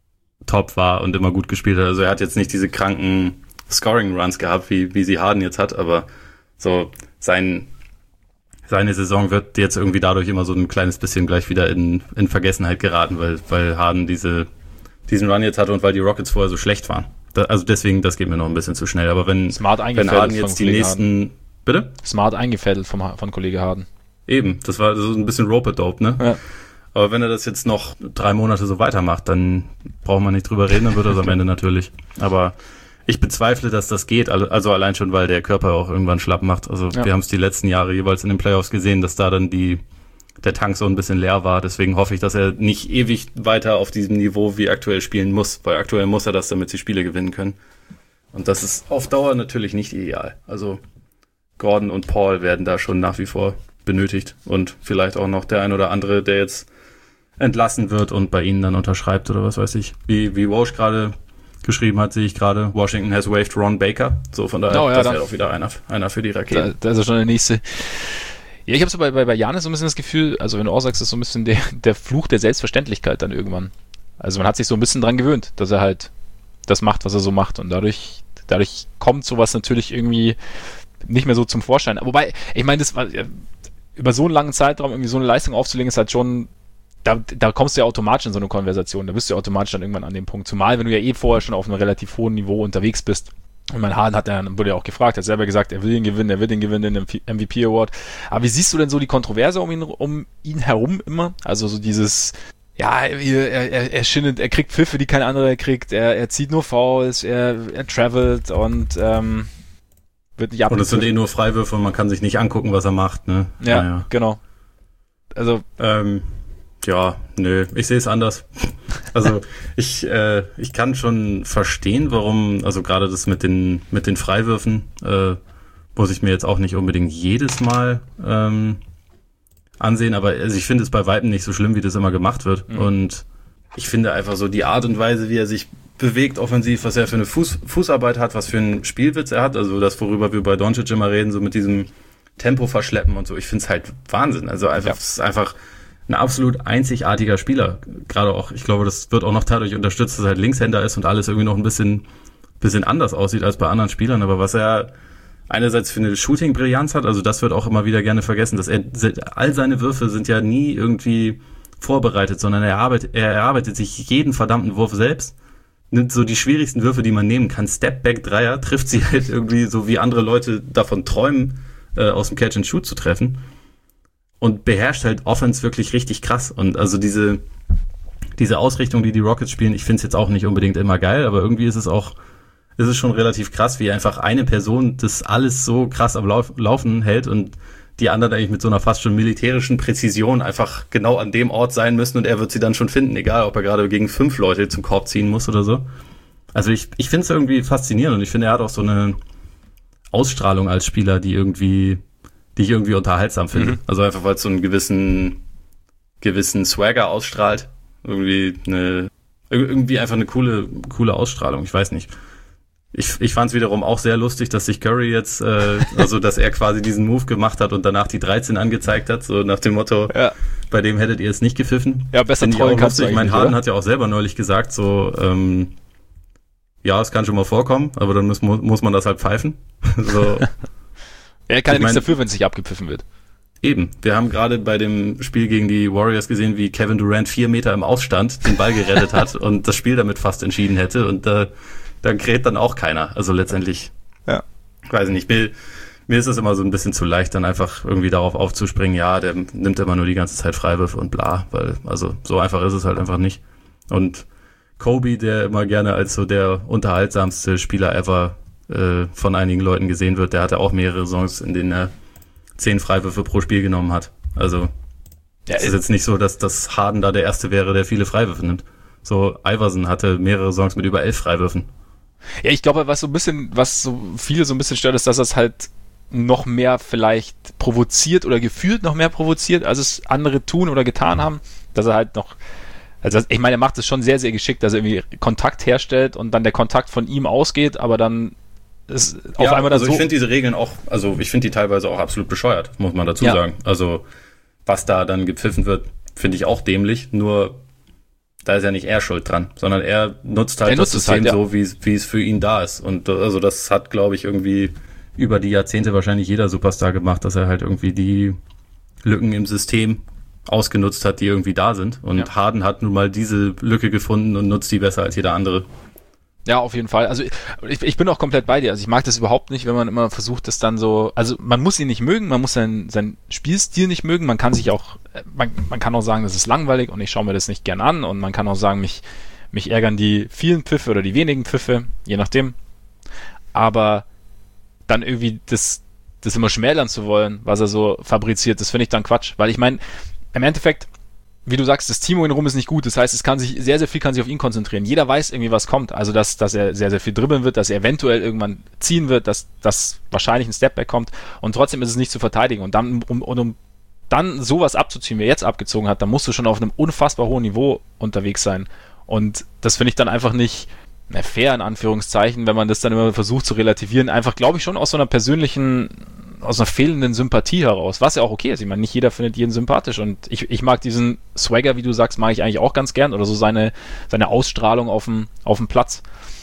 S2: top war und immer gut gespielt hat. Also er hat jetzt nicht diese kranken Scoring-Runs gehabt, wie, wie sie Harden jetzt hat, aber so sein, seine Saison wird jetzt irgendwie dadurch immer so ein kleines bisschen gleich wieder in, in Vergessenheit geraten, weil, weil Harden diese, diesen Run jetzt hatte und weil die Rockets vorher so schlecht waren. Da, also deswegen, das geht mir noch ein bisschen zu schnell. Aber wenn,
S1: Smart
S2: wenn Harden jetzt die nächsten,
S1: Harden.
S2: Bitte?
S1: Smart eingefädelt vom, von Kollege Harden.
S2: Eben, das war so ein bisschen Rope-a-Dope, ne?
S1: Ja.
S2: Aber wenn er das jetzt noch drei Monate so weitermacht, dann braucht man nicht drüber reden, dann wird er es am Ende natürlich. Aber ich bezweifle, dass das geht, also allein schon, weil der Körper auch irgendwann schlapp macht. Also ja. Wir haben es die letzten Jahre jeweils in den Playoffs gesehen, dass da dann die der Tank so ein bisschen leer war. Deswegen hoffe ich, dass er nicht ewig weiter auf diesem Niveau wie aktuell spielen muss, weil aktuell muss er das, damit sie Spiele gewinnen können. Und das ist auf Dauer natürlich nicht ideal. Also Gordon und Paul werden da schon nach wie vor benötigt und vielleicht auch noch der ein oder andere, der jetzt entlassen wird und bei ihnen dann unterschreibt oder was weiß ich. Wie, wie Walsh gerade geschrieben hat, sehe ich gerade, Washington has waived Ron Baker. So, von daher,
S1: oh, ja,
S2: das wäre auch wieder einer, einer für die Raketen.
S1: Da, da ist er schon der nächste. Ja, ich habe so bei, bei, bei Giannis so ein bisschen das Gefühl, also wenn du auch sagst, das ist so ein bisschen der, der Fluch der Selbstverständlichkeit dann irgendwann. Also man hat sich so ein bisschen dran gewöhnt, dass er halt das macht, was er so macht und dadurch, dadurch kommt sowas natürlich irgendwie nicht mehr so zum Vorschein. Wobei, ich meine, das war über so einen langen Zeitraum irgendwie so eine Leistung aufzulegen, ist halt schon, da, da kommst du ja automatisch in so eine Konversation, da bist du ja automatisch dann irgendwann an dem Punkt, zumal wenn du ja eh vorher schon auf einem relativ hohen Niveau unterwegs bist. Und mein Harden hat ja, wurde ja auch gefragt, hat selber gesagt, er will ihn gewinnen, er will den gewinnen, den M V P Award. Aber wie siehst du denn so die Kontroverse um ihn, um ihn herum immer? Also so dieses, ja, er, er, er schindet, er kriegt Pfiffe, die kein anderer kriegt, er, er zieht nur Fouls, er, er travelt und ähm, wird nicht ab.
S2: Und es sind eh nur Freiwürfe und man kann sich nicht angucken, was er macht, ne?
S1: Ja, naja. Genau. Also,
S2: ähm, ja, nö, ich sehe es anders. Also ich, äh, ich kann schon verstehen, warum, also gerade das mit den mit den Freiwürfen äh, muss ich mir jetzt auch nicht unbedingt jedes Mal ähm, ansehen, aber also ich finde es bei Weitem nicht so schlimm, wie das immer gemacht wird. Mhm. Und ich finde einfach so die Art und Weise, wie er sich bewegt offensiv, was er für eine Fuß, Fußarbeit hat, was für einen Spielwitz er hat, also das, worüber wir bei Doncic immer reden, so mit diesem Tempo verschleppen und so, ich finde es halt Wahnsinn. Also einfach, ja. Es ist einfach ein absolut einzigartiger Spieler. Gerade auch, ich glaube, das wird auch noch dadurch unterstützt, dass er halt Linkshänder ist und alles irgendwie noch ein bisschen, bisschen anders aussieht als bei anderen Spielern. Aber was er einerseits für eine Shooting-Brillanz hat, also das wird auch immer wieder gerne vergessen, dass er, all seine Würfe sind ja nie irgendwie vorbereitet, sondern er arbeitet, er erarbeitet sich jeden verdammten Wurf selbst. Nimmt so die schwierigsten Würfe, die man nehmen kann. Step-Back-Dreier, trifft sie halt irgendwie so, wie andere Leute davon träumen, äh, aus dem Catch-and-Shoot zu treffen. Und beherrscht halt Offense wirklich richtig krass. Und also diese, diese Ausrichtung, die die Rockets spielen, ich finde es jetzt auch nicht unbedingt immer geil, aber irgendwie ist es auch, ist es schon relativ krass, wie einfach eine Person das alles so krass am Lauf, Laufen hält und die anderen eigentlich mit so einer fast schon militärischen Präzision einfach genau an dem Ort sein müssen und er wird sie dann schon finden, egal ob er gerade gegen fünf Leute zum Korb ziehen muss oder so. Also ich, ich finde es irgendwie faszinierend und ich finde, er hat auch so eine Ausstrahlung als Spieler, die irgendwie, die ich irgendwie unterhaltsam finde. Mhm. Also einfach, weil es so einen gewissen, gewissen Swagger ausstrahlt. Irgendwie eine, irgendwie einfach eine coole, coole Ausstrahlung. Ich weiß nicht. Ich, ich fand es wiederum auch sehr lustig, dass sich Curry jetzt, äh, also dass er quasi diesen Move gemacht hat und danach die dreizehn angezeigt hat, so nach dem Motto, ja. Bei dem hättet ihr es nicht gepfiffen.
S1: Ja, besser trollen kannst du.
S2: Ich meine, Harden hat ja auch selber neulich gesagt, so, ähm, ja, es kann schon mal vorkommen, aber dann muss, muss man das halt pfeifen. So.
S1: Er kann ja nichts dafür, wenn es nicht abgepfiffen wird.
S2: Eben. Wir haben gerade bei dem Spiel gegen die Warriors gesehen, wie Kevin Durant vier Meter im Ausstand den Ball gerettet hat und das Spiel damit fast entschieden hätte. Und da, da kräht dann auch keiner. Also letztendlich,
S1: ja.
S2: weiß ich nicht, mir, mir ist es immer so ein bisschen zu leicht, dann einfach irgendwie darauf aufzuspringen, ja, der nimmt immer nur die ganze Zeit Freiwürfe und bla. Weil, also so einfach ist es halt einfach nicht. Und Kobe, der immer gerne als so der unterhaltsamste Spieler ever äh, von einigen Leuten gesehen wird, der hatte auch mehrere Saisons, in denen er zehn Freiwürfe pro Spiel genommen hat. Also ja, es ist jetzt nicht so, dass das Harden da der Erste wäre, der viele Freiwürfe nimmt. So, Iverson hatte mehrere Saisons mit über elf Freiwürfen.
S1: Ja, ich glaube, was so ein bisschen, was so viele so ein bisschen stört, ist, dass das halt noch mehr vielleicht provoziert oder gefühlt noch mehr provoziert, als es andere tun oder getan haben. Dass er halt noch, also ich meine, er macht es schon sehr, sehr geschickt, dass er irgendwie Kontakt herstellt und dann der Kontakt von ihm ausgeht, aber dann ist auf
S2: ja,
S1: einmal das
S2: also
S1: so.
S2: Ich finde diese Regeln auch, also ich finde die teilweise auch absolut bescheuert, muss man dazu ja. sagen. Also was da dann gepfiffen wird, finde ich auch dämlich, nur da ist ja nicht er schuld dran, sondern er nutzt halt er das nutzt System halt, ja. so, wie, wie es für ihn da ist. Und also das hat, glaube ich, irgendwie über die Jahrzehnte wahrscheinlich jeder Superstar gemacht, dass er halt irgendwie die Lücken im System ausgenutzt hat, die irgendwie da sind. Und ja. Harden hat nun mal diese Lücke gefunden und nutzt die besser als jeder andere.
S1: Ja, auf jeden Fall. Also ich, ich bin auch komplett bei dir. Also ich mag das überhaupt nicht, wenn man immer versucht, das dann so, also man muss ihn nicht mögen, man muss seinen, seinen Spielstil nicht mögen, man kann sich auch, man, man kann auch sagen, das ist langweilig und ich schaue mir das nicht gern an und man kann auch sagen, mich, mich ärgern die vielen Pfiffe oder die wenigen Pfiffe, je nachdem. Aber dann irgendwie das, das immer schmälern zu wollen, was er so fabriziert, das finde ich dann Quatsch. Weil ich meine, im Endeffekt, wie du sagst, das Team um ihn rum ist nicht gut. Das heißt, es kann sich, sehr, sehr viel kann sich auf ihn konzentrieren. Jeder weiß irgendwie, was kommt. Also, dass, dass er sehr, sehr viel dribbeln wird, dass er eventuell irgendwann ziehen wird, dass, dass wahrscheinlich ein Stepback kommt. Und trotzdem ist es nicht zu verteidigen. Und dann, um, um, um dann sowas abzuziehen, wie er jetzt abgezogen hat, dann musst du schon auf einem unfassbar hohen Niveau unterwegs sein. Und das finde ich dann einfach nicht na, fair, in Anführungszeichen, wenn man das dann immer versucht zu relativieren. Einfach, glaube ich, schon aus so einer persönlichen, aus einer fehlenden Sympathie heraus, was ja auch okay ist. Ich meine, nicht jeder findet jeden sympathisch und ich, ich mag diesen Swagger, wie du sagst, mag ich eigentlich auch ganz gern oder so seine, seine Ausstrahlung auf dem, auf dem Platz.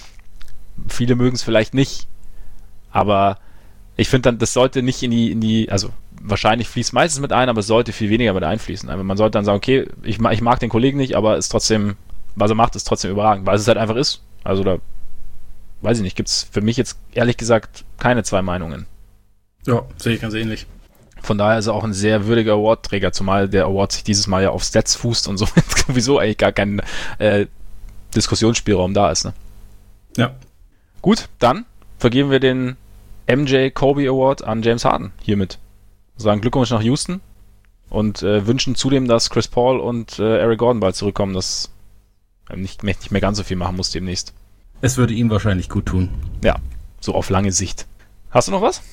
S1: Viele mögen es vielleicht nicht, aber ich finde dann, das sollte nicht in die, in die, also wahrscheinlich fließt meistens mit ein, aber es sollte viel weniger mit einfließen. Also man sollte dann sagen, okay, ich, ich mag den Kollegen nicht, aber ist trotzdem, was er macht, ist trotzdem überragend, weil es halt einfach ist. Also da, weiß ich nicht, gibt es für mich jetzt ehrlich gesagt keine zwei Meinungen.
S2: Ja, sehe ich ganz ähnlich.
S1: Von daher ist er auch ein sehr würdiger Awardträger, zumal der Award sich dieses Mal ja auf Stats fußt und so sowieso eigentlich gar kein äh, Diskussionsspielraum da ist. Ne?
S2: Ja.
S1: Gut, dann vergeben wir den M J Kobe Award an James Harden hiermit. Sagen Glückwunsch nach Houston und äh, wünschen zudem, dass Chris Paul und äh, Eric Gordon bald zurückkommen, dass er nicht, nicht mehr ganz so viel machen muss demnächst.
S2: Es würde ihm wahrscheinlich gut tun.
S1: Ja, so auf lange Sicht. Hast du noch was?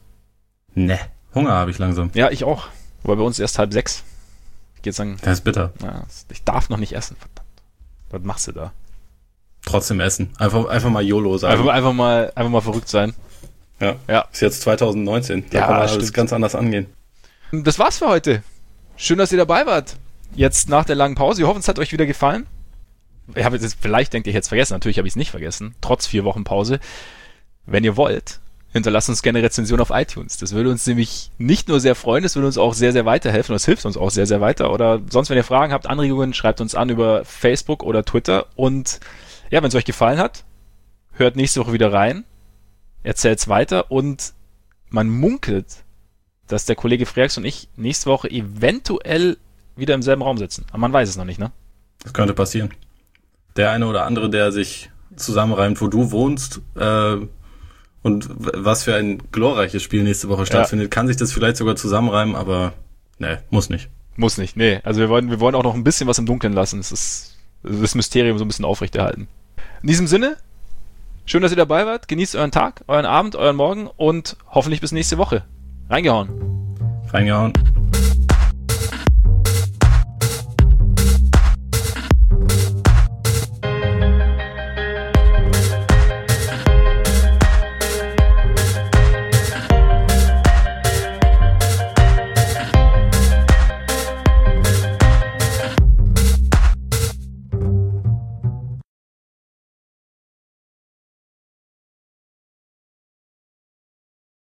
S2: Ne, Hunger habe ich langsam.
S1: Ja, ich auch. Aber bei uns erst halb sechs. Ich gehe jetzt sagen.
S2: Das ist bitter.
S1: Ja, ich darf noch nicht essen, verdammt. Was machst du da?
S2: Trotzdem essen. Einfach, einfach mal YOLO sagen.
S1: Einfach, einfach, mal, einfach mal verrückt sein.
S2: Ja. ja. Ist jetzt zwanzig neunzehn. Da
S1: ja,
S2: kann man alles ganz anders angehen.
S1: Das war's für heute. Schön, dass ihr dabei wart. Jetzt nach der langen Pause. Wir hoffen, es hat euch wieder gefallen. Ich habe jetzt, vielleicht denkt ihr, ich hätte es vergessen. Natürlich habe ich es nicht vergessen. Trotz vier Wochen Pause. Wenn ihr wollt, hinterlasst uns gerne Rezension auf iTunes. Das würde uns nämlich nicht nur sehr freuen, das würde uns auch sehr, sehr weiterhelfen. Das hilft uns auch sehr, sehr weiter. Oder sonst, wenn ihr Fragen habt, Anregungen, schreibt uns an über Facebook oder Twitter. Und ja, wenn es euch gefallen hat, hört nächste Woche wieder rein, erzählt es weiter und man munkelt, dass der Kollege Freaks und ich nächste Woche eventuell wieder im selben Raum sitzen. Aber man weiß es noch nicht, ne?
S2: Das könnte passieren. Der eine oder andere, der sich zusammenreimt, wo du wohnst, äh, und was für ein glorreiches Spiel nächste Woche stattfindet, ja. Kann sich das vielleicht sogar zusammenreimen, aber ne, muss nicht.
S1: Muss nicht, nee. Also wir wollen, wir wollen auch noch ein bisschen was im Dunkeln lassen. Es ist das Mysterium so ein bisschen aufrechterhalten. In diesem Sinne, schön, dass ihr dabei wart. Genießt euren Tag, euren Abend, euren Morgen und hoffentlich bis nächste Woche. Reingehauen.
S2: Reingehauen.